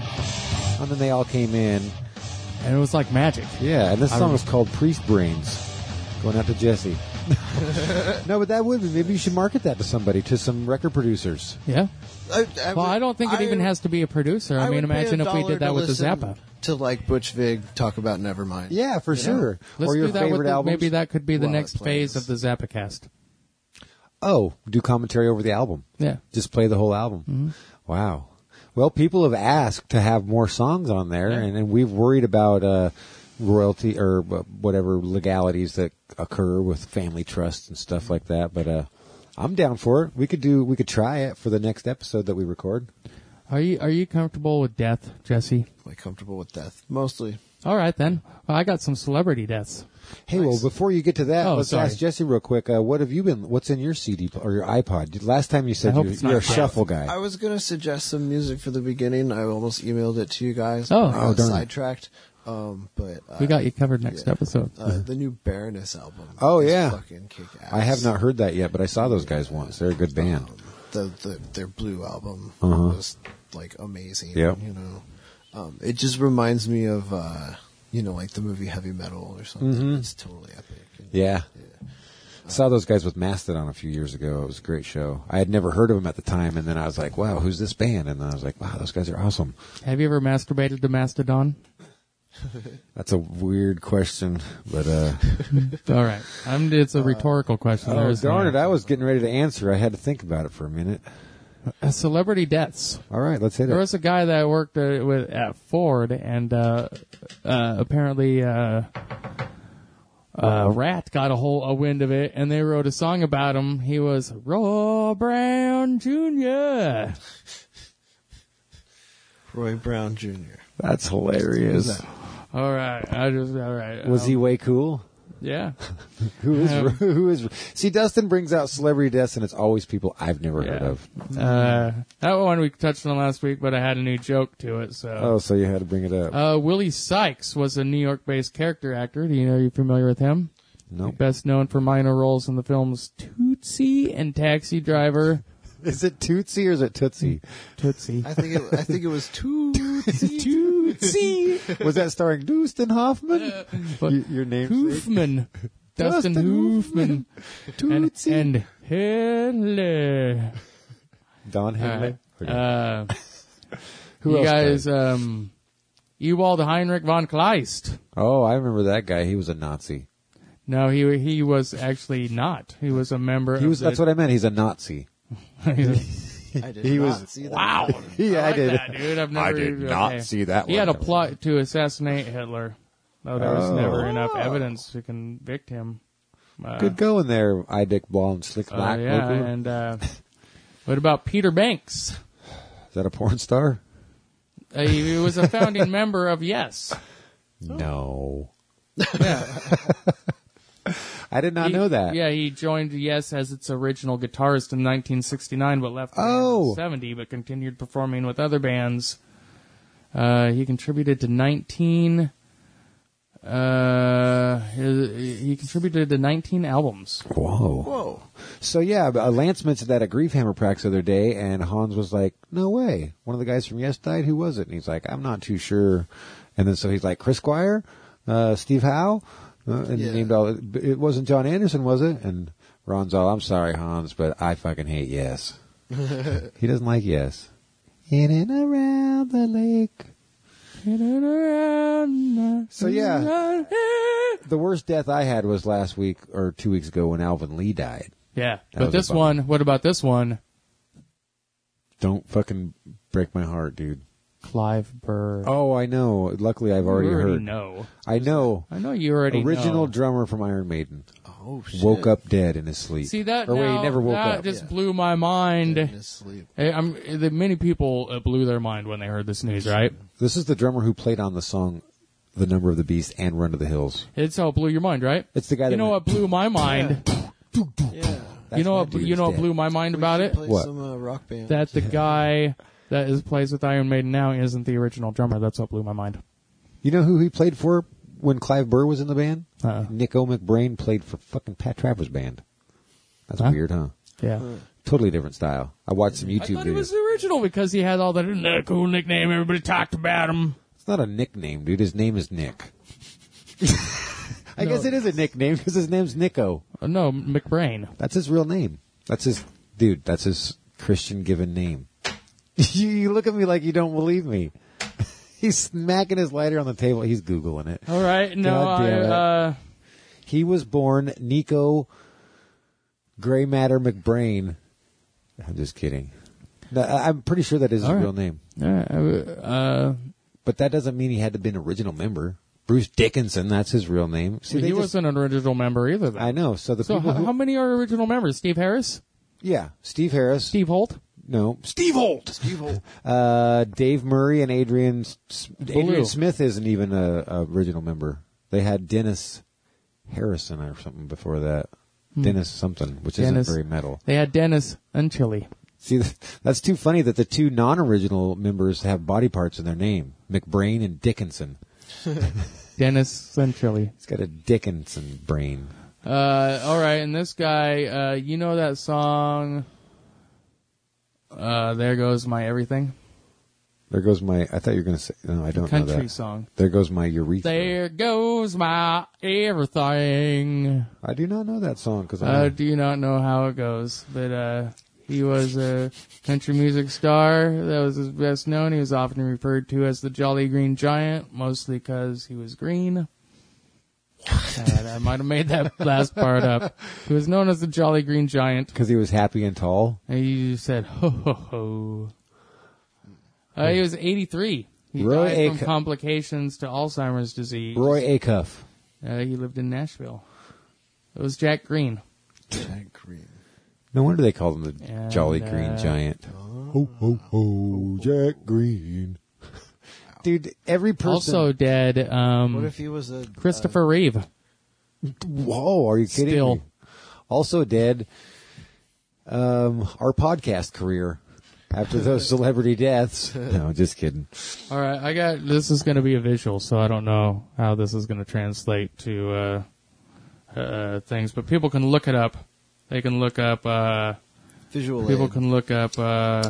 [SPEAKER 1] And then they all came in.
[SPEAKER 2] And it was like magic.
[SPEAKER 1] Yeah, and this
[SPEAKER 2] I
[SPEAKER 1] song
[SPEAKER 2] rem-
[SPEAKER 1] is called Priest Brains. Going out to Jesse. No, but that would be... Maybe you should market that to somebody, to some record producers.
[SPEAKER 2] Yeah.
[SPEAKER 4] I, I
[SPEAKER 2] Well,
[SPEAKER 4] would-
[SPEAKER 2] I don't think it
[SPEAKER 4] I-
[SPEAKER 2] even has to be a producer. I,
[SPEAKER 4] I
[SPEAKER 2] mean,
[SPEAKER 4] would pay
[SPEAKER 2] imagine
[SPEAKER 4] a
[SPEAKER 2] if we
[SPEAKER 4] dollar
[SPEAKER 2] did that
[SPEAKER 4] to
[SPEAKER 2] with the
[SPEAKER 4] listen
[SPEAKER 2] Zappa.
[SPEAKER 4] To like Butch Vig talk about Nevermind.
[SPEAKER 1] Yeah, for sure.
[SPEAKER 2] Let's
[SPEAKER 1] or your
[SPEAKER 2] do that
[SPEAKER 1] favorite
[SPEAKER 2] with the,
[SPEAKER 1] albums.
[SPEAKER 2] maybe that could be the
[SPEAKER 4] Well,
[SPEAKER 2] next
[SPEAKER 4] it
[SPEAKER 2] phase
[SPEAKER 4] plays.
[SPEAKER 2] of the Zappacast.
[SPEAKER 1] Oh, do commentary over the album.
[SPEAKER 2] Yeah.
[SPEAKER 1] Just play the whole album.
[SPEAKER 2] Mm-hmm.
[SPEAKER 1] Wow. Well, people have asked to have more songs on there,
[SPEAKER 2] Yeah.
[SPEAKER 1] and, and we've worried about uh, royalty or uh, whatever legalities that occur with family trusts and stuff like that. But uh, I'm down for it. We could do. We could try it for the next episode that we record.
[SPEAKER 2] Are you are you comfortable with death, Jesse?
[SPEAKER 4] Like comfortable with death. Mostly.
[SPEAKER 2] All right then. Well, I got some celebrity deaths.
[SPEAKER 1] Hey, well, before you get to that,
[SPEAKER 2] Oh,
[SPEAKER 1] let's
[SPEAKER 2] sorry.
[SPEAKER 1] ask Jesse real quick. Uh, what have you been? What's in your C D pl- or your iPod? Last time you
[SPEAKER 2] I
[SPEAKER 1] said
[SPEAKER 2] hope
[SPEAKER 1] you're,
[SPEAKER 2] it's not
[SPEAKER 1] you're a
[SPEAKER 2] death.
[SPEAKER 1] shuffle guy.
[SPEAKER 4] I was gonna suggest some music for the beginning. I almost emailed it to you guys.
[SPEAKER 2] Oh.
[SPEAKER 4] I got
[SPEAKER 1] Oh, darn it.
[SPEAKER 4] sidetracked. Um, but uh,
[SPEAKER 2] We got you covered next
[SPEAKER 4] yeah.
[SPEAKER 2] episode.
[SPEAKER 4] Uh, the new Baroness album.
[SPEAKER 1] Oh,
[SPEAKER 4] is
[SPEAKER 1] yeah.
[SPEAKER 4] fucking kick ass.
[SPEAKER 1] I have not heard that yet, but I saw those guys once. They're a good band.
[SPEAKER 4] Um, the, the their Blue album
[SPEAKER 1] Uh-huh.
[SPEAKER 4] was like amazing.
[SPEAKER 1] Yep.
[SPEAKER 4] You know, um, it just reminds me of uh, you know, like the movie Heavy Metal or something.
[SPEAKER 1] Mhm.
[SPEAKER 4] It's totally epic. And-
[SPEAKER 1] Yeah.
[SPEAKER 4] yeah.
[SPEAKER 1] Saw those guys with Mastodon a few years ago. It was a great show. I had never heard of them at the time, and then I was like, wow, who's this band? And then I was like, wow, those guys are awesome.
[SPEAKER 2] Have you ever masturbated to Mastodon?
[SPEAKER 1] That's a weird question, but, uh,
[SPEAKER 2] All right. I'm, it's a rhetorical question.
[SPEAKER 1] oh,
[SPEAKER 2] There's
[SPEAKER 1] darn
[SPEAKER 2] no
[SPEAKER 1] it. I was getting ready to answer. I had to think about it for a minute.
[SPEAKER 2] Uh, celebrity deaths.
[SPEAKER 1] All right, let's hit
[SPEAKER 2] There
[SPEAKER 1] it.
[SPEAKER 2] was a guy that worked uh, with at Ford, and uh, uh, apparently uh, uh, Rat got a whole a wind of it, and they wrote a song about him. He was Roy Brown Junior
[SPEAKER 4] Roy Brown Junior
[SPEAKER 1] That's hilarious.
[SPEAKER 2] All right, I just all right.
[SPEAKER 1] Was
[SPEAKER 2] um,
[SPEAKER 1] he way cool?
[SPEAKER 2] Yeah,
[SPEAKER 1] Who is,
[SPEAKER 2] Um,
[SPEAKER 1] who is, see, Dustin brings out celebrity deaths, and it's always people I've never heard
[SPEAKER 2] yeah.
[SPEAKER 1] of.
[SPEAKER 2] Uh, that one we touched on last week, but I had a new joke to it. So,
[SPEAKER 1] Oh, so you had to bring it up.
[SPEAKER 2] uh, Willie Sykes was a New York-based character actor. Do you know? Are you familiar with him?
[SPEAKER 1] Nope.
[SPEAKER 2] Best known for minor roles in the films Tootsie and Taxi Driver.
[SPEAKER 1] Is it Tootsie or is it Tootsie?
[SPEAKER 2] Tootsie.
[SPEAKER 4] I think it, I think it was two.
[SPEAKER 2] Tootsie.
[SPEAKER 1] Was that starring Dustin Hoffman?
[SPEAKER 2] But
[SPEAKER 1] Y- your name?
[SPEAKER 2] Hoofman. Dustin Hoofman.
[SPEAKER 1] Tootsie.
[SPEAKER 2] And, and Henley.
[SPEAKER 1] Don Henley.
[SPEAKER 2] Uh, uh,
[SPEAKER 1] Who
[SPEAKER 2] you
[SPEAKER 1] else
[SPEAKER 2] guys,
[SPEAKER 1] died?
[SPEAKER 2] um, Ewald Heinrich von Kleist.
[SPEAKER 1] Oh, I remember that guy. He was a Nazi.
[SPEAKER 2] No, he he was actually not. He was a member
[SPEAKER 1] He
[SPEAKER 2] of
[SPEAKER 1] was.
[SPEAKER 2] the,
[SPEAKER 1] That's what I meant. He's a Nazi.
[SPEAKER 4] I did
[SPEAKER 1] He
[SPEAKER 4] not
[SPEAKER 1] was-
[SPEAKER 4] see that.
[SPEAKER 2] Wow.
[SPEAKER 1] Yeah,
[SPEAKER 2] I,
[SPEAKER 1] I
[SPEAKER 2] like
[SPEAKER 1] did.
[SPEAKER 2] that, dude. I've never
[SPEAKER 1] I did
[SPEAKER 2] even-
[SPEAKER 1] not
[SPEAKER 2] okay.
[SPEAKER 1] see that
[SPEAKER 2] He
[SPEAKER 1] one
[SPEAKER 2] had a
[SPEAKER 1] coming.
[SPEAKER 2] plot to assassinate Hitler. Though there was
[SPEAKER 1] Oh.
[SPEAKER 2] never enough
[SPEAKER 4] Oh.
[SPEAKER 2] evidence to convict him. Uh,
[SPEAKER 1] Good going there, I Dick Ball and Slick
[SPEAKER 2] uh,
[SPEAKER 1] Black.
[SPEAKER 2] yeah,
[SPEAKER 1] Poker.
[SPEAKER 2] and uh, what about Peter Banks?
[SPEAKER 1] Is that a porn star?
[SPEAKER 2] Uh, he, he was a founding member of Yes.
[SPEAKER 1] No.
[SPEAKER 2] Yeah.
[SPEAKER 1] I did not
[SPEAKER 2] He-
[SPEAKER 1] know that.
[SPEAKER 2] Yeah, he joined Yes as its original guitarist in nineteen sixty-nine, but left the band
[SPEAKER 1] Oh.
[SPEAKER 2] in seventy, but continued performing with other bands. Uh, he contributed to nineteen. Uh, he, he contributed to nineteen albums.
[SPEAKER 1] Whoa.
[SPEAKER 4] Whoa.
[SPEAKER 1] So yeah, uh, Lance mentioned that at Griefhammer Prax the other day, and Hans was like, "No way! One of the guys from Yes died. Who was it?" And he's like, "I'm not too sure." And then so he's like, "Chris Squire, uh, Steve Howe," uh, and
[SPEAKER 4] Yeah.
[SPEAKER 1] named all. It wasn't John Anderson, was it? And Ron's all, "I'm sorry, Hans, but I fucking hate Yes." He doesn't like Yes. In and around the lake. So yeah, the worst death I had was last week or two weeks ago when Alvin Lee died.
[SPEAKER 2] Yeah,
[SPEAKER 1] That
[SPEAKER 2] but
[SPEAKER 1] was a
[SPEAKER 2] this
[SPEAKER 1] bummer.
[SPEAKER 2] one, what about this one?
[SPEAKER 1] Don't fucking break my heart, dude.
[SPEAKER 2] Clive Burr.
[SPEAKER 1] Oh, I know. Luckily, I've already,
[SPEAKER 2] you already
[SPEAKER 1] heard.
[SPEAKER 2] know.
[SPEAKER 1] I know.
[SPEAKER 2] I know you already
[SPEAKER 1] Original
[SPEAKER 2] know.
[SPEAKER 1] drummer from Iron Maiden
[SPEAKER 4] Oh, shit.
[SPEAKER 1] woke up dead in his sleep.
[SPEAKER 2] See that
[SPEAKER 1] Or wait,
[SPEAKER 2] now,
[SPEAKER 1] he never woke
[SPEAKER 2] that
[SPEAKER 1] up.
[SPEAKER 2] just
[SPEAKER 4] Yeah.
[SPEAKER 2] blew my mind.
[SPEAKER 4] In his sleep.
[SPEAKER 2] Eh, I'm, the, many people uh, blew their mind when they heard this news, right?
[SPEAKER 1] This is the drummer who played on the song "The Number of the Beast" and "Run to the Hills."
[SPEAKER 2] It's how it blew your mind, right?
[SPEAKER 1] It's the guy that
[SPEAKER 2] You know
[SPEAKER 1] went-
[SPEAKER 2] what blew my mind?
[SPEAKER 4] Yeah.
[SPEAKER 1] That's
[SPEAKER 2] You know
[SPEAKER 1] that
[SPEAKER 2] what?
[SPEAKER 1] dude
[SPEAKER 2] You
[SPEAKER 1] is
[SPEAKER 2] know what
[SPEAKER 1] dead.
[SPEAKER 2] blew my mind
[SPEAKER 4] We
[SPEAKER 2] about
[SPEAKER 4] should
[SPEAKER 2] it?
[SPEAKER 4] Play
[SPEAKER 1] What?
[SPEAKER 4] some uh, rock band.
[SPEAKER 2] That the guy that is plays with Iron Maiden now isn't the original drummer. That's what blew my mind.
[SPEAKER 1] You know who he played for when Clive Burr was in the band?
[SPEAKER 2] Uh-uh.
[SPEAKER 1] Nico McBrain played for fucking Pat Travers' band. That's
[SPEAKER 2] Huh?
[SPEAKER 1] weird, huh?
[SPEAKER 2] Yeah.
[SPEAKER 1] Totally different style. I watched some
[SPEAKER 2] I
[SPEAKER 1] YouTube
[SPEAKER 2] thought he
[SPEAKER 1] videos.
[SPEAKER 2] was the original because he had all that that cool nickname. Everybody talked about him.
[SPEAKER 1] It's not a nickname, dude. His name is Nick. I
[SPEAKER 2] No.
[SPEAKER 1] guess it is a nickname because his name's Nico.
[SPEAKER 2] Uh, no, McBrain.
[SPEAKER 1] That's his real name. That's his, dude, that's his Christian given name. you, you look at me like you don't believe me. He's smacking his lighter on the table. He's Googling it.
[SPEAKER 2] All right. No,
[SPEAKER 1] God
[SPEAKER 2] I,
[SPEAKER 1] damn it.
[SPEAKER 2] uh,
[SPEAKER 1] He was born Nico Gray Matter McBrain. I'm just kidding. No, I- I'm pretty sure that is his
[SPEAKER 2] All right.
[SPEAKER 1] real name.
[SPEAKER 2] uh, uh,
[SPEAKER 1] But that doesn't mean he had to be an original member. Bruce Dickinson, that's his real name. See, they
[SPEAKER 2] he
[SPEAKER 1] just-
[SPEAKER 2] wasn't an original member either. Then.
[SPEAKER 1] I know. So the
[SPEAKER 2] So
[SPEAKER 1] people
[SPEAKER 2] h-
[SPEAKER 1] who,
[SPEAKER 2] how many are original members? Steve Harris,
[SPEAKER 1] yeah, Steve Harris.
[SPEAKER 2] Steve Holt,
[SPEAKER 1] No, Steve Holt. Steve Holt. Uh, Dave Murray and Adrian S- Adrian
[SPEAKER 2] Blue.
[SPEAKER 1] Smith isn't even a, a original member. They had Dennis Harrison or something before that. Dennis something, which
[SPEAKER 2] Hmm. Dennis.
[SPEAKER 1] isn't very metal.
[SPEAKER 2] They had Dennis and Chili.
[SPEAKER 1] See, that's too funny that the two non-original members have body parts in their name: McBrain and Dickinson.
[SPEAKER 2] Dennis and Chili.
[SPEAKER 1] He's got a Dickinson brain.
[SPEAKER 2] Uh, all right, and this guy, uh, you know that song? Uh, there goes my everything.
[SPEAKER 1] There goes my. I thought you were going to say. No, I don't know
[SPEAKER 2] Country
[SPEAKER 1] that.
[SPEAKER 2] song.
[SPEAKER 1] There goes my urethra.
[SPEAKER 2] There goes my everything.
[SPEAKER 1] I do not know that song because
[SPEAKER 2] I do not know how it goes, but uh, he was a country music star. That was his best known. He was often referred to as the Jolly Green Giant, mostly because he was green. And I might have made that last part up. He was known as the Jolly Green Giant.
[SPEAKER 1] because he was happy and tall.
[SPEAKER 2] And he said, ho, ho, ho. Uh, he was eighty-three. He
[SPEAKER 1] Roy
[SPEAKER 2] died from
[SPEAKER 1] Acuff.
[SPEAKER 2] complications to Alzheimer's disease.
[SPEAKER 1] Roy Acuff.
[SPEAKER 2] Uh, he lived in Nashville. It was Jack Green.
[SPEAKER 4] Jack Green.
[SPEAKER 1] No wonder they called him the
[SPEAKER 2] And,
[SPEAKER 1] Jolly
[SPEAKER 2] uh,
[SPEAKER 1] Green Giant. Ho ho ho, Jack Green. Dude, every person.
[SPEAKER 2] Also dead, um,
[SPEAKER 4] What if he was a
[SPEAKER 2] Christopher Reeve.
[SPEAKER 1] whoa, are you kidding
[SPEAKER 2] Still.
[SPEAKER 1] me? Also dead. Um, our podcast career after those celebrity deaths. No, just kidding.
[SPEAKER 2] All right, I got this is going to be a visual, so I don't know how this is going to translate to uh, uh, things, but people can look it up. They can look up. Uh,
[SPEAKER 4] visual
[SPEAKER 2] people
[SPEAKER 4] aid?
[SPEAKER 2] can look up uh,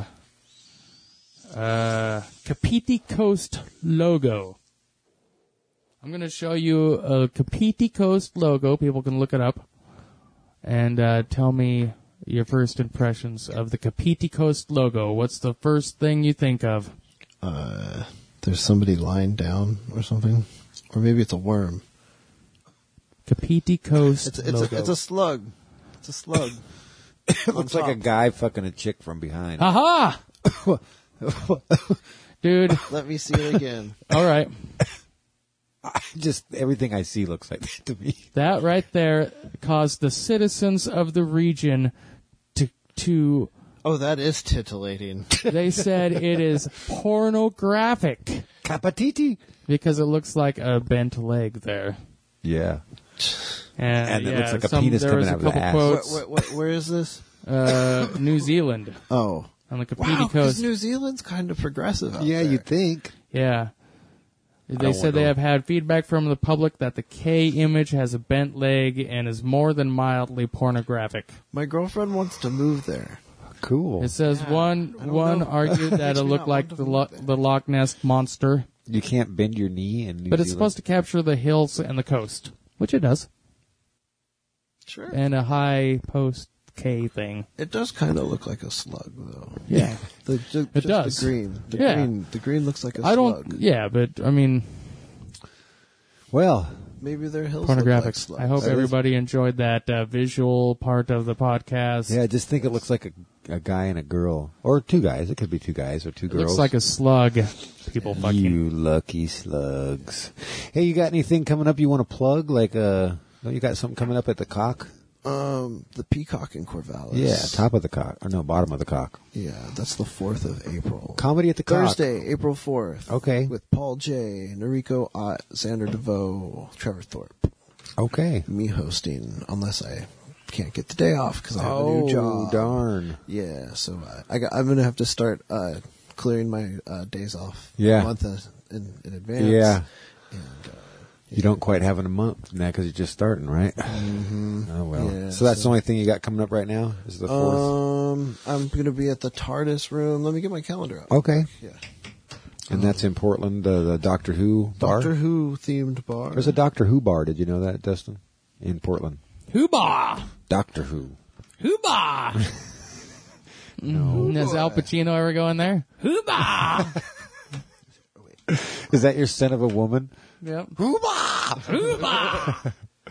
[SPEAKER 2] uh, Kapiti Coast logo. I'm going to show you a Kapiti Coast logo. People can look it up and uh, tell me your first impressions of the Kapiti Coast logo. What's the first thing you think of?
[SPEAKER 4] Uh, there's somebody lying down or something, or maybe it's a worm.
[SPEAKER 2] Kapiti Coast
[SPEAKER 4] It's it's
[SPEAKER 2] logo.
[SPEAKER 4] a, it's a slug. It's a slug.
[SPEAKER 1] It looks like a guy fucking a chick from behind.
[SPEAKER 2] Aha! Dude,
[SPEAKER 4] Let me see it again.
[SPEAKER 2] all right.
[SPEAKER 1] I just everything I see looks like that to me.
[SPEAKER 2] That right there caused the citizens of the region to to.
[SPEAKER 4] Oh, that is titillating.
[SPEAKER 2] They said it is pornographic
[SPEAKER 1] Capatiti.
[SPEAKER 2] because it looks like a bent leg there.
[SPEAKER 1] Yeah.
[SPEAKER 2] And,
[SPEAKER 1] And it
[SPEAKER 2] yeah,
[SPEAKER 1] looks like a
[SPEAKER 2] some,
[SPEAKER 1] penis
[SPEAKER 2] there
[SPEAKER 1] coming
[SPEAKER 2] was
[SPEAKER 1] out
[SPEAKER 2] a
[SPEAKER 1] of the
[SPEAKER 2] couple
[SPEAKER 1] ass.
[SPEAKER 2] quotes.
[SPEAKER 4] What, what, what, where is this?
[SPEAKER 2] Uh, New Zealand
[SPEAKER 4] Oh.
[SPEAKER 2] on the
[SPEAKER 4] Wow,
[SPEAKER 2] Kapiti
[SPEAKER 4] because
[SPEAKER 2] Coast.
[SPEAKER 4] New Zealand's kind of progressive out
[SPEAKER 1] Yeah,
[SPEAKER 4] there.
[SPEAKER 1] you'd think.
[SPEAKER 2] Yeah. They
[SPEAKER 1] don't
[SPEAKER 2] said they
[SPEAKER 1] wanna-
[SPEAKER 2] have had feedback from the public that the K image has a bent leg and is more than mildly pornographic.
[SPEAKER 4] My girlfriend wants to move there.
[SPEAKER 1] Cool.
[SPEAKER 2] It says
[SPEAKER 4] Yeah,
[SPEAKER 2] one
[SPEAKER 4] I don't
[SPEAKER 2] one
[SPEAKER 4] know.
[SPEAKER 2] argued that
[SPEAKER 4] Makes
[SPEAKER 2] it
[SPEAKER 4] me
[SPEAKER 2] looked
[SPEAKER 4] not
[SPEAKER 2] like
[SPEAKER 4] want
[SPEAKER 2] the
[SPEAKER 4] to
[SPEAKER 2] Lo-
[SPEAKER 4] move there.
[SPEAKER 2] the Loch Ness monster,
[SPEAKER 1] You can't bend your knee in New
[SPEAKER 2] but it's
[SPEAKER 1] Zealand.
[SPEAKER 2] supposed to capture the hills and the coast, which it does,
[SPEAKER 4] Sure.
[SPEAKER 2] and a high post K thing.
[SPEAKER 4] It does kind of look like a slug, though.
[SPEAKER 2] Yeah.
[SPEAKER 4] The, ju-
[SPEAKER 2] It
[SPEAKER 4] just
[SPEAKER 2] does.
[SPEAKER 4] The green. The
[SPEAKER 2] Yeah.
[SPEAKER 4] green. The green looks like a
[SPEAKER 2] I
[SPEAKER 4] slug.
[SPEAKER 2] don't. Yeah, but I mean,
[SPEAKER 1] Well,
[SPEAKER 4] Maybe their hills
[SPEAKER 2] pornographic.
[SPEAKER 4] look like slugs.
[SPEAKER 2] I hope
[SPEAKER 1] That is-
[SPEAKER 2] everybody enjoyed that uh, visual part of the podcast.
[SPEAKER 1] yeah, I just think it looks like a, a guy and a girl. Or two guys. It could be two guys or two
[SPEAKER 2] It
[SPEAKER 1] girls.
[SPEAKER 2] looks like a slug. People fucking.
[SPEAKER 1] You lucky slugs. Hey, you got anything coming up you want to plug? Like, uh, no, you got something coming up at the cock?
[SPEAKER 4] Um, the Peacock in Corvallis.
[SPEAKER 1] Yeah, top of the cock. Or no, bottom of the cock.
[SPEAKER 4] Yeah, that's the fourth of April.
[SPEAKER 1] Comedy at the cock.
[SPEAKER 4] Thursday, April fourth.
[SPEAKER 1] Okay.
[SPEAKER 4] With Paul J, Noriko Ott, Xander DeVoe, Trevor Thorpe.
[SPEAKER 1] Okay.
[SPEAKER 4] Me hosting, unless I can't get the day off because I have a
[SPEAKER 1] Oh,
[SPEAKER 4] new job.
[SPEAKER 1] darn.
[SPEAKER 4] Yeah, so uh, I got, I'm gonna have to start uh, clearing my uh, days off
[SPEAKER 1] Yeah.
[SPEAKER 4] a month in, in advance.
[SPEAKER 1] Yeah.
[SPEAKER 4] And, uh,
[SPEAKER 1] You don't quite have in a month now because you're just starting, right?
[SPEAKER 4] mhm.
[SPEAKER 1] Oh, well.
[SPEAKER 4] Yeah,
[SPEAKER 1] so that's
[SPEAKER 4] so-
[SPEAKER 1] the only thing you got coming up right now? Is the fourth?
[SPEAKER 4] Um, I'm gonna be at the TARDIS room. Let me get my calendar out.
[SPEAKER 1] Okay.
[SPEAKER 4] Yeah.
[SPEAKER 1] And that's in Portland, uh, the Doctor Who bar?
[SPEAKER 4] Doctor Who themed bar.
[SPEAKER 1] There's a Doctor Who bar. Did you know that, Dustin? In Portland.
[SPEAKER 2] Hooba!
[SPEAKER 1] Doctor Who.
[SPEAKER 2] Hooba! no. Does Al Pacino ever go in there? Hooba!
[SPEAKER 1] Is that your son of a woman?
[SPEAKER 2] Yep.
[SPEAKER 1] Hoo-bah!
[SPEAKER 2] Hooba!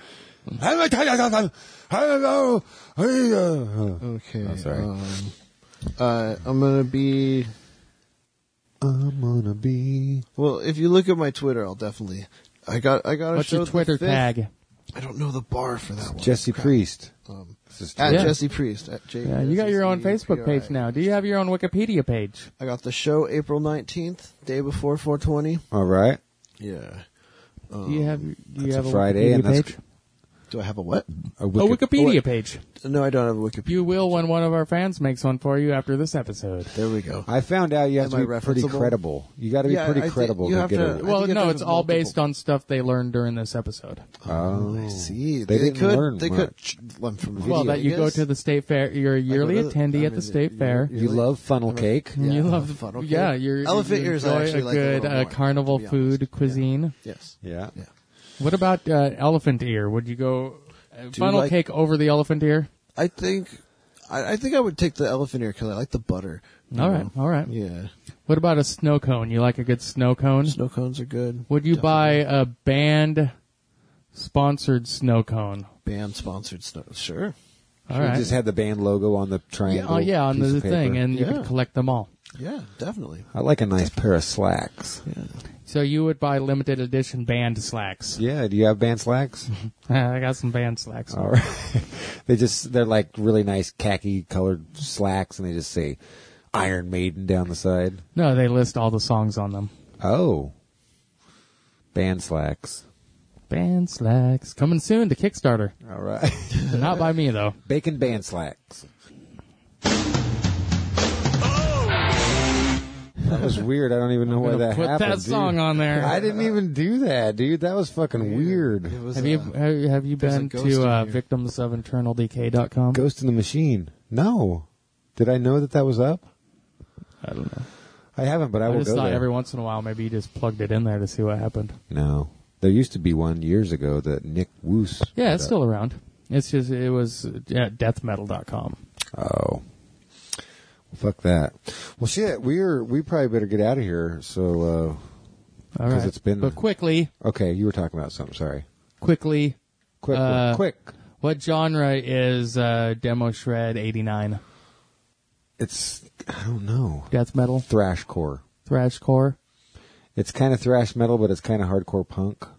[SPEAKER 4] Okay.
[SPEAKER 1] Oh, sorry.
[SPEAKER 4] Um, uh, I'm gonna be.
[SPEAKER 1] I'm gonna be.
[SPEAKER 4] Well, if you look at my Twitter, I'll definitely. I got. I got.
[SPEAKER 2] What's your Twitter tag?
[SPEAKER 4] I don't know the bar for that one.
[SPEAKER 1] Jesse
[SPEAKER 4] Crap.
[SPEAKER 1] Priest.
[SPEAKER 4] Um,
[SPEAKER 1] This is
[SPEAKER 4] at
[SPEAKER 2] Yeah.
[SPEAKER 4] Jesse Priest. At J-
[SPEAKER 2] Yeah, you got your own Facebook page now. Do you have your own Wikipedia page?
[SPEAKER 4] I got the show April nineteenth, day before four twenty.
[SPEAKER 1] All right.
[SPEAKER 4] Yeah.
[SPEAKER 2] Do you have? Do you
[SPEAKER 1] That's
[SPEAKER 2] have
[SPEAKER 1] a
[SPEAKER 2] a
[SPEAKER 1] Friday,
[SPEAKER 2] Wikipedia
[SPEAKER 1] and that's-
[SPEAKER 2] page?
[SPEAKER 4] Do I have a what?
[SPEAKER 1] A,
[SPEAKER 2] A
[SPEAKER 1] Wiki-
[SPEAKER 2] Wikipedia page.
[SPEAKER 4] No, I don't have a Wikipedia.
[SPEAKER 2] You will when one of our fans makes one for you after this episode.
[SPEAKER 4] There we go.
[SPEAKER 1] I found out you have
[SPEAKER 4] Am
[SPEAKER 1] to
[SPEAKER 4] I
[SPEAKER 1] be pretty
[SPEAKER 4] referenceable?
[SPEAKER 1] credible. You got to be
[SPEAKER 4] Yeah,
[SPEAKER 1] pretty
[SPEAKER 4] I think
[SPEAKER 1] credible
[SPEAKER 4] you
[SPEAKER 1] to
[SPEAKER 4] have
[SPEAKER 1] get
[SPEAKER 4] to-
[SPEAKER 1] a.
[SPEAKER 4] I
[SPEAKER 2] Well,
[SPEAKER 4] think it
[SPEAKER 2] no,
[SPEAKER 4] does
[SPEAKER 2] it's all
[SPEAKER 4] multiple-
[SPEAKER 2] based on stuff they learned during this episode.
[SPEAKER 1] Oh,
[SPEAKER 4] I see.
[SPEAKER 1] They, didn't
[SPEAKER 4] could.
[SPEAKER 1] learn
[SPEAKER 4] They
[SPEAKER 1] much.
[SPEAKER 4] could. Well, from
[SPEAKER 2] Well,
[SPEAKER 4] video,
[SPEAKER 2] that you
[SPEAKER 4] I
[SPEAKER 2] go
[SPEAKER 4] guess.
[SPEAKER 2] to the state fair. You're a yearly
[SPEAKER 4] I go to-
[SPEAKER 2] attendee
[SPEAKER 4] I
[SPEAKER 2] at the
[SPEAKER 4] mean,
[SPEAKER 2] state
[SPEAKER 4] you-
[SPEAKER 2] fair.
[SPEAKER 4] you-
[SPEAKER 1] You love funnel cake.
[SPEAKER 2] And
[SPEAKER 4] Yeah,
[SPEAKER 2] you
[SPEAKER 4] I
[SPEAKER 2] love
[SPEAKER 4] love
[SPEAKER 2] the
[SPEAKER 4] funnel cake.
[SPEAKER 2] yeah. You're
[SPEAKER 4] Elephant
[SPEAKER 2] you
[SPEAKER 4] ears I
[SPEAKER 2] enjoy
[SPEAKER 4] actually
[SPEAKER 2] a
[SPEAKER 4] like a
[SPEAKER 2] good
[SPEAKER 4] little
[SPEAKER 2] uh,
[SPEAKER 4] more,
[SPEAKER 2] carnival
[SPEAKER 4] to be
[SPEAKER 2] food
[SPEAKER 4] honest.
[SPEAKER 2] cuisine.
[SPEAKER 4] Yes.
[SPEAKER 1] Yeah.
[SPEAKER 4] Yeah.
[SPEAKER 2] What about uh, elephant ear? Would you go uh,
[SPEAKER 4] you
[SPEAKER 2] funnel
[SPEAKER 4] like-
[SPEAKER 2] cake over the elephant ear?
[SPEAKER 4] I think. I, I think I would take the elephant ear because I like the butter. you
[SPEAKER 2] All
[SPEAKER 4] know?
[SPEAKER 2] right, all right.
[SPEAKER 4] Yeah.
[SPEAKER 2] What about a snow cone? You like a good snow cone?
[SPEAKER 4] Snow cones are good.
[SPEAKER 2] Would you buy a band sponsored snow cone?
[SPEAKER 4] Band sponsored snow? Sure.
[SPEAKER 2] All
[SPEAKER 1] You
[SPEAKER 2] right.
[SPEAKER 1] just had the band logo on the
[SPEAKER 2] yeah,
[SPEAKER 1] triangle.
[SPEAKER 2] oh, yeah, on
[SPEAKER 1] piece
[SPEAKER 2] the
[SPEAKER 1] of paper.
[SPEAKER 2] thing, and you
[SPEAKER 4] Yeah.
[SPEAKER 2] could collect them all.
[SPEAKER 4] Yeah, definitely.
[SPEAKER 1] I like a nice pair of slacks.
[SPEAKER 4] Yeah.
[SPEAKER 2] So you would buy limited edition band slacks.
[SPEAKER 1] Yeah. Do you have band slacks?
[SPEAKER 2] I got some band slacks.
[SPEAKER 1] All right. They just they're like really nice khaki colored slacks, and they just say Iron Maiden down the side.
[SPEAKER 2] No, they list all the songs on them.
[SPEAKER 1] Oh, band slacks.
[SPEAKER 2] Band slacks coming soon to Kickstarter.
[SPEAKER 1] All right.
[SPEAKER 2] Not by me though.
[SPEAKER 1] Bacon band slacks. That was weird. I don't even know why
[SPEAKER 2] Gonna
[SPEAKER 1] that
[SPEAKER 2] put
[SPEAKER 1] happened.
[SPEAKER 2] that
[SPEAKER 1] dude.
[SPEAKER 2] song on there.
[SPEAKER 1] I didn't even do that, dude. That was fucking weird.
[SPEAKER 4] It was,
[SPEAKER 2] Have you
[SPEAKER 4] uh,
[SPEAKER 2] have, have you
[SPEAKER 4] there's a
[SPEAKER 2] been
[SPEAKER 4] ghost in
[SPEAKER 2] to uh,
[SPEAKER 4] here.
[SPEAKER 2] victims of internal decay dot com?
[SPEAKER 1] Ghost in the Machine. No. Did I know that that was up?
[SPEAKER 2] I don't know.
[SPEAKER 1] I haven't, but I,
[SPEAKER 2] I,
[SPEAKER 1] will
[SPEAKER 2] just
[SPEAKER 1] go
[SPEAKER 2] thought
[SPEAKER 1] there.
[SPEAKER 2] every once in a while maybe you just plugged it in there to see what happened.
[SPEAKER 1] No. There used to be one years ago that Nick Woos.
[SPEAKER 2] Yeah,
[SPEAKER 1] put
[SPEAKER 2] it's
[SPEAKER 1] up.
[SPEAKER 2] still around. It's just it was at death metal dot com.
[SPEAKER 1] Oh. Well, fuck that. Well, shit, we're we probably better get out of here. So,
[SPEAKER 2] All
[SPEAKER 1] uh, 'cause
[SPEAKER 2] right.
[SPEAKER 1] it's been
[SPEAKER 2] But quickly,
[SPEAKER 1] okay. You were talking about something. Sorry.
[SPEAKER 2] quickly,
[SPEAKER 1] Quick,
[SPEAKER 2] Uh,
[SPEAKER 1] quick.
[SPEAKER 2] what genre is uh, Demo Shred eighty-nine?
[SPEAKER 1] It's I don't know.
[SPEAKER 2] Death metal,
[SPEAKER 1] Thrashcore.
[SPEAKER 2] thrashcore.
[SPEAKER 1] It's kind of thrash metal, but it's kind of hardcore punk.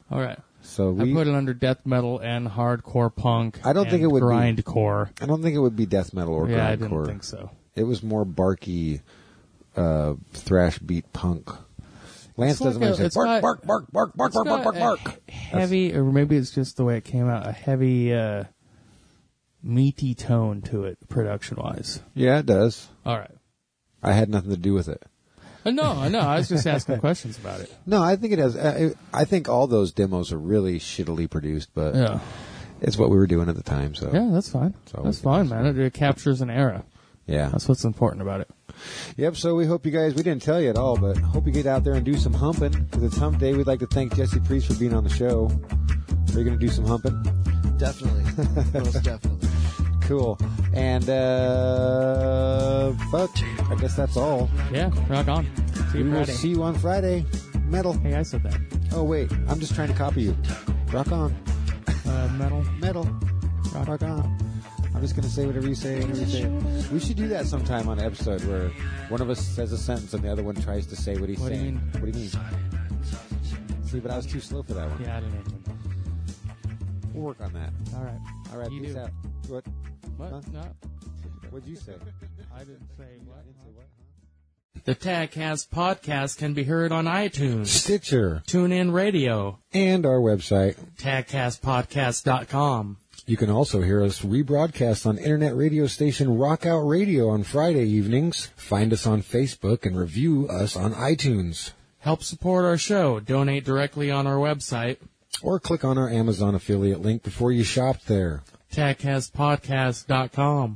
[SPEAKER 2] All right.
[SPEAKER 1] So we,
[SPEAKER 2] I put it under death metal and hardcore punk.
[SPEAKER 1] I don't
[SPEAKER 2] and
[SPEAKER 1] think it would be-
[SPEAKER 2] grindcore.
[SPEAKER 1] I don't think it would be death metal or
[SPEAKER 2] Yeah, I
[SPEAKER 1] grindcore.
[SPEAKER 2] didn't think so.
[SPEAKER 1] It was more barky, uh, thrash beat punk. Lance
[SPEAKER 2] It's like
[SPEAKER 1] doesn't want
[SPEAKER 2] a-
[SPEAKER 1] to say
[SPEAKER 2] it's
[SPEAKER 1] bark,
[SPEAKER 2] got-
[SPEAKER 1] bark, bark, bark, bark,
[SPEAKER 2] It's
[SPEAKER 1] bark, bark,
[SPEAKER 2] got
[SPEAKER 1] bark,
[SPEAKER 2] a
[SPEAKER 1] bark.
[SPEAKER 2] Heavy, or maybe it's just the way it came out. A heavy, uh, meaty tone to it, production-wise.
[SPEAKER 1] Yeah, it does.
[SPEAKER 2] All right.
[SPEAKER 1] I had nothing to do with it.
[SPEAKER 2] Uh, no, no, I was just asking questions about it.
[SPEAKER 1] No, I think it has. Uh, I think all those demos are really shittily produced, but
[SPEAKER 2] Yeah.
[SPEAKER 1] it's what we were doing at the time. So
[SPEAKER 2] Yeah, that's fine.
[SPEAKER 1] all
[SPEAKER 2] That's
[SPEAKER 1] we
[SPEAKER 2] fine,
[SPEAKER 1] can
[SPEAKER 2] man. It, it captures an era.
[SPEAKER 1] yeah.
[SPEAKER 2] That's what's important about it.
[SPEAKER 1] Yep. So we hope you guys. We didn't tell you at all, but hope you get out there and do some humping because it's Hump Day. We'd like to thank Jesse Priest for being on the show. Are you going to do some humping?
[SPEAKER 4] Definitely. Most definitely.
[SPEAKER 1] Cool. And uh, fuck. I guess that's all.
[SPEAKER 2] Yeah, rock on. See
[SPEAKER 1] We
[SPEAKER 2] you
[SPEAKER 1] will
[SPEAKER 2] Friday.
[SPEAKER 1] see you on Friday. Metal.
[SPEAKER 2] Hey, I said that.
[SPEAKER 1] Oh wait, I'm just trying to copy you. Rock on.
[SPEAKER 2] Uh, metal.
[SPEAKER 1] Metal. Rock, rock on. I'm just gonna say whatever you say. Whatever you say. We should do that sometime on an episode where one of us says a sentence and the other one tries to say what he's
[SPEAKER 2] What do you
[SPEAKER 1] saying.
[SPEAKER 2] mean?
[SPEAKER 1] What do you mean? See, but I was too slow for that one.
[SPEAKER 2] Yeah, I don't even know.
[SPEAKER 1] We'll work on that.
[SPEAKER 2] All right.
[SPEAKER 1] All right,
[SPEAKER 2] You
[SPEAKER 1] peace
[SPEAKER 2] do.
[SPEAKER 1] out. What?
[SPEAKER 2] What?
[SPEAKER 1] Huh?
[SPEAKER 2] No.
[SPEAKER 1] What'd you say?
[SPEAKER 2] I didn't say what.
[SPEAKER 5] The Tagcast podcast can be heard on iTunes,
[SPEAKER 1] Stitcher
[SPEAKER 5] TuneIn Radio,
[SPEAKER 1] and our website.
[SPEAKER 5] tagcast podcast dot com.
[SPEAKER 1] You can also hear us rebroadcast on internet radio station Rockout Radio on Friday evenings. Find us on Facebook and review us on iTunes.
[SPEAKER 5] Help support our show. Donate directly on our website,
[SPEAKER 1] Or click on our Amazon affiliate link before you shop there.
[SPEAKER 5] tagcast podcast dot com.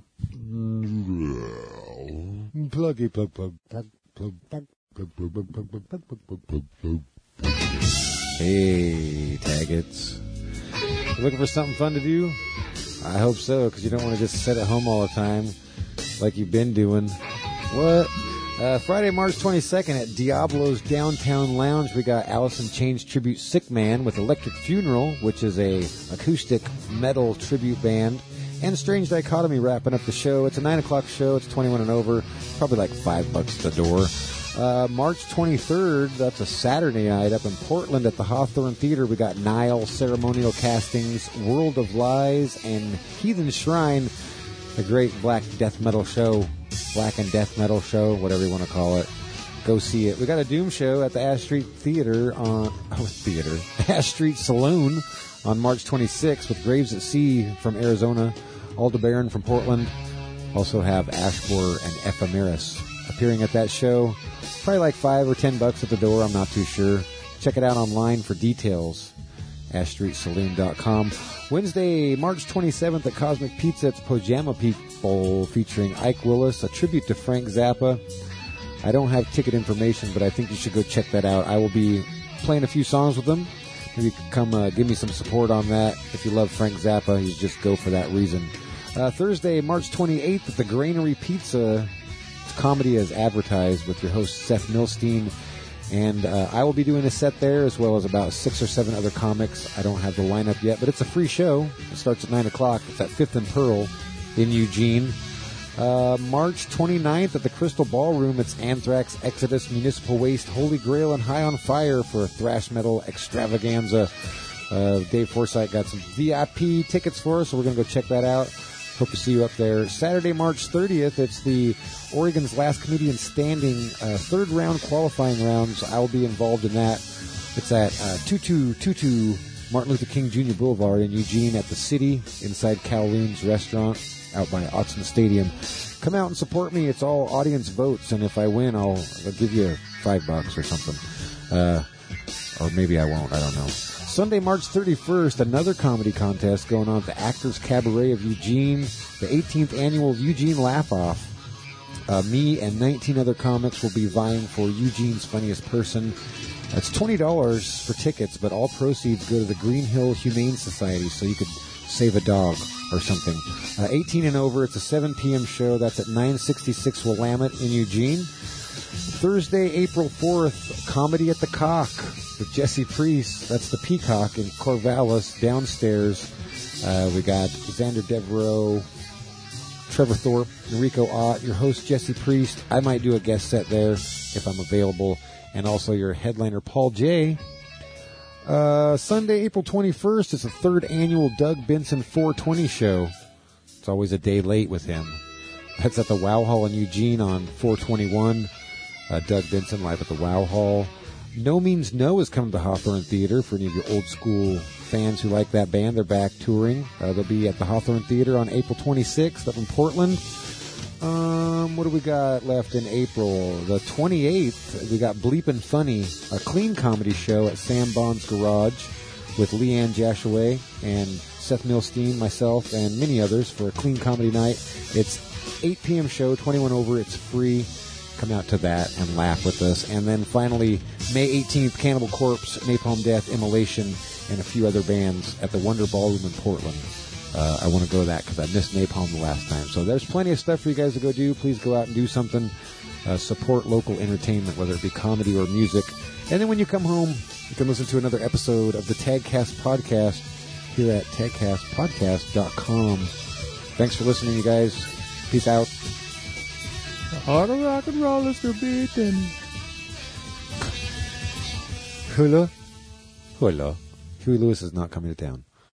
[SPEAKER 1] Pluggy plug plug plug plug plug plug plug plug plug plug plug plug plug plug. Hey, Taggets. You looking for something fun to do? I hope so, because you don't want to just sit at home all the time like you've been doing. What? Uh, Friday, March twenty-second at Diablo's Downtown Lounge, we got Alice in Chains tribute Sick Man with Electric Funeral, which is a acoustic metal tribute band, and Strange Dichotomy wrapping up the show. It's a nine o'clock show. It's twenty-one and over. Probably like five bucks at the door. Uh, March twenty-third, that's a Saturday night up in Portland at the Hawthorne Theater. We got Nile, Ceremonial Castings, World of Lies, and Heathen Shrine, a great black death metal show, black and death metal show, whatever you want to call it. Go see it. We got a Doom show at the Ash Street Theater on, oh, theater, Ash Street Saloon on March twenty-sixth with Graves at Sea from Arizona, Aldebaran from Portland. Also have Ashbor and Ephemeris appearing at that show. Probably like five or ten bucks at the door. I'm not too sure. Check it out online for details. ash street saloon dot com. Wednesday, March twenty-seventh at Cosmic Pizza, it's Pajama People featuring Ike Willis, a tribute to Frank Zappa. I don't have ticket information, but I think you should go check that out. I will be playing a few songs with them. Maybe you could come uh, give me some support on that. If you love Frank Zappa, you just go for that reason. Uh, Thursday, March twenty-eighth at the Granary Pizza. It's comedy as advertised with your host, Seth Milstein. And uh, I will be doing a set there as well as about six or seven other comics. I don't have the lineup yet, but it's a free show. It starts at nine o'clock. It's at Fifth and Pearl in Eugene. Uh, March twenty-ninth at the Crystal Ballroom, it's Anthrax, Exodus, Municipal Waste, Holy Grail, and High on Fire for a thrash metal extravaganza. Uh, Dave Forsythe got some V I P tickets for us, so we're going to go check that out. Hope to see you up there. Saturday, March thirtieth, it's the Oregon's Last Comedian Standing uh, third round qualifying rounds. I will be involved in that. It's at uh, twenty-two twenty-two Martin Luther King Junior Boulevard in Eugene at the City, inside Kowloon's restaurant, out by Autzen Stadium. Come out and support me. It's all audience votes, and if I win, I'll, I'll give you five bucks or something. Uh, or maybe I won't. I don't know. Sunday, March thirty-first, another comedy contest going on at the Actors Cabaret of Eugene, the eighteenth annual Eugene Laugh-Off. Uh, me and nineteen other comics will be vying for Eugene's Funniest Person. It's twenty dollars for tickets, but all proceeds go to the Green Hill Humane Society, so you could save a dog or something. Uh, eighteen and over, it's a seven p.m. show. That's at nine sixty-six Willamette in Eugene. Thursday, April fourth, Comedy at the Cock with Jesse Priest. That's the Peacock in Corvallis downstairs. Uh, we got Xander Devereaux, Trevor Thorpe, Enrico Ott, your host Jesse Priest. I might do a guest set there if I'm available. And also your headliner Paul J. Uh, Sunday, April twenty-first is the third annual Doug Benson four twenty show. It's always a day late with him. That's at the Wow Hall in Eugene on four twenty-one. Uh, Doug Benson live at the Wow Hall. No Means No is coming to Hawthorne Theater for any of your old school fans who like that band. They're back touring. Uh, they'll be at the Hawthorne Theater on April twenty-sixth up in Portland. Um, what do we got left in April? The twenty-eighth, we got Bleepin' Funny, a clean comedy show at Sam Bond's Garage with Leanne Jashaway and Seth Milstein, myself, and many others for a clean comedy night. It's eight p.m. show, twenty-one over. It's free. Come out to that and laugh with us. And then finally, May eighteenth, Cannibal Corpse, Napalm Death, Immolation, and a few other bands at the Wonder Ballroom in Portland. Uh, I want to go to that because I missed Napalm the last time. So there's plenty of stuff for you guys to go do. Please go out and do something. Uh, support local entertainment, whether it be comedy or music. And then when you come home, you can listen to another episode of the Tagcast Podcast here at tagcast podcast dot com. Thanks for listening, you guys. Peace out.
[SPEAKER 2] The heart of rock and roll is still beating.
[SPEAKER 1] Hula. Hula. Huey Lewis is not coming to town.